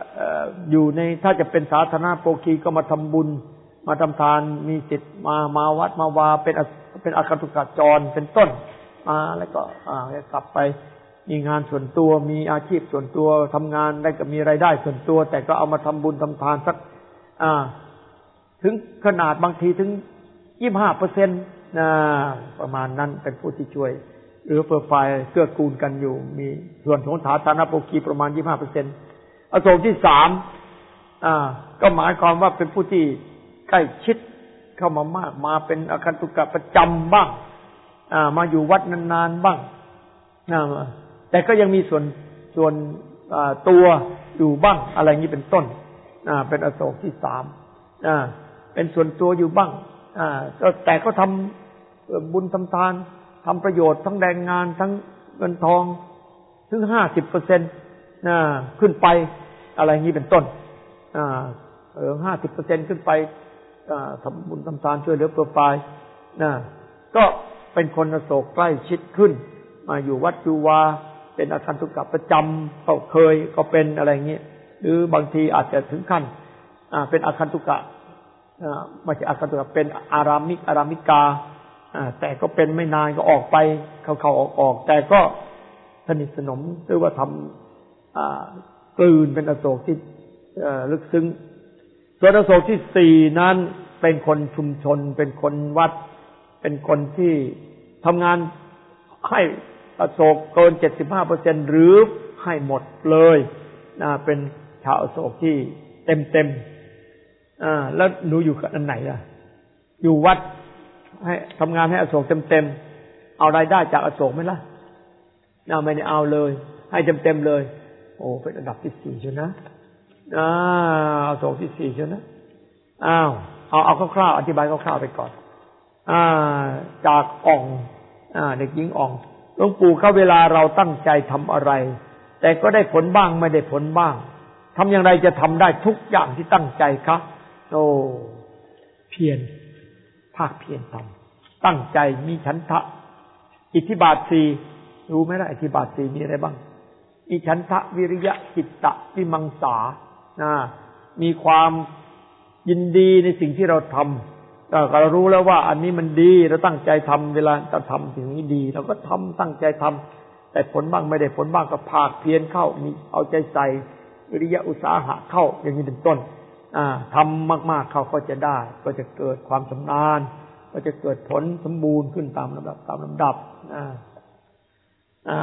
อยู่ในถ้าจะเป็นสาธารณโภคีก็มาทำบุญมาทำทานมีสิทธิ์มามาวัดมาวาเป็นเป็นอาคันตุกะจรเป็นต้นมาแล้วก็อ่ากลับไปมีงานส่วนตัวมีอาชีพส่วนตัวทำงานได้ก็มีรายได้ส่วนตัวแต่ก็เอามาทำบุญทำทานสักอ่าถึงขนาดบางทีถึง ยี่สิบห้าเปอร์เซ็นต์ นะประมาณนั้นเป็นผู้ที่ช่วยหรือเพื่อฝ่ายเกื้อกูลกันอยู่มีส่วนของสาธารณโภคีประมาณ ยี่สิบห้าเปอร์เซ็นต์ อโศกที่สามอ่าก็หมายความว่าเป็นผู้ที่ใกล้ชิดเข้ามามากมาเป็นอาคันตุกะประจำบ้างอ่ามาอยู่วัดนานๆบ้างนะแต่ก็ยังมีส่วนส่วนตัวอยู่บ้างอะไรอย่างนี้เป็นต้นอ่าเป็นอโศกที่สามอ่าเป็นส่วนตัวอยู่บ้างอ่าแต่ก็ทำบุญทำทานทำประโยชน์ทั้งแรงงานทั้งเงินทองถึง ห้าสิบเปอร์เซ็นต์ นะขึ้นไปอะไรอย่างนี้เป็นต้นอ่าเออ ห้าสิบเปอร์เซ็นต์ ขึ้นไปอ่าทำบุญทำทานช่วยเหลือเพื่อฝ่ายนะก็เป็นคนอโศกใกล้ชิดขึ้นมาอยู่วัดอยู่วาเป็นอาคันตุกะประจำก็เคยก็เป็นอะไรอย่างนี้หรือบางทีอาจจะถึงขั้นอ่าเป็นอาคันตุกะอ่าไม่ใช่อาคันตุกะเป็นอารามิกอารามิกาอ่าแต่ก็เป็นไม่นานก็ออกไปเข้าๆออกๆแต่ก็สนิทสนมหรือว่าทำอ่ากลืนเป็นอโศกที่ลึกซึ้งส่วนอโศกที่สี่นั้นเป็นคนชุมชนเป็นคนวัดเป็นคนที่ทำงานให้อโศกเกิน เจ็ดสิบห้าเปอร์เซ็นต์ หรือให้หมดเลยนะเป็นชาวอโศกที่เต็มๆอ่าแล้วหนูอยู่กับอันไหนล่ะอยู่วัดให้ทำงานให้อโศกเต็มๆเอารายได้จากอโศกไหมล่ะน่าไม่ได้เอาเลยให้เต็มๆเลยโอ้เป็นอันดับที่สี่ใช่นะอ่าอโศกที่สี่ใช่นะอ้าวเอาเอาคร่าวๆอธิบายคร่าวๆไปก่อนอ่าจากอ่องอ่าเด็กหญิงอ่องหลวงปู่เข้าเวลาเราตั้งใจทำอะไรแต่ก็ได้ผลบ้างไม่ได้ผลบ้างทำอย่างไรจะทำได้ทุกอย่างที่ตั้งใจครับโอ้เพียรภาคเพียรทำตั้งใจมีฉันทะอิทธิบาทสี่รู้ไหมล่ะอิทธิบาทสี่มีอะไรบ้างอิฉันทะวิริยะจิตตะวิมังสานะมีความยินดีในสิ่งที่เราทำเรารู้แล้วว่าอันนี้มันดีเราตั้งใจทำเวลาจะทำสิ่งนี้ดีเราก็ทำตั้งใจทำแต่ผลบ้างไม่ได้ผลบ้างก็ภาคเพียรเข้ามีเอาใจใส่วิริยะอุตสาหะเข้าอย่างนี้เป็นต้นอ่าทำมากๆเข้าก็จะได้ก็จะเกิดความชำนาญก็จะเกิดผลสมบูรณ์ขึ้นตามลำดับตามลำดับอ่าอ่า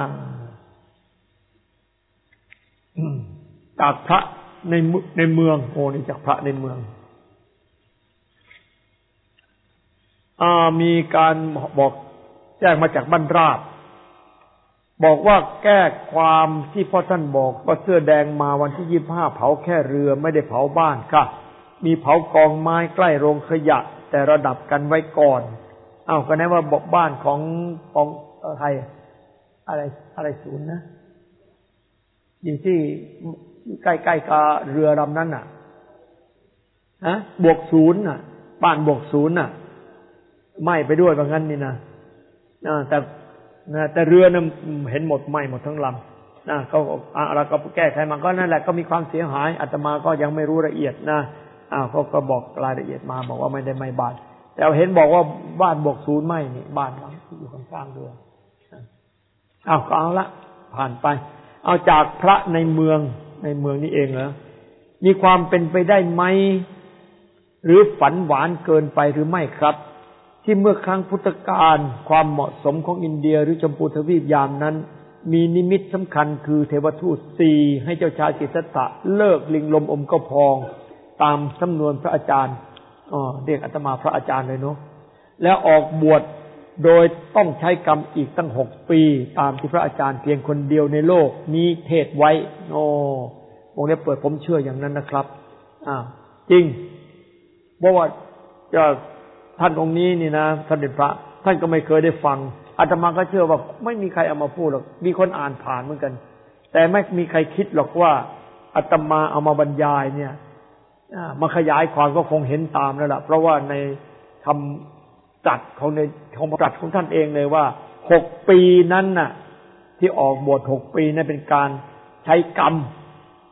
จากพระในในเมืองโอ้นี่จากพระในเมืองอ่ามีการบอกแจ้งมาจากบ้านราชบอกว่าแก้ความที่พ่อท่านบอกว่าเสื้อแดงมาวันที่ยี่สิบห้าเผาแค่เรือไม่ได้เผาบ้านค่ะมีเผากองไม้ใกล้โรงขยะแต่ระดับกันไว้ก่อนอ้าวก็แน่ว่าบอกบ้านของของใครอะไรอะไรศูนย์นะอยู่ที่ใกล้ๆกับเรือลำนั้นน่ะฮะบวกศูนย์น่ะบ้านบวกศูนย์น่ะไหม้ไปด้วยว่างั้นนี่นะแต่แต่เรือนั้นเห็นหมดไหม้หมดทั้งลำนะเขาอะไรก็แก้ไขมันก็นั่นแหละก็มีความเสียหายอาตมาก็ยังไม่รู้ละเอียดนะอ้าวเขาก็บอกรายละเอียดมาบอกว่าไม่ได้ไหม้บ้านแต่เห็นบอกว่าบ้านบวกศูนย์ไหม้นี่บ้านที่อยู่ข้างๆเรืออ้าวก็เอาละผ่านไปเอาจากพระในเมืองในเมืองนี่เองเหรอมีความเป็นไปได้ไหมหรือฝันหวานเกินไปหรือไม่ครับที่เมื่อครั้งพุทธกาลความเหมาะสมของอินเดียหรือชมพูทวีปยามนั้นมีนิมิตสำคัญคือเทวทูตสี่ให้เจ้าชายสิทธัตถะเลิกลิงลมอมก็พองตามสำนวนพระอาจารย์อ๋อเรียกอาตมาพระอาจารย์เลยเนาะแล้วออกบวชโดยต้องใช้กรรมอีกตั้งหกปีตามที่พระอาจารย์เพียงคนเดียวในโลกนี้เทศไว้โอ้วงเล็บเปิดผมเชื่ออย่างนั้นนะครับอ่าจริงเพราะว่าจะท่านองค์นี้นี่นะท่านเป็นพระท่านก็ไม่เคยได้ฟังอาตมาก็เชื่อว่าไม่มีใครเอามาพูดหรอกมีคนอ่านผ่านเหมือนกันแต่ไม่มีใครคิดหรอกว่าอาตมาเอามาบรรยายเนี่ยมาขยายความก็คงเห็นตามแล้วล่ะเพราะว่าในคำจัดของในของจัดของท่านเองเลยว่าหกปีนั้นน่ะที่ออกบวชหกปีนั้นเป็นการใช้กรรม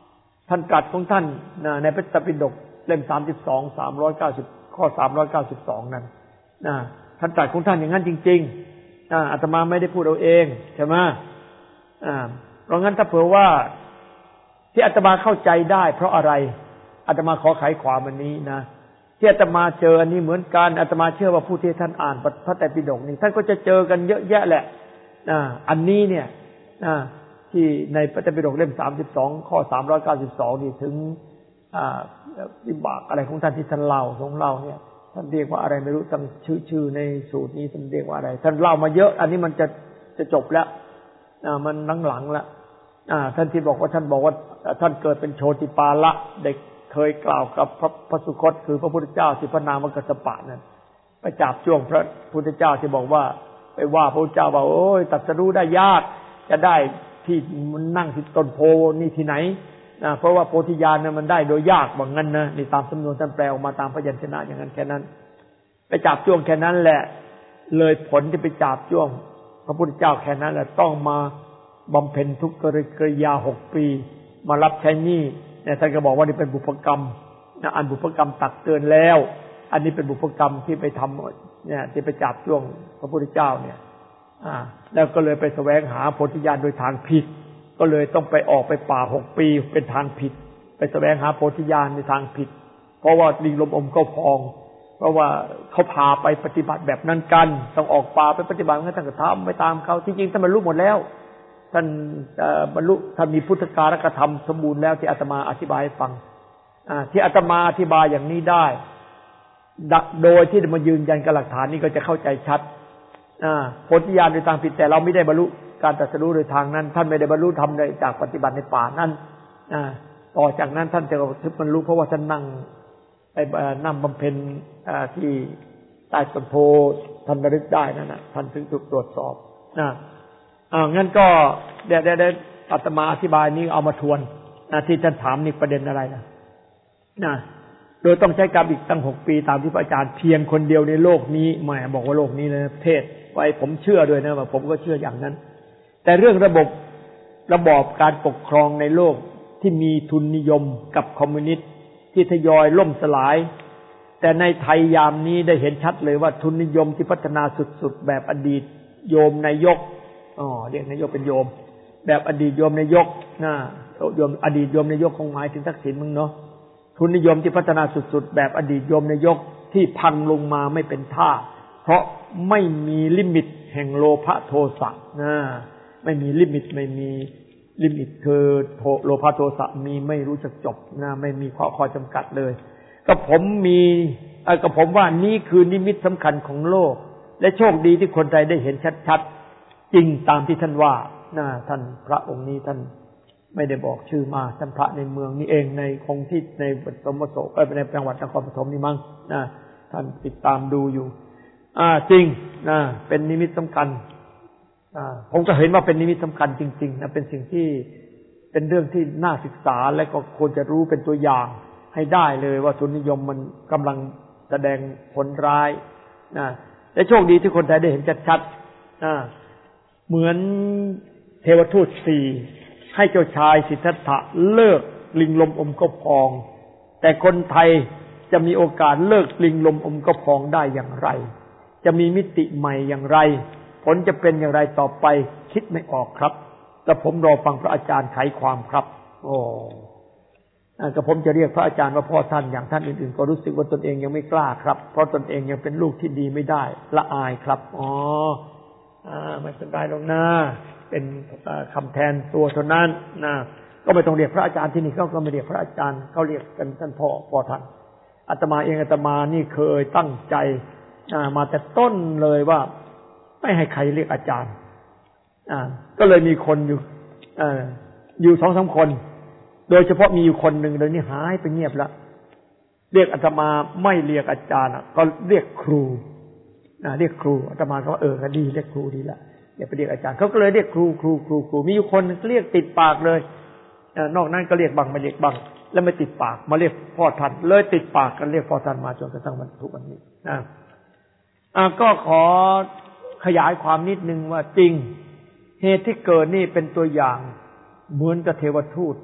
ท่านตรัสของท่านในพระไตรปิฎกเล่มสามสิบสอง สามร้อยเก้าสิบข้อสามร้อยเก้าสิบสองนั้นนะท่านตรัสของท่านอย่างนั้นจริงๆอ่าอาตมาไม่ได้พูดเอาเองใช่ไหมอ่าเพราะงั้นถ้าเผื่อว่าที่อาตมาเข้าใจได้เพราะอะไรอาตมาขอไขความอันนี้นะที่อาตมาเจออันนี้เหมือนกันอาตมาเชื่อว่าผู้ที่ท่านอ่านพระไตรปิฎกนี่ท่านก็จะเจอกันเยอะแยะแหละอ่าอันนี้เนี่ยอ่าที่ในพระไตรปิฎกเล่มสามสิบสองข้อสามร้อยเก้าสิบสองนี่ถึงอ่าวิบากอะไรของท่านที่ท่านเล่าของเราเนี่ยท่านเรียกว่าอะไรไม่รู้ตั้งชื่อชื่อในสูตรนี้ท่านเรียกว่าอะไรท่านเล่ามาเยอะอันนี้มันจะจะจบแล้วอ่ามันหลังๆแล้วอ่าท่านที่บอกว่าท่านบอกว่าท่านเกิดเป็นโชติปาละเด็กเคยกล่าวกับพระพระสุคตคือพระพุทธเจ้าที่พระนามกัสสปะนั่นไปจับจ้วงพระพุทธเจ้าที่บอกว่าไปว่าพระพุทธเจ้าว่าโอ้ยตรัสรู้ได้ยากจะได้ที่มันนั่งที่ต้นโพนี่ที่ไหนนะเพราะว่าโพธิญาณเนี่ยมันได้โดยยากว่างั้นนะนี่ตามสำนวนท่านแปลออกมาตามพยัญชนะอย่างนั้นแค่นั้นไปจับจ้วงแค่นั้นแหละเลยผลที่ไปจับจ้วงพระพุทธเจ้าแค่นั้นแหละต้องมาบำเพ็ญทุกขกิริยาหกปีมารับใช้หนี้เนี่ยท่านก็บอกว่านี่เป็นบุพกรรมนะอันบุพกรรมตักเตือนแล้วอันนี้เป็นบุพกรรมที่ไปทำเนี่ยที่ไปจับจ้วงพระพุทธเจ้าเนี่ยอ่าแล้วก็เลยไปแสวงหาโพธิญาณโดยทางผิดก็เลยต้องไปออกไปป่าหกปีเป็นทางผิดไปแสวงหาโพธิญาณในทางผิดเพราะว่าลิงลมอมก็พองเพราะว่าเขาพาไปปฏิบัติแบบนั้นกันต้องออกป่าไปปฏิบัติให้ท่านก็ทำไปตามเขาที่จริงท่านบรรลุหมดแล้วท่านบรรลุท่านมีพุทธการกธรรมสมบูรณ์แล้วที่อาตมาอธิบายให้ฟังที่อาตมาอธิบายอย่างนี้ได้โดยที่มายืนยันกับหลักฐานนี้ก็จะเข้าใจชัดโพธิญาณโดยทางผิดแต่เราไม่ได้บรรลุการตรัสรู้โดยทางนั้นท่านไม่ได้บรรลุธรรมเลยจากปฏิบัติในป่านั้นต่อจากนั้นท่านจะถึงบรรลุเพราะว่าท่านนั่งไปนั่งบำเพ็ญที่ใต้ต้นโพท่านระลึกได้นั่นนะท่านถึงถูกตรวจสอบนะอ่างั้นก็เดี๋ยวได้อาตมาอธิบายนี้เอามาทวนนะที่ท่านถามนี่ประเด็นอะไรนะนะโดยต้องใช้กรรมอีกตั้งหกปีตามที่พระอาจารย์เพียงคนเดียวในโลกนี้แหมบอกว่าโลกนี้เลยเทศไว้ผมเชื่อด้วยนะว่าผมก็เชื่ออย่างนั้นแต่เรื่องระบบระบอบการปกครองในโลกที่มีทุนนิยมกับคอมมิวนิสต์ที่ทยอยล่มสลายแต่ในไทยยามนี้ได้เห็นชัดเลยว่าทุนนิยมที่พัฒนาสุดๆแบบอดีตโยมนายกอ๋อเรียกนายกเป็นโยมแบบอดีตโยมนายกนะโยมอดีตโยมนายกคงหมายถึงทักษิณมึงเนาะทุนนิยมที่พัฒนาสุดๆแบบอดีตโยมนายกที่พังลงมาไม่เป็นท่าเพราะไม่มีลิมิตแห่งโลภะโทสะนะไม่มีลิมิตไม่มีลิมิตคือโลภะโทสะมีไม่รู้จักจบนะไม่มีข้อข้อจำกัดเลยก็ผมมีก็ผมว่านี่คือนิมิตสำคัญของโลกและโชคดีที่คนไทยได้เห็นชัดๆจริงตามที่ท่านว่านะท่านพระองค์นี้ท่านไม่ได้บอกชื่อมาท่านพระในเมืองนี้เองในคงที่ในสมโสเอ้ยในจังหวัดนครปฐมนี่มั้งนะท่านติดตามดูอยู่อ่าจริงนะเป็นนิมิตสำคัญอ่าผมก็เห็นว่าเป็นนิมิตสำคัญจริงๆนะเป็นสิ่งที่เป็นเรื่องที่น่าศึกษาและก็ควรจะรู้เป็นตัวอย่างให้ได้เลยว่าทุนนิยมมันกำลังแสดงผลร้ายนะและโชคดีที่คนไทยได้เห็นชัดๆนะเหมือนเทวทูตสี่ให้เจ้าชายสิทธัตถะเลิกลิงลมอมกบพองแต่คนไทยจะมีโอกาสเลิกลิงลมอมกบพองได้อย่างไรจะมีมิติใหม่อย่างไรผลจะเป็นอย่างไรต่อไปคิดไม่ออกครับแต่ผมรอฟังพระอาจารย์ไขความครับโอ้ก็ผมจะเรียกพระอาจารย์ว่าพ่อท่านอย่างท่านอื่นๆก็รู้สึกว่าตนเองยังไม่กล้าครับเพราะตนเองยังเป็นลูกที่ดีไม่ได้ละอายครับอ๋ออ่าไม่เป็นไรหรอกนะเป็นคำแทนตัวเท่านั้นนะก็ไม่ต้องเรียกพระอาจารย์ที่นี่เขาก็ไม่เรียกพระอาจารย์เขาเรียกกันท่านพ่อพ่อท่านอาตมาเองอาตมานี่เคยตั้งใจมาแต่ต้นเลยว่าไม่ให้ใครเรียกอาจารย์อ่าก็เลยมีคนอยู่อ่าอยู่สองสามคนโดยเฉพาะมีอยู่คนหนึ่งเลยนี่หายไปเงียบแล้วเรียกอาตมาไม่เรียกอาจารย์ก็เรียกครูอ่าเรียกครูอาตมาก็เออก็ดีเรียกครูดีละอย่าไปเรียกอาจารย์เขาก็เลยเรียกครูครูครูครูมีอยู่คนเรียกติดปากเลยนอกนั้นก็เรียกบังไม่เรียกบังแล้วไม่ติดปากมาเรียกพ่อท่านเลยติดปากกันเรียกพ่อท่านมาจนกระทั่งวันทุกวันนี้นะอ่าก็ขอขยายความนิดนึงว่าจริงเหตุที่เกิดนี่เป็นตัวอย่างเหมือนกับเทวทูตแ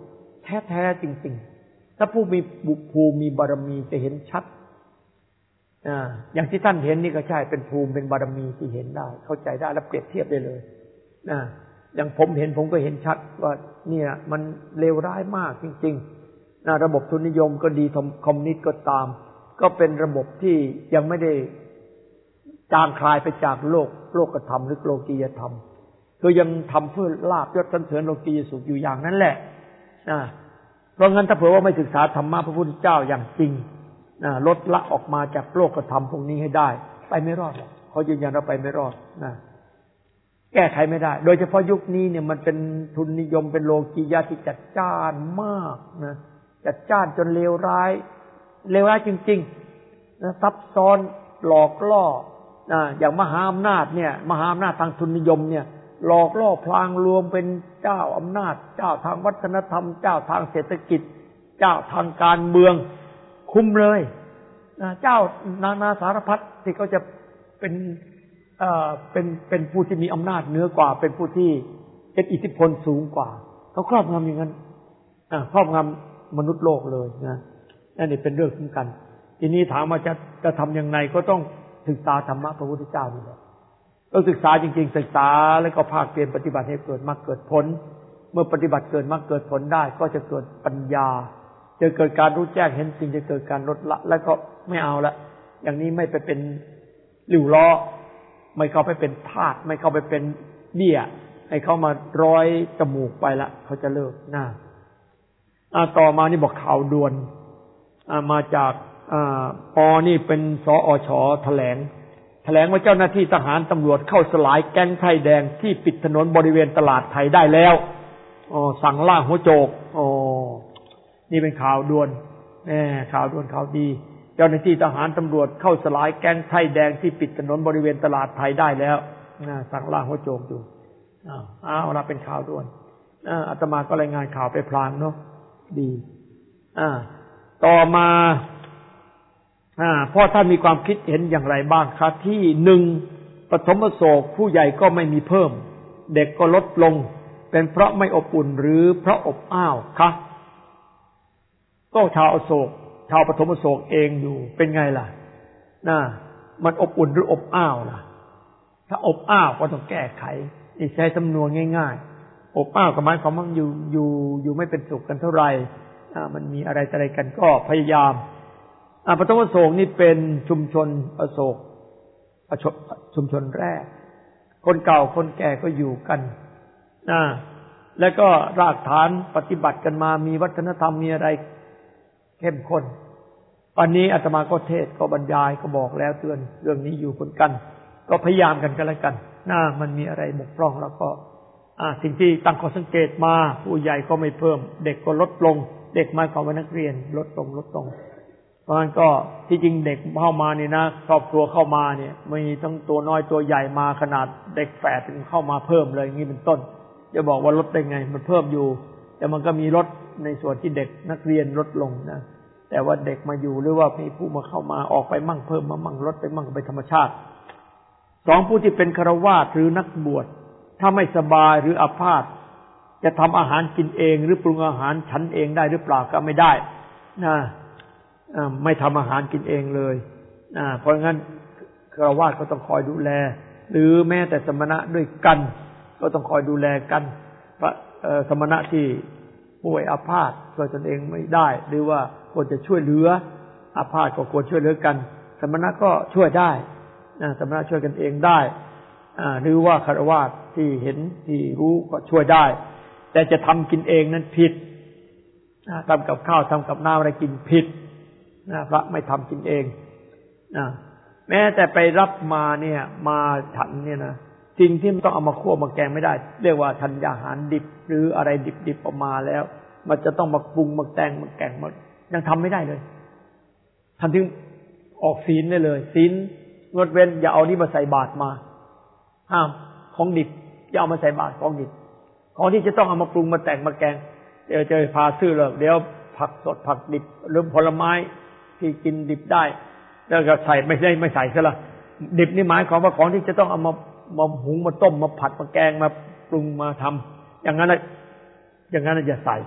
แท้ๆจริงๆถ้าผู้มีบุญภูมิมีบารมีจะเห็นชัดอ่าอย่างที่ท่านเห็นนี่ก็ใช่เป็นภูมิเป็นบารมีที่เห็นได้เข้าใจได้และเปรียบเทียบได้เลยนะอย่างผมเห็นผมก็เห็นชัดว่าเนี่ยมันเลวร้ายมากจริงๆนะระบบทุนนิยมก็ดีคอมมิวนิสต์ก็ตามก็เป็นระบบที่ยังไม่ได้จางคลายไปจากโลกโลกธรรมหรือโลกียธรรมคือยังทำเพื่อลาภยศสรรเสริญโลกียสุขอยู่อย่างนั้นแหละนะเพราะงั้นถ้าเผื่อว่าไม่ศึกษาธรรมะพระพุทธเจ้าอย่างจริงนะลดละออกมาจากโลกธรรมพวกนี้ให้ได้ไปไม่รอดหรอกเขายืนยันว่าไปไม่รอดนะแก้ไขไม่ได้โดยเฉพาะยุคนี้เนี่ยมันเป็นทุนนิยมเป็นโลกียะที่จัดจ้านมากนะจัดจ้านจนเลวร้ายเลวร้ายจริงๆนะซับซ้อนหลอกล่อนะอย่างมหาอำนาจเนี่ยมหาอำนาจทางทุนนิยมเนี่ยหลอกล่อพลางรวมเป็นเจ้าอำนาจเจ้าทางวัฒนธรรมเจ้าทางเศรษฐกิจเจ้าทางการเมืองคุมเลยนะเจ้านานาสารพัดที่เขาจะเป็นเอ่อเป็นเป็นผู้ที่มีอำนาจเหนือกว่าเป็นผู้ที่เป็นอิทธิพลสูงกว่าเขาครอบงำอย่างนั้นอ่าครอบงำมนุษย์โลกเลยนะนั่นนี่เป็นเรื่องสำคัญทีนี้ถามว่าจะจะทำยังไงก็ต้องศึกษาธรรมะพระพุทธเจ้านี่แหละต้องศึกษาจริงๆศึกษาแล้วก็ภาคเพียรปฏิบัติให้เกิดมรรคเกิดผลเมื่อปฏิบัติเกิดมรรคเกิดผลได้ก็จะเกิดปัญญาจะเกิดการรู้แจ้งเห็นจริงจะเกิดการลดละแล้วก็ไม่เอาละอย่างนี้ไม่ไปเป็นหลิ่วล้อไม่เข้าไปเป็นทาสไม่เข้าไปเป็นเบี้ยให้เขามาร้อยจมูกไปละเขาจะเลิกนะอ่าต่อมานี่บอกข่าวด่วนอ่ามาจากอ่าปอนี่เป็นสอช.แถลงแถลงว่าเจ้าหน้าที่ทหารตำรวจเข้าสลายแก๊งไทยแดงที่ปิดถนนบริเวณตลาดไทยได้แล้วอ๋อสั่งล่าหัวโจกอ๋อนี่เป็นข่าวด่วนแหมข่าวด่วนข่าวดีเจ้าหน้าที่ทหารตำรวจเข้าสลายแก๊งไทยแดงที่ปิดถนนบริเวณตลาดไทยได้แล้วนะสั่งล่าหัวโจกอยู่อ้าวอ้าวเราเป็นข่าวด่วนอ่าอาตมาก็รายงานข่าวไปพลางเนาะดีอ่าต่อมาอ่าพ่อท่านมีความคิดเห็นอย่างไรบ้างครับที่หนึ่งปฐมโศกผู้ใหญ่ก็ไม่มีเพิ่มเด็กก็ลดลงเป็นเพราะไม่อบอุ่นหรือเพราะอบอ้าวคะก็ชาวอโศกชาวปฐมโศกเองอยู่เป็นไงล่ะน่ะมันอบอุ่นหรืออบอ้าวล่ะถ้าอบอ้าวก็ต้องแก้ไขนี่ใช้สำนวนง่ายๆอบอ้าวก็หมายความว่าอยู่อยู่อยู่ไม่เป็นสุขกันเท่าไหร่อ่ามันมีอะไรอะไรกันก็พยายามอ่าปฐมโศกนี่เป็นชุมชนอโศกชุมชนแรกคนเก่าคนแก่ก็อยู่กันนะแล้วก็รากฐานปฏิบัติกันมามีวัฒนธรรมมีอะไรเข้มข้นวันนี้อาตมาก็เทศก็บรรยายก็บอกแล้วเตือนเรื่องนี้อยู่คนกันก็พยายามกันกันแล้วกันนะมันมีอะไรบกพร่องแล้วก็อ่าสิ่งที่ตั้งข้อสังเกตมาผู้ใหญ่ก็ไม่เพิ่มเด็กก็ลดลงเด็กหมายความว่านักเรียนลดลงลดลงเพราะฉะนั้นก็ที่จริงเด็กเข้ามานี่นะครอบครัวเข้ามาเนี่ยมีทั้งตัวน้อยตัวใหญ่มาขนาดเด็กแฝดเข้ามาเพิ่มเลยอย่างนี้เป็นต้นจะบอกว่าลดได้ไงมันเพิ่มอยู่แต่มันก็มีลดในส่วนที่เด็กนักเรียนลดลงนะแต่ว่าเด็กมาอยู่หรือว่ามีผู้มาเข้ามาออกไปมั่งเพิ่มมามั่งลดไปมั่งเป็นธรรมชาติสองผู้ที่เป็นฆราวาสหรือนักบวชถ้าไม่สบายหรืออาพาธจะทำอาหารกินเองหรือปรุงอาหารฉันเองได้หรือเปล่าก็ไม่ได้นะไม่ทำอาหารกินเองเลยเพราะงั้นฆราวาสก็ต้องคอยดูแลหรือแม้แต่สมณะด้วยกันก็ต้องคอยดูแลกันพระสมณะที่ป่วยอาพาธช่วยตนเองไม่ได้หรือว่าควรจะช่วยเหลืออาพาธก็ควรช่วยเหลือกันสมณะก็ช่วยได้สมณะช่วยกันเองได้หรือว่าฆราวาสที่เห็นที่รู้ก็ช่วยได้แต่จะทำกินเองนั้นผิดทำกับข้าวทำกับน้ำอะไรกินผิดพระไม่ทำกินเองแม้แต่ไปรับมาเนี่ยมาฉันเนี่ยนะสิ่งที่ต้องเอามาคั่วมาแกงไม่ได้เรียกว่าธัญญาหารดิบหรืออะไรดิบๆออกมาแล้วมันจะต้องมาปรุงมาแกงมาแกงมายังทำไม่ได้เลยท่านถึงออกศีลได้เลยศีลงดเว้นอย่าเอานี่มาใส่บาตรมาห้ามของดิบอย่าเอามาใส่บาตรของดิบของที่จะต้องเอามาปรุงมาแต่งมาแกงเดี๋ยวจะพาซื้อเลยเดี๋ยวผักสดผักดิบหรือผลไม้ที่กินดิบได้แล้วก็ใส่ไม่ได้ไม่ใส่ซะละดิบนี่หมายความว่าของที่จะต้องเอามามาหุงมาต้มมาผัดมาแกงมาปรุงมาทำอย่างนั้นอย่างนั้นอย่าใส่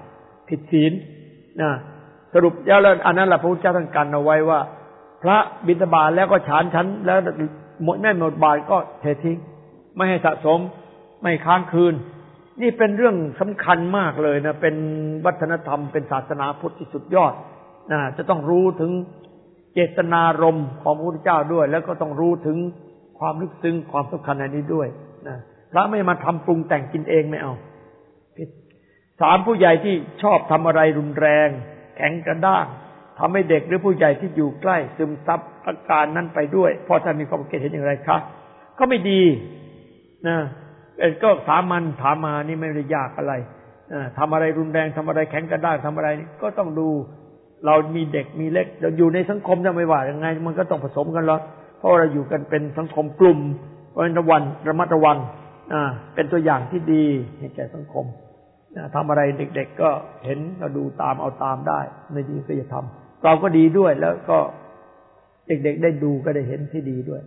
ผิดศีลนะสรุปแล้วอันนั้นแหละพระพุทธเจ้าท่านกันเอาไว้ว่าพระบิณฑบาตแล้วก็ฉันฉันแล้วหมดแม่หมดบาตรก็เททิ้งไม่ให้สะสมไม่ค้างคืนนี่เป็นเรื่องสำคัญมากเลยนะเป็นวัฒนธรรมเป็นศาสนาพุทธที่สุดยอดนะจะต้องรู้ถึงเจตนารมณ์ของพระพุทธเจ้าด้วยแล้วก็ต้องรู้ถึงความลึกซึ้งความสำคัญอันนี้ด้วยนะพระไม่มาทำปรุงแต่งกินเองไม่เอาผิดสามผู้ใหญ่ที่ชอบทำอะไรรุนแรงแข็งกระด้างทำให้เด็กหรือผู้ใหญ่ที่อยู่ใกล้ซึมซับอาการนั้นไปด้วยพอท่านมีความคิดเห็นอย่างไรคะก็ไม่ดีนะก็สามัญถามมานี่ไม่ได้ยากอะไรทำอะไรรุนแรงทำอะไรแข็งกระด้างทำอะไรก็ต้องดูเรามีเด็กมีเล็กเราอยู่ในสังคมจะไม่ว่ายังไงมันก็ต้องผสมกันหรอกเพราะเราอยู่กันเป็นสังคมกลุ่มเพราะฉะนั้นระวังระมัดระวังเป็นตัวอย่างที่ดีให้แก่สังคมทำอะไรเด็กๆก็เห็นเราดูตามเอาตามได้ไม่ดีก็อย่าทำเราก็ดีด้วยแล้วก็เด็กๆได้ดูก็ได้เห็นที่ดีด้วย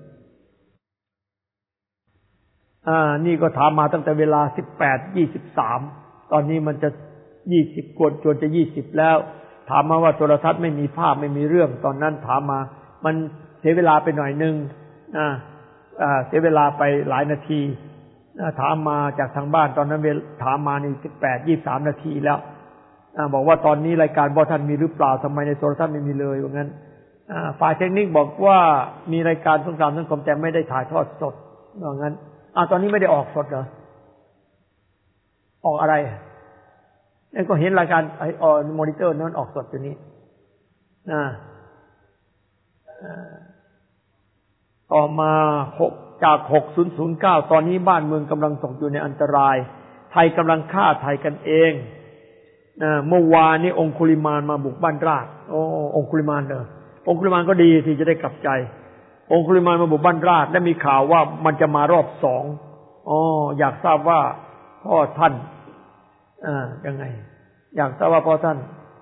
อ่านี่ก็ถามมาตั้งแต่เวลาสิบแปด ยี่สิบสามตอนนี้มันจะยี่สิบกว่าจนจะยี่สิบแล้วถามมาว่าโทรทัศน์ไม่มีภาพไม่มีเรื่องตอนนั้นถามมามันเสียเวลาไปหน่อยนึงอ่าอ่าเสียเวลาไปหลายนาทีถามมาจากทางบ้านตอนนั้นถามมานี่สิบแปด ยี่สิบสามนาทีแล้วบอกว่าตอนนี้รายการบ่ท่านมีหรือเปล่าทำไมในโทรทัศน์ไม่มีเลยว่างั้นฝ่ายเทคนิคบอกว่ามีรายการสงครามสังคมแต่ไม่ได้ถ่ายทอดสดว่างั้นอ่าตอนนี้ไม่ได้ออกสดเหรอออกอะไรนี่ก็เห็นรายการไอ้ออมอนิเตอร์นั้นออกสดอยู่นี้นะต่อมาหกจากหกพันเก้าตอนนี้บ้านเมืองกำลังตกอยู่ในอันตรายไทยกำลังฆ่าไทยกันเองนะเมื่อวานนี้องคุลิมานมาบุกบ้านราชโอ้องคุลิมานเด้อองคุลิมานก็ดีที่จะได้กลับใจองคุลิมานมาบุกบ้านราชและมีข่าวว่ามันจะมารอบสองอ๋ออยากทราบว่าพ่อท่านอ่ายังไงอยากทราบว่าพ่อท่าน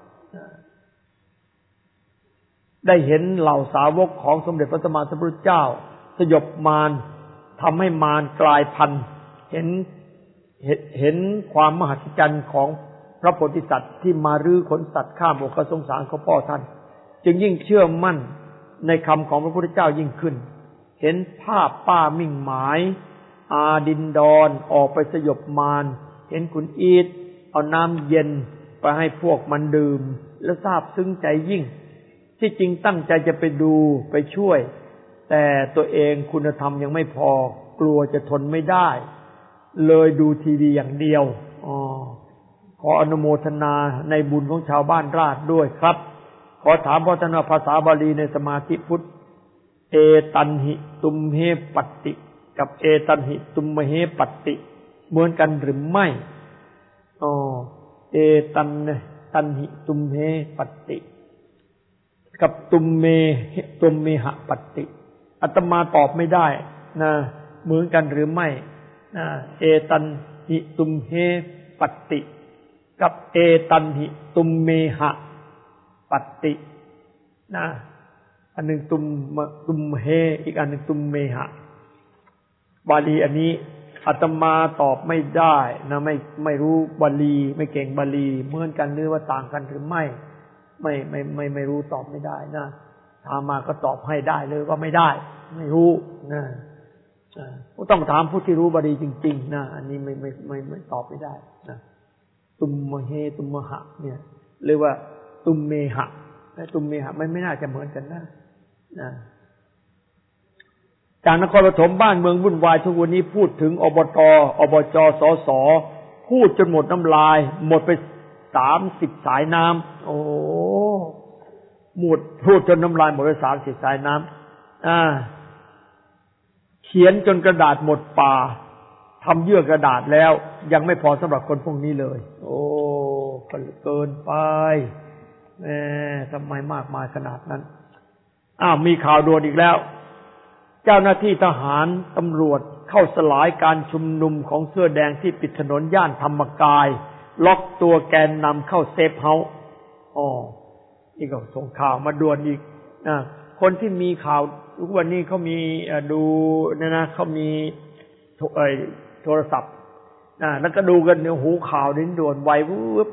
ได้เห็นเหล่าสาวกของสมเด็จพระสัมมาสัมพุทธเจ้าสยบมารทำให้มารกลายพันธุ์เห็นเห็นความมหัศจรรย์ของพระโพธิสัตว์ที่มารื้อขนสัตว์ข้ามอกสงสารของพ่อท่านจึงยิ่งเชื่อมั่นในคำของพระพุทธเจ้ายิ่งขึ้นเห็นภาพป้ามิ่งหมายอาดินดรออกไปสยบมารเห็นคุณอีทเอาน้ำเย็นไปให้พวกมันดื่มและซาบซึ้งใจยิ่งที่จริงตั้งใจจะไปดูไปช่วยแต่ตัวเองคุณธรรมยังไม่พอกลัวจะทนไม่ได้เลยดูทีวีอย่างเดียวอ๋อขออนุโมทนาในบุญของชาวบ้านราชด้วยครับขอถามพระธรรมภาษาบาลีในสมาธิพุทธเอตันหิตุมเหปัตติกับเอตันหิตุมเหปัตติเหมือนกันหรือไม่อ๋อเอตันตันหิตุมเหปัตติกับตุมเมตุมเมหะปัตติอาตมาตอบไม่ได้นะเหมือนกันหรือไม่นะเอตันหิตุมเหปัตติกับเอตันหิตุมเมหะปัตตินะอันหนึ่งตุมตุมเฮอีกอันหนึ่งตุมเมหะบาลีอันนี้อาตมาตอบไม่ได้นะไม่ไม่รู้บาลีไม่เก่งบาลีเหมือนกันหรือว่าต่างกันหรือไม่ไม่ไม่ไม่ไม่รู้ตอบไม่ได้นะถามมาก็ตอบให้ได้เลยว่าไม่ได้ไม่รู้นะต้องถามผู้ที่รู้บาลีจริงๆนะอันนี้ไม่ไม่ไม่ไม่ตอบไม่ได้นะตุมเฮตุมหะเนี่ยเรียกว่าตุมเมหะและตุมเมหะมันไม่น่าจะเหมือนกันนะนะจากนครปฐมบ้านเมืองวุ่นวายทุกวันนี้พูดถึงอบตอบจสสพูดจนหมดน้ำลายหมดไปสามสิบสายน้ำโอ้หมดพูดจนน้ำลายหมดไปสามสิบสายน้ำอ่าเขียนจนกระดาษหมดป่าทำเยื่อกระดาษแล้วยังไม่พอสำหรับคนพวกนี้เลยโอ้เกินไปแหมทำไมมากมายขนาดนั้นอ้าวมีข่าวด่วนอีกแล้วเจ้าหน้าที่ทหารตำรวจเข้าสลายการชุมนุมของเสื้อแดงที่ปิดถนนย่านธรรมกายล็อกตัวแกนนำเข้าเซฟเฮาส์อ๋อนี่ก็ส่งข่าวมาด่วนอีกนะคนที่มีข่าวทุกวันนี้เขามีดูเนี่ยนะเขามีโทรศัพท์นะแล้วก็ดูกันเนี่ยหูข่าวนี้ด่วนไวปุ๊บข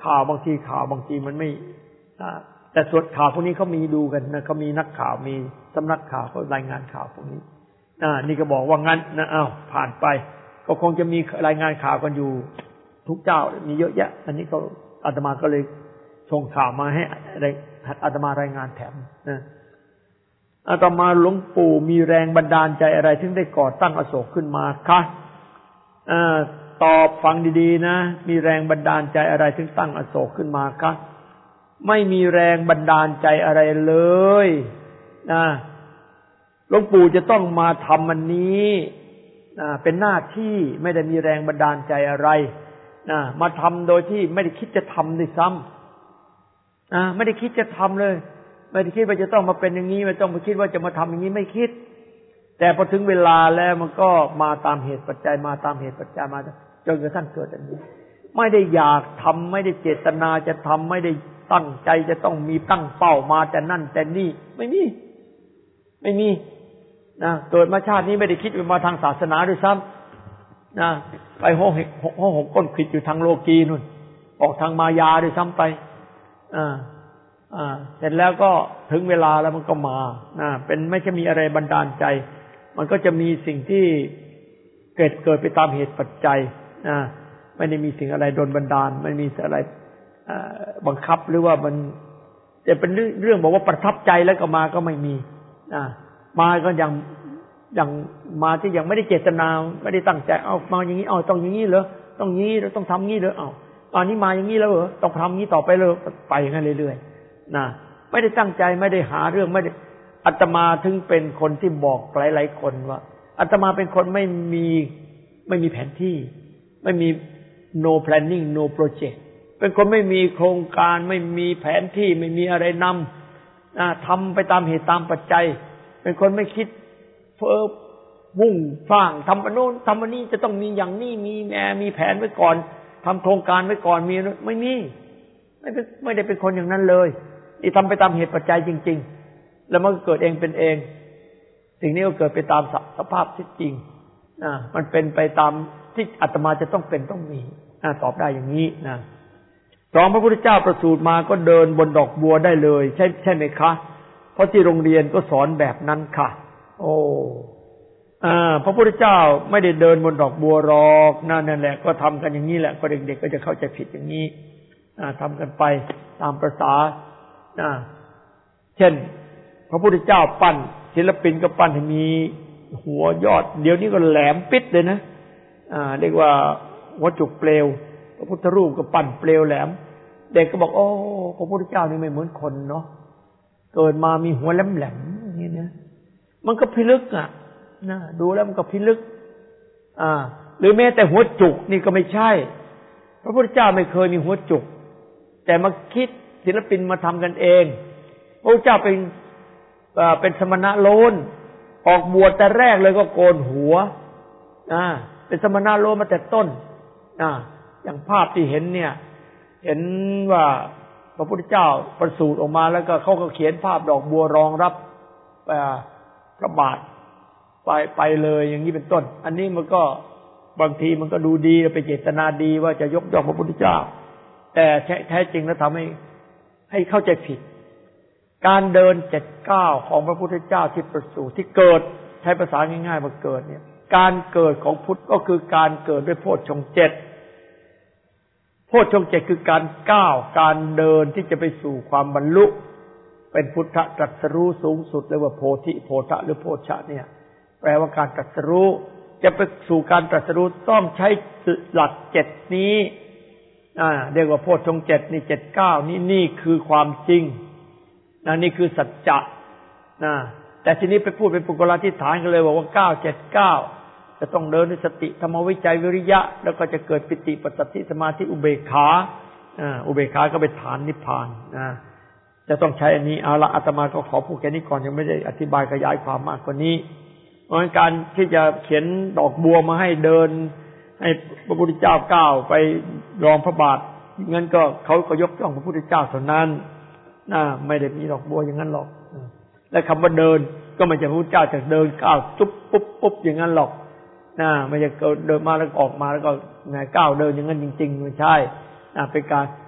ข่าวบางทีข่าวบางทีมันไม่แต่ส่วนข่าวพวกนี้เขามีดูกันนะเขามีนักข่าวมีสำนักข่าวเขารายงานข่าวพวกนี้อ่านี่ก็บอกว่างั้นนะอ้าวผ่านไปก็คงจะมีรายงานข่าวกันอยู่ทุกเจ้ามีเยอะแยะอันนี้ก็อาตมาก็เลยส่งข่าวมาให้อาตมารายงานแถมนะอาตมาหลวงปู่มีแรงบันดาลใจอะไรถึงได้ก่อตั้งอโศกขึ้นมาคะอ่าตอบฟังดีๆนะมีแรงบันดาลใจอะไรถึงตั้งอโศกขึ้นมาคะไม่มีแรงบันดาลใจอะไรเลยนะหลวงปู่จะต้องมาทำอันนี้นะเป็นหน้าที่ไม่ได้มีแรงบันดาลใจอะไรนะมาทำโดยที่ไม่ได้คิดจะทำด้วยซ้ำนะไม่ได้คิดจะทำเลยไม่ได้คิดว่าจะต้องมาเป็นอย่างนี้ไม่ต้องมาคิดว่าจะมาทำอย่างนี้ไม่คิดแต่พอถึงเวลาแล้วมันก็มาตามเหตุปัจจัยมาตามเหตุปัจจัยมาจนกระทั่งเกิดอันนี้ไม่ได้อยากทำไม่ได้เจตนาจะทำไม่ได้ตั้งใจจะต้องมีตั้งเป้ามาแต่นั่นแต่นี่ไม่มีไม่มีนะเกิดมาชาตินี้ไม่ได้คิดไปมาทางศาสนาด้วยซ้ำนะไปห้องห้องหกก้นขิดอยู่ทางโลกีนู่นออกทางมายาด้วยซ้ำไปอ่าอ่าเสร็จแล้วก็ถึงเวลาแล้วมันก็มานะเป็นไม่ใช่มีอะไรบันดาลใจมันก็จะมีสิ่งที่เกิดเกิดไปตามเหตุปัจจัยนะไม่ได้มีสิ่งอะไรโดนบันดาลไม่มีอะไรบังคับหรือว่ามันจะเป็นเรื่องบอกว่าประทับใจแล้วก็มาก็ไม่มีนะมาก็ยังยังมาที่ยังไม่ได้เจตนาไม่ได้ตั้งใจเอามาอย่างนี้เอาต้องอย่างนี้เหรอต้องอย่างนี้เราต้องทำงี้เหรอเอาตอนนี้มาอย่างนี้แล้วเหรอต้องทำงี้ต่อไปเลยไปอย่างนั้นเรื่อยๆนะไม่ได้ตั้งใจไม่ได้หาเรื่องไม่ได้อาตมาถึงเป็นคนที่บอกหลายๆคนว่าอาตมาเป็นคนไม่มีไม่มีแผนที่ไม่มี no planning no project เป็นคนไม่มีโครงการไม่มีแผนที่ไม่มีอะไรนำทำไปตามเหตุตามปัจจัยเป็นคนไม่คิดเพ้อมุ่งสร้างทำอันโน้นทำอันนี้จะต้องมีอย่างนี้มีแนวมีแผนไว้ก่อนทำโครงการไว้ก่อนมีไม่มีไม่ไม่ได้เป็นคนอย่างนั้นเลยนี่ทำไปตามเหตุปัจจัยจริงๆแล้วมันก็เกิดเองเป็นเองสิ่งนี้ก็เกิดไปตามสภาพที่จริงนะมันเป็นไปตามที่อาตมาจะต้องเป็นต้องมีนะตอบได้อย่างนี้นะสองพระพุทธเจ้าประสูติมาก็เดินบนดอกบัวได้เลยใช่ใช่ไหมคะเพราะที่โรงเรียนก็สอนแบบนั้นค่ะโอ้อ่าพระพุทธเจ้าไม่ได้เดินบนดอกบัวหรอกนั่นนั่นแหละก็ทำกันอย่างนี้แหละก็เด็กๆก็จะเข้าใจผิดอย่างนี้อ่าทำกันไปตามประสาอ่าเช่นพระพุทธเจ้าปั้นศิลปินก็ปั้นให้มีหัวยอดเดี๋ยวนี้ก็แหลมปิดเลยนะอ่าเรียกว่าหัวจุกเปลวพระพุทธรูปก็ปั้นเปลวแหลมเด็กก็บอกโอ้พระพุทธเจ้านี่ไม่เหมือนคนเนาะเกิดมามีหัวแหลมๆอย่างนี้นะมันก็พิลึกอ่ะนะดูแล้วมันก็พิลึกอ่าหรือแม้แต่หัวจุกนี่ก็ไม่ใช่พระพุทธเจ้าไม่เคยมีหัวจุกแต่มาคิดศิลปินมาทำกันเองพระพุทธเจ้าเป็นอ่าเป็นสมณะโลนออกบวชแต่แรกเลยก็โกนหัวอ่าเป็นสมณะโลนมาแต่ต้นอ่าอย่างภาพที่เห็นเนี่ยเห็นว่าพระพุทธเจ้าประสูติออกมาแล้วก็เขาก็เขียนภาพดอกบัวรองรับพระบาทไปไปเลยอย่างนี้เป็นต้นอันนี้มันก็บางทีมันก็ดูดีเป็นเจตนาดีว่าจะยกย่องพระพุทธเจ้าแต่แท้จริงแล้วทำให้ให้เข้าใจผิดการเดินเจ็ดเก้าของพระพุทธเจ้าที่ประสูติที่เกิดใช้ภาษาง่ายๆว่าเกิดเนี่ยการเกิดของพุทธก็คือการเกิดด้วยโพชฌงค์เจ็ดโพชฌงค์เจ็ดคือการก้าวการเดินที่จะไปสู่ความบรรลุเป็นพุทธตรัสรู้สูงสุดเรียกว่าโพธิโพธะหรือโพชฌะเนี่ยแปลว่าการตรัสรู้จะไปสู่การตรัสรู้ต้องใช้หลักเจ็ดนี้อ่าเรียกว่าโพชฌงค์เจ็ดนี่เจ็ดเก้านี่นี่คือความจริงนะนี่คือสัจจะนะแต่ทีนี้ไปพูดเป็นปุกลาธิฐานกันเลยบอกว่าเก้าเจ็ดเก้าจะต้องเดินด้วยสติธรรมวิจัยวิริยะแล้วก็จะเกิดปิติปัสสัทธิสมาธิอุเบกขาอ่าอุเบกขาก็เป็นฐานนิพพานนะจะต้องใช้อันนี้เอาละอาตมาก็ขอพูดแค่นี้ก่อนยังไม่ได้อธิบายขยายความมากกว่านี้เพราะการที่จะเขียนดอกบัวมาให้เดินให้พระพุทธเจ้าก้าวไปรองพระบาทงั้นก็เขาก็ยกย่องพระพุทธเจ้าเท่านั้นนะไม่ได้มีดอกบัวอย่างนั้นหรอกและคำว่าเดินก็ไม่ใช่พระพุทธเจ้าจะเดินก้าวจุ๊บปุ๊บปุ๊บอย่างนั้นหรอกนะไม่ใช่เดินมาแล้วออกมาแล้วก็ไงก้าวเดินอย่างนั้นจริงๆไม่ใช่นะเป็นการ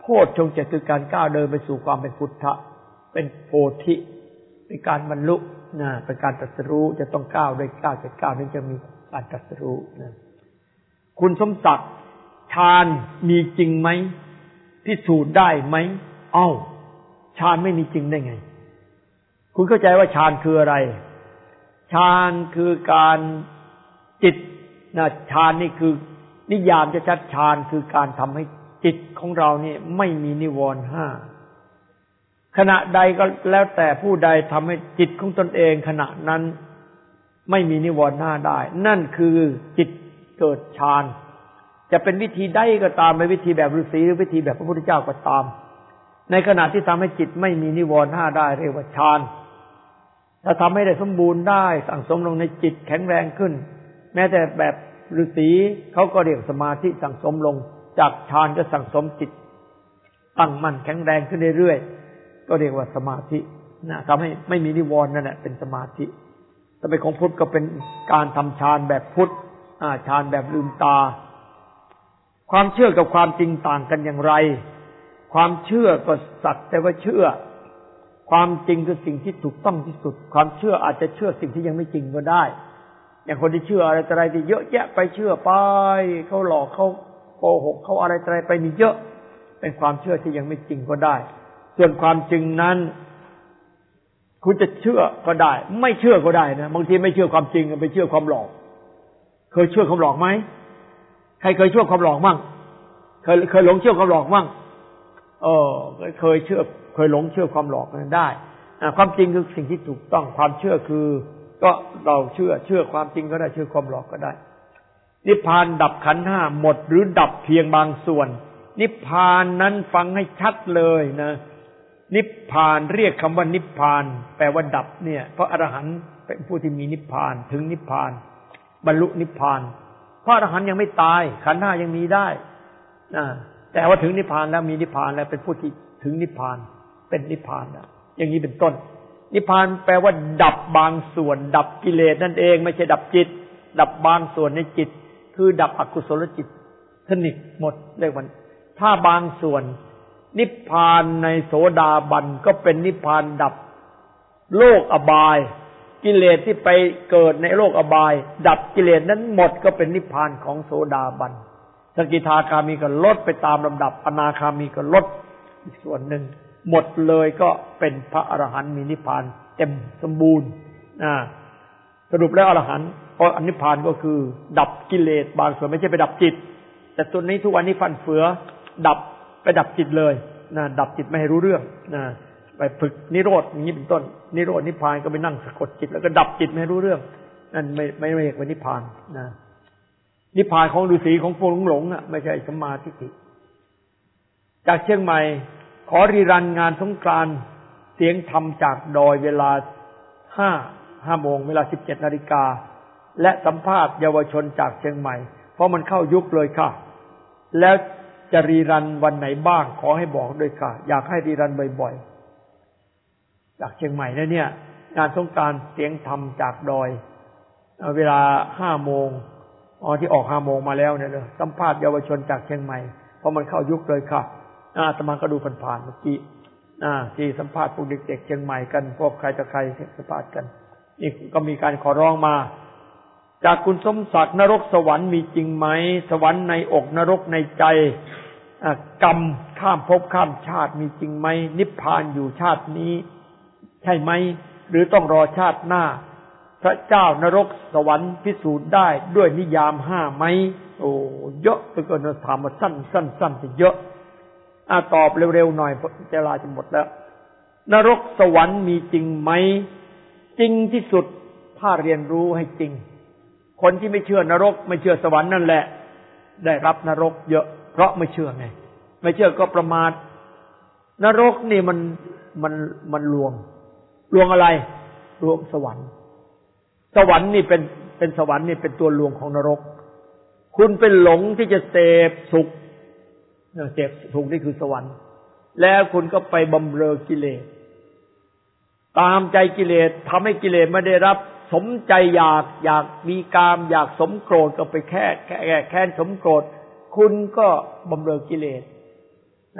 ชฌงค์เจ็ดคือการก้าวเดินไปสู่ความเป็นพุทธะเป็นโพธิเป็นการบรรลุนะเป็นการตรัสรู้จะต้องก้าวด้วยก้าวเจ็ดก้าวนั้นจะมีการตรัสรู้นะคุณสมศักดิ์ฌานมีจริงไหมพิสูจน์ได้ไหมเอ้าฌานไม่มีจริงได้ไงคุณเข้าใจว่าฌานคืออะไรฌานคือการจิตนะฌานนี่คือนิยามจะชัดฌานคือการทำให้จิตของเรานี่ไม่มีนิวรณ์ห้าขณะใดก็แล้วแต่ผู้ใดทำให้จิตของตนเองขณะนั้นไม่มีนิวรณ์ห้าได้นั่นคือจิตเกิดฌานจะเป็นวิธีใดก็ตามเป็นวิธีแบบฤาษีหรือวิธีแบบพระพุทธเจ้าก็ตามในขณะที่ทำให้จิตไม่มีนิวรณ์ห้าได้เรียกว่าฌานถ้าทำให้ได้สมบูรณ์ได้สั่งสมลงในจิตแข็งแรงขึ้นแม้แต่แบบฤาษีเขาก็เรียกสมาธิสั่งสมลงจากฌานก็สั่งสมจิตตั้งมั่นแข็งแรงขึ้นเรื่อยๆก็เรียกว่าสมาธินะทำให้ไม่มีนิวรณ์นั่นแหละเป็นสมาธิถ้าเป็นของพุทธก็เป็นการทำฌานแบบพุทธอ่าฌานแบบลืมตาความเชื่อกับความจริงต่างกันอย่างไรความเชื่อก็สักแต่ว่าเชื่อความจริงคือสิ่งที่ถูกต้องที่สุดความเชื่ออาจจะเชื่อสิ่งที่ยังไม่จริงก็ได้อย่างคนที่เชื่ออะไรต่ออะไรที่เยอะแยะไปเชื่อไปเขาหลอกเขาโกหกเขาอะไรต่ออะไรไปนี่เยอะเป็นความเชื่อที่ยังไม่จริงก็ได้ส่วนความจริงนั้นคุณจะเชื่อก็ได้ไม่เชื่อก็ได้นะบางทีไม่เชื่อความจริงไปเชื่อความหลอกเคยเชื่อความหลอกไหมใครเคยเชื่อความหลอกมั่งเคยเคยหลงเชื่อความหลอกมั่งเออเคยเชื่อเคยหลงเชื่อความหลอกนั้นได้ความจริงคือสิ่งที่ถูกต้องความเชื่อคือก็เราเชื่อเชื่อความจริงก็ได้เชื่อความหลอกก็ได้นิพพานดับขันธ์ห้าหมดหรือดับเพียงบางส่วนนิพพานนั้นฟังให้ชัดเลยนะนิพพานเรียกคำว่านิพพานแปลว่าดับเนี่ยเพราะอรหันต์เป็นผู้ที่มีนิพพานถึงนิพพานบรรลุนิพพานเพราะอรหันต์ยังไม่ตายขันธ์ห้ายังมีได้นะแต่ว่าถึงนิพพานแล้วมีนิพพานแล้วเป็นผู้ที่ถึงนิพพานเป็นนิพพานนะอย่างนี้เป็นต้นนิพพานแปลว่าดับบางส่วนดับกิเลสนั่นเองไม่ใช่ดับจิตดับบางส่วนในจิตคือดับอกุศลจิตสนิทหมดเรียกว่าถ้าบางส่วนนิพพานในโสดาบันก็เป็นนิพพานดับโลกอบายกิเลสที่ไปเกิดในโลกอบายดับกิเลสนั้นหมดก็เป็นนิพพานของโสดาบันสกิทาคามีก็ลดไปตามลำดับอนาคามีก็ลดอีกส่วนหนึ่งหมดเลยก็เป็นพระอรหันต์มีนิพพานเต็มสมบูรณ์อ่าสรุปแล้วอรหันต์เพราะนิพพานก็คือดับกิเลสบางส่วนไม่ใช่ไปดับจิตแต่ตัวนี้ทุกวันนี้ฟันเฟือดับไปดับจิตเลยนะดับจิตไม่ให้รู้เรื่องนะไปฝึกนิโรธอย่างนี้เป็นต้นนิโรธนิพพานก็ไปนั่งสะกดจิตแล้วก็ดับจิตไม่ให้รู้เรื่องนั่นไม่ไม่เรียกว่านิพพานนะนิพพานของฤาษีของพวกหลงๆอ่ะไม่ใช่สัมมาทิฏฐิจากเชียงใหม่ขอรีรันงานสงกรานต์เสียงธรรมจากดอยเวลาห้า ห้าโมงเวลา สิบเจ็ดนาฬิกาและสัมภาษณ์เยาวชนจากเชียงใหม่เพราะมันเข้ายุคเลยค่ะแล้วจะรีรันวันไหนบ้างขอให้บอกด้วยค่ะอยากให้รีรันบ่อยๆจากเชียงใหม่นะเนี่ยงานสงกรานต์เสียงธรรมจากดอยเวลา ห้าโมงอ๋อที่ออก ห้าโมงมาแล้วเนี่ยสัมภาษณ์เยาวชนจากเชียงใหม่เพราะมันเข้ายุคเลยค่ะอาตมาก็ดูผ่านๆเมื่อกี้อ่าที่สัมภาษณ์พวกเด็กๆเชียงใหม่กันพวกใครต่อใครสัมภาษณ์กันนี่ก็มีการขอร้องมาจากคุณสมศักดิ์นรกสวรรค์มีจริงไหมสวรรค์ในอกนรกในใจกรรมข้ามภพข้ามชาติมีจริงไหมนิพพานอยู่ชาตินี้ใช่ไหมหรือต้องรอชาติหน้าพระเจ้านรกสวรรค์พิสูจน์ได้ด้วยนิยามห้าไหมโอ้เยอะไปเกินถามมาสั้นสั้นสั้นจะเยอะอ่าตอบเร็วๆหน่อยเวลาจะหมดแล้วนรกสวรรค์มีจริงไหมจริงที่สุดถ้าเรียนรู้ให้จริงคนที่ไม่เชื่อนรกไม่เชื่อสวรรค์นั่นแหละได้รับนรกเยอะเพราะไม่เชื่อไงไม่เชื่อก็ประมาทนรกนี่มันมันมันลวงลวงอะไรลวงสวรรค์สวรรค์นี่เป็นเป็นสวรรค์นี่เป็นตัวลวงของนรกคุณเป็นหลงที่จะเสพสุขเสพสุขนี่คือสวรรค์แล้วคุณก็ไปบำเรอกิเลสตามใจกิเลสทำให้กิเลสไม่ได้รับสมใจอยากอยากมีกามอยากสมโกรธก็ไปแค่แค่แค้นสมโกรธคุณก็บำเรอกิเลสนะ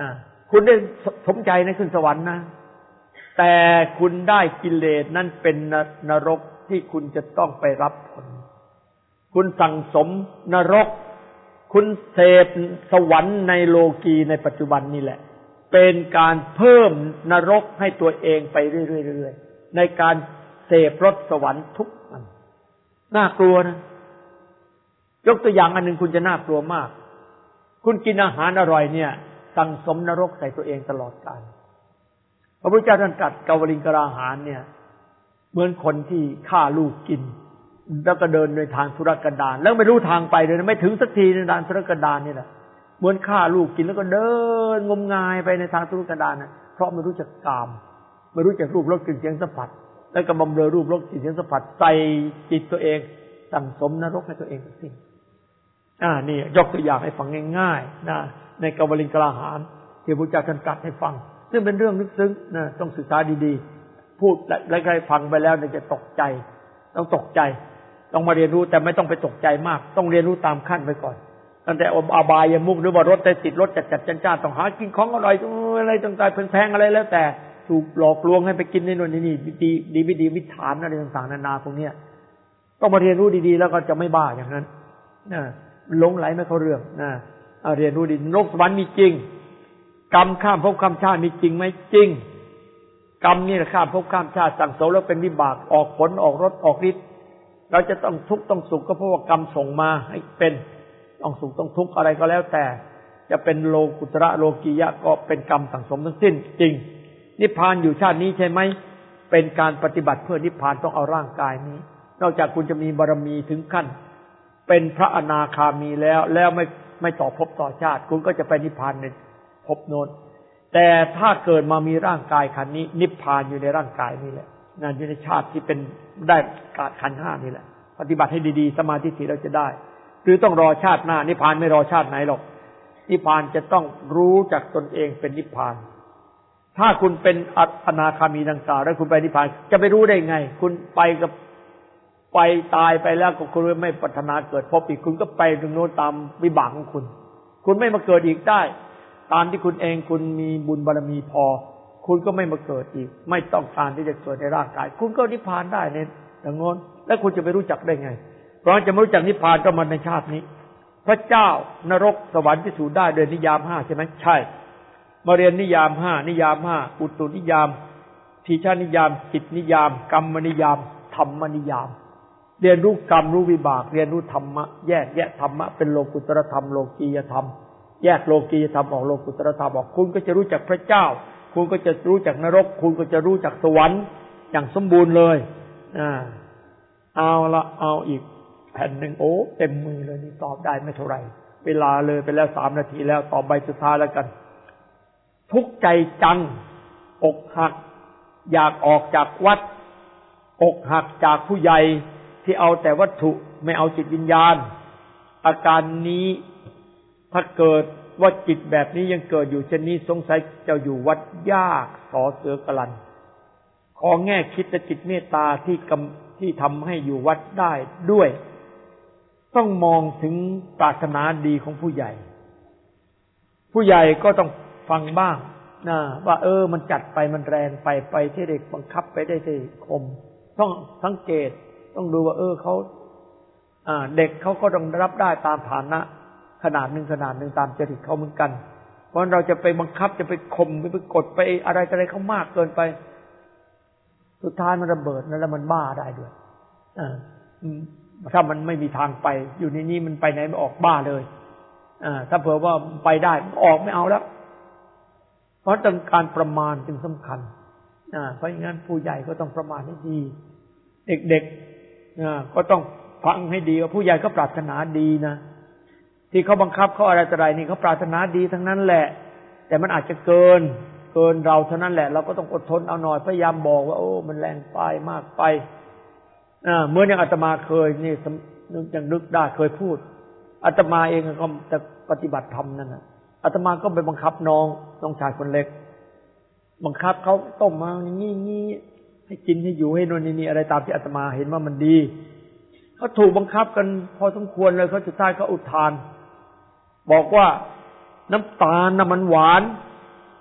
คุณได้สมใจในขึ้นสวรรค์นะแต่คุณได้กิเลสนั่นเป็นนรกที่คุณจะต้องไปรับผลคุณสั่งสมนรกคุณเสพสวรรค์ในโลกีในปัจจุบันนี่แหละเป็นการเพิ่มนรกให้ตัวเองไปเรื่อยๆในการเสพรสสวรรค์ทุกวันน่ากลัวนะยกตัวอย่างอันหนึ่งคุณจะน่ากลัวมากคุณกินอาหารอร่อยเนี่ยสั่งสมนรกใส่ตัวเองตลอดกาลพระพุทธเจ้าท่านตรัสกาวลิงกราหารเนี่ยเหมือนคนที่ฆ่าลูกกินแล้วก็เดินในทางธุรกันดารแล้วไม่รู้ทางไปเลยนะไม่ถึงสักทีในทางธุรกันดารนี่แหละเหมือนฆ่าลูกกินแล้วก็เดินงมงายไปในทางธุรกันดารนะเพราะไม่รู้จักกามไม่รู้จักรูปรสกลิ่นเสียงสัมผัสแล้วก็บำเรอรูปรสกลิ่นเสียงสัมผัสใส่จิตตัวเองสั่งสมนรกให้ตัวเองทั้งสิ้นอ่านี่ยกตัวอย่างให้ฟังง่ายๆนะในกาวลิงกราหารที่พระพุทธเจ้าท่านตรัสให้ฟังซึ่งเป็นเรื่องลึกซึ้งนะต้องศึกษาดีๆพูดและใครฟังไปแล้วเนี่ยจะตกใจต้องตกใจต้องมาเรียนรู้แต่ไม่ต้องไปตกใจมากต้องเรียนรู้ตามขั้นไปก่อนตั้งแต่อบายมุขหรือว่ารถแต่ติดรถจัดจัดจ้านๆต้องหากินของอร่อยอะไรต่างๆแพงๆอะไรแล้วแต่ถูกหลอกลวงให้ไปกินในโน่นนี่ดีดีไม่ดีมิจฉาอะไรต่างๆนานาพวกนี้ต้องมาเรียนรู้ดีๆแล้วก็จะไม่บ้าอย่างนั้นนะหลงไหลไม่เข้าเรื่องนะเรียนรู้ดีนรกสวรรค์มีจริงกรรมข้ามภพข้ามชาติมีจริงไหมจริงกรรมนี่แหละข้ามภพข้ามชาติสั่งสมแล้วเป็นวิบากออกผลออกรสออกฤทธิ์เราจะต้องทุกข์ต้องสุขก็เพราะว่ากรรมส่งมาให้เป็นต้องสุขต้องทุกข์อะไรก็แล้วแต่จะเป็นโลกุตระโลกียะก็เป็นกรรมสั่งสมทั้งสิ้นจริงนิพพานอยู่ชาตินี้ใช่ไหมเป็นการปฏิบัติเพื่อนิพพานต้องเอาร่างกายนี้นอกจากคุณจะมีบารมีถึงขั้นเป็นพระอนาคามีแล้วแล้วไม่ไม่ต่อภพต่อชาติคุณก็จะไปนิพพานในภพโน้นแต่ถ้าเกิดมามีร่างกายขันนี้นิพพานอยู่ในร่างกายนี่แหละนั่นอยู่ในชาติที่เป็นได้ขันธ์ห้านี่แหละปฏิบัติให้ดีๆสมาธิเราจะได้หรือต้องรอชาติหน้านิพพานไม่รอชาติไหนหรอกนิพพานจะต้องรู้จักตนเองเป็นนิพพานถ้าคุณเป็นอนาคามีดังกล่าวแล้วคุณไปนิพพานจะไปรู้ได้ไงคุณไปกับไปตายไปแล้วก็คุณไม่ปรารถนาเกิดพบอีกคุณก็ไปตรงโน้นตามวิบากของคุณคุณไม่มาเกิดอีกได้ตามที่คุณเองคุณมีบุญบารมีพอคุณก็ไม่มาเกิดอีกไม่ต้องการที่จะเกิดในร่างกายคุณก็นิพพานได้ในตรงโน้นแล้วคุณจะไปรู้จักได้ไงเพราะจะไม่รู้จักนิพพานก็มาในชาตินี้พระเจ้านรกสวรรค์พิสูจน์ได้โดยนิยามห้าใช่ไหมใช่มาเรียนนิยามห้านิยามห้าอุตุนิยามทีฆนิยามจิตนิยามกรรมนิยามธรรมนิยามเรียนรู้กรรมรู้วิบากเรียนรู้ธรรมะแยกแยะธรรมะเป็นโลกุตรธรรมโลกียธรรมแยกโลกียธรรมออกโลกุตรธรรมออกคุณก็จะรู้จักพระเจ้าคุณก็จะรู้จักนรกคุณก็จะรู้จักสวรรค์อย่างสมบูรณ์เลยอ่าเอาละเอาอีกแผ่นหนึ่งโอ้เต็มมือเลยนี่ตอบได้ไม่เท่าไหร่เวลาเลยไปแล้วสามนาทีแล้วตอบใบสุดท้ายแล้วกันทุกข์ใจจังอกหักอยากออกจากวัดอกหักจากผู้ใหญ่ที่เอาแต่วัตถุไม่เอาจิตวิญญาณอาการนี้ถ้าเกิดว่าจิตแบบนี้ยังเกิดอยู่เช่นนี้สงสัยจะอยู่วัดยากสอเสือกลันขอแง่คิดและจิตเมตตาที่กำที่ทำให้อยู่วัดได้ด้วยต้องมองถึงปรารถนาดีของผู้ใหญ่ผู้ใหญ่ก็ต้องฟังบ้างนะว่าเออมันจัดไปมันแรงไปไปที่เด็กบังคับไปได้ที่คมต้องสังเกตต้องดูว่าเออเขาอ่าเด็กเขาก็ต้องรับได้ตามฐานะขนาดหนึ่งขนาดหนึ่งตามจริตเขาเหมือนกันเพราะเราจะไปบังคับจะไปข่มไปกดไปอะไรอะไรเขามากเกินไปสุดท้ายมันระเบิดแล้วมันบ้าได้ด้วยอ่าถ้ามันไม่มีทางไปอยู่ในนี้มันไปไหนไม่ออกบ้าเลยอ่าถ้าเผื่อว่าไปได้ออกไม่เอาแล้วเพราะต้องการประมาณจึงสำคัญอ่าเพราะงั้นผู้ใหญ่ก็ต้องประมาณให้ดีเด็กๆอ่าก็ต้องฟังให้ดีว่าผู้ใหญ่ก็ปรารถนาดีนะที่เขาบังคับเขาอะไรต่ออะไรนี่เขาปรารถนาดีทั้งนั้นแหละแต่มันอาจจะเกินเกินเราเท่านั้นแหละเราก็ต้องอดทนเอาหน่อยพยายามบอกว่าโอ้มันแรงไปมากไปอ่าเมื่ออย่างอาตมาเคยนี่นึกยังนึกได้เคยพูดอาตมาเองก็จะปฏิบัติธรรมนั่นน่ะอาตมาก็ไปบังคับน้องน้องชายคนเล็กบังคับเขาต้มมาอย่างงี้ๆให้กินให้อยู่ให้นอนนี่อะไรตามที่อาตมาเห็นว่ามันดีเขาถูกบังคับกันพอสมควรเลยเขาสุดท้ายเขาอุทานบอกว่าน้ำตาลน่ะมันหวาน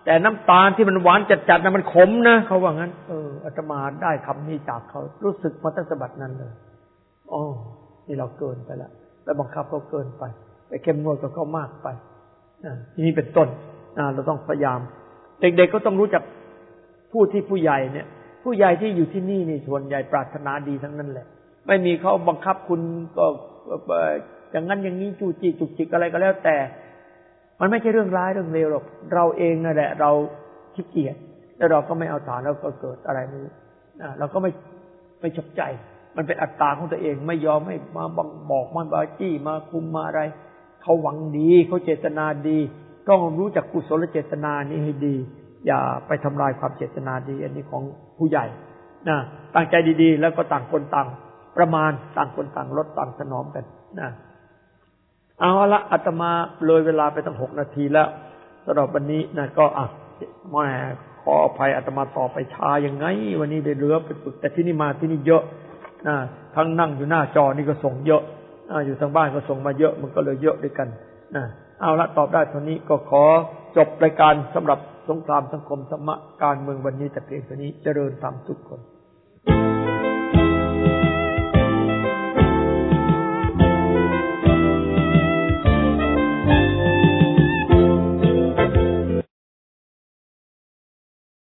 แต่น้ำตาลที่มันหวานจัดๆนะมันขมนะเขาว่างั้นเอออาตมาได้คำนี้จากเขารู้สึกมาตั้งแต่บัดนั้นเลยอ๋อนี่เราเกินไปแล้วไปบังคับเขาเกินไปไปเข้มงวดกับเขามากไปทีนี้เป็นต้นเราต้องพยายามเด็กๆก็ต้องรู้จักผู้ที่ผู้ใหญ่เนี่ยผู้ใหญ่ที่อยู่ที่นี่นี่ส่วนใหญ่ปรารถนาดีทั้งนั้นแหละไม่มีเขาบังคับคุณก็อย่างนั้นอย่างนี้จู้จี้จุกจิกอะไรก็แล้วแต่มันไม่ใช่เรื่องร้ายเรื่องเลวหรอกเราเองนั่นแหละเราขี้เกียจแล้วเราก็ไม่เอาฐานแล้วก็เกิดอะไรไม่รู้เราก็ไม่ไม่ชอบใจมันเป็นอัตตาของตัวเองไม่ยอมให้มาบอกมันบาจี้มาคุมมาอะไรเขาหวังดีเขาเจตนาดีต้องรู้จักกุศลเจตนานี้ให้ดีอย่าไปทำลายความเจตนาดีอันนี้ของผู้ใหญ่นะตั้งใจดีๆแล้วก็ต่างคนต่างประมาณต่างคนต่างลดต่างถนอมกันนะเอาละอาตมาเลยเวลาไปตั้งหกนาทีแล้วสำหรับวันนี้นะก็อ่ะแม่ขออภัยอาตมาต่อไปช้ายังไงวันนี้ได้เหลือไปฝึกแต่ที่นี่มาที่นี่เยอะนะทั้งนั่งอยู่หน้าจอนี่ก็ส่งเยอะอยู่ทางบ้านก็ส่งมาเยอะมันก็เลยเยอะด้วยกันนะเอาละตอบได้เท่านี้ก็ขอจบรายการสำหรับสงครามสังคมธรรมะการเมืองวันนี้แต่เพียงเท่านี้เจริญธรรมทุกคน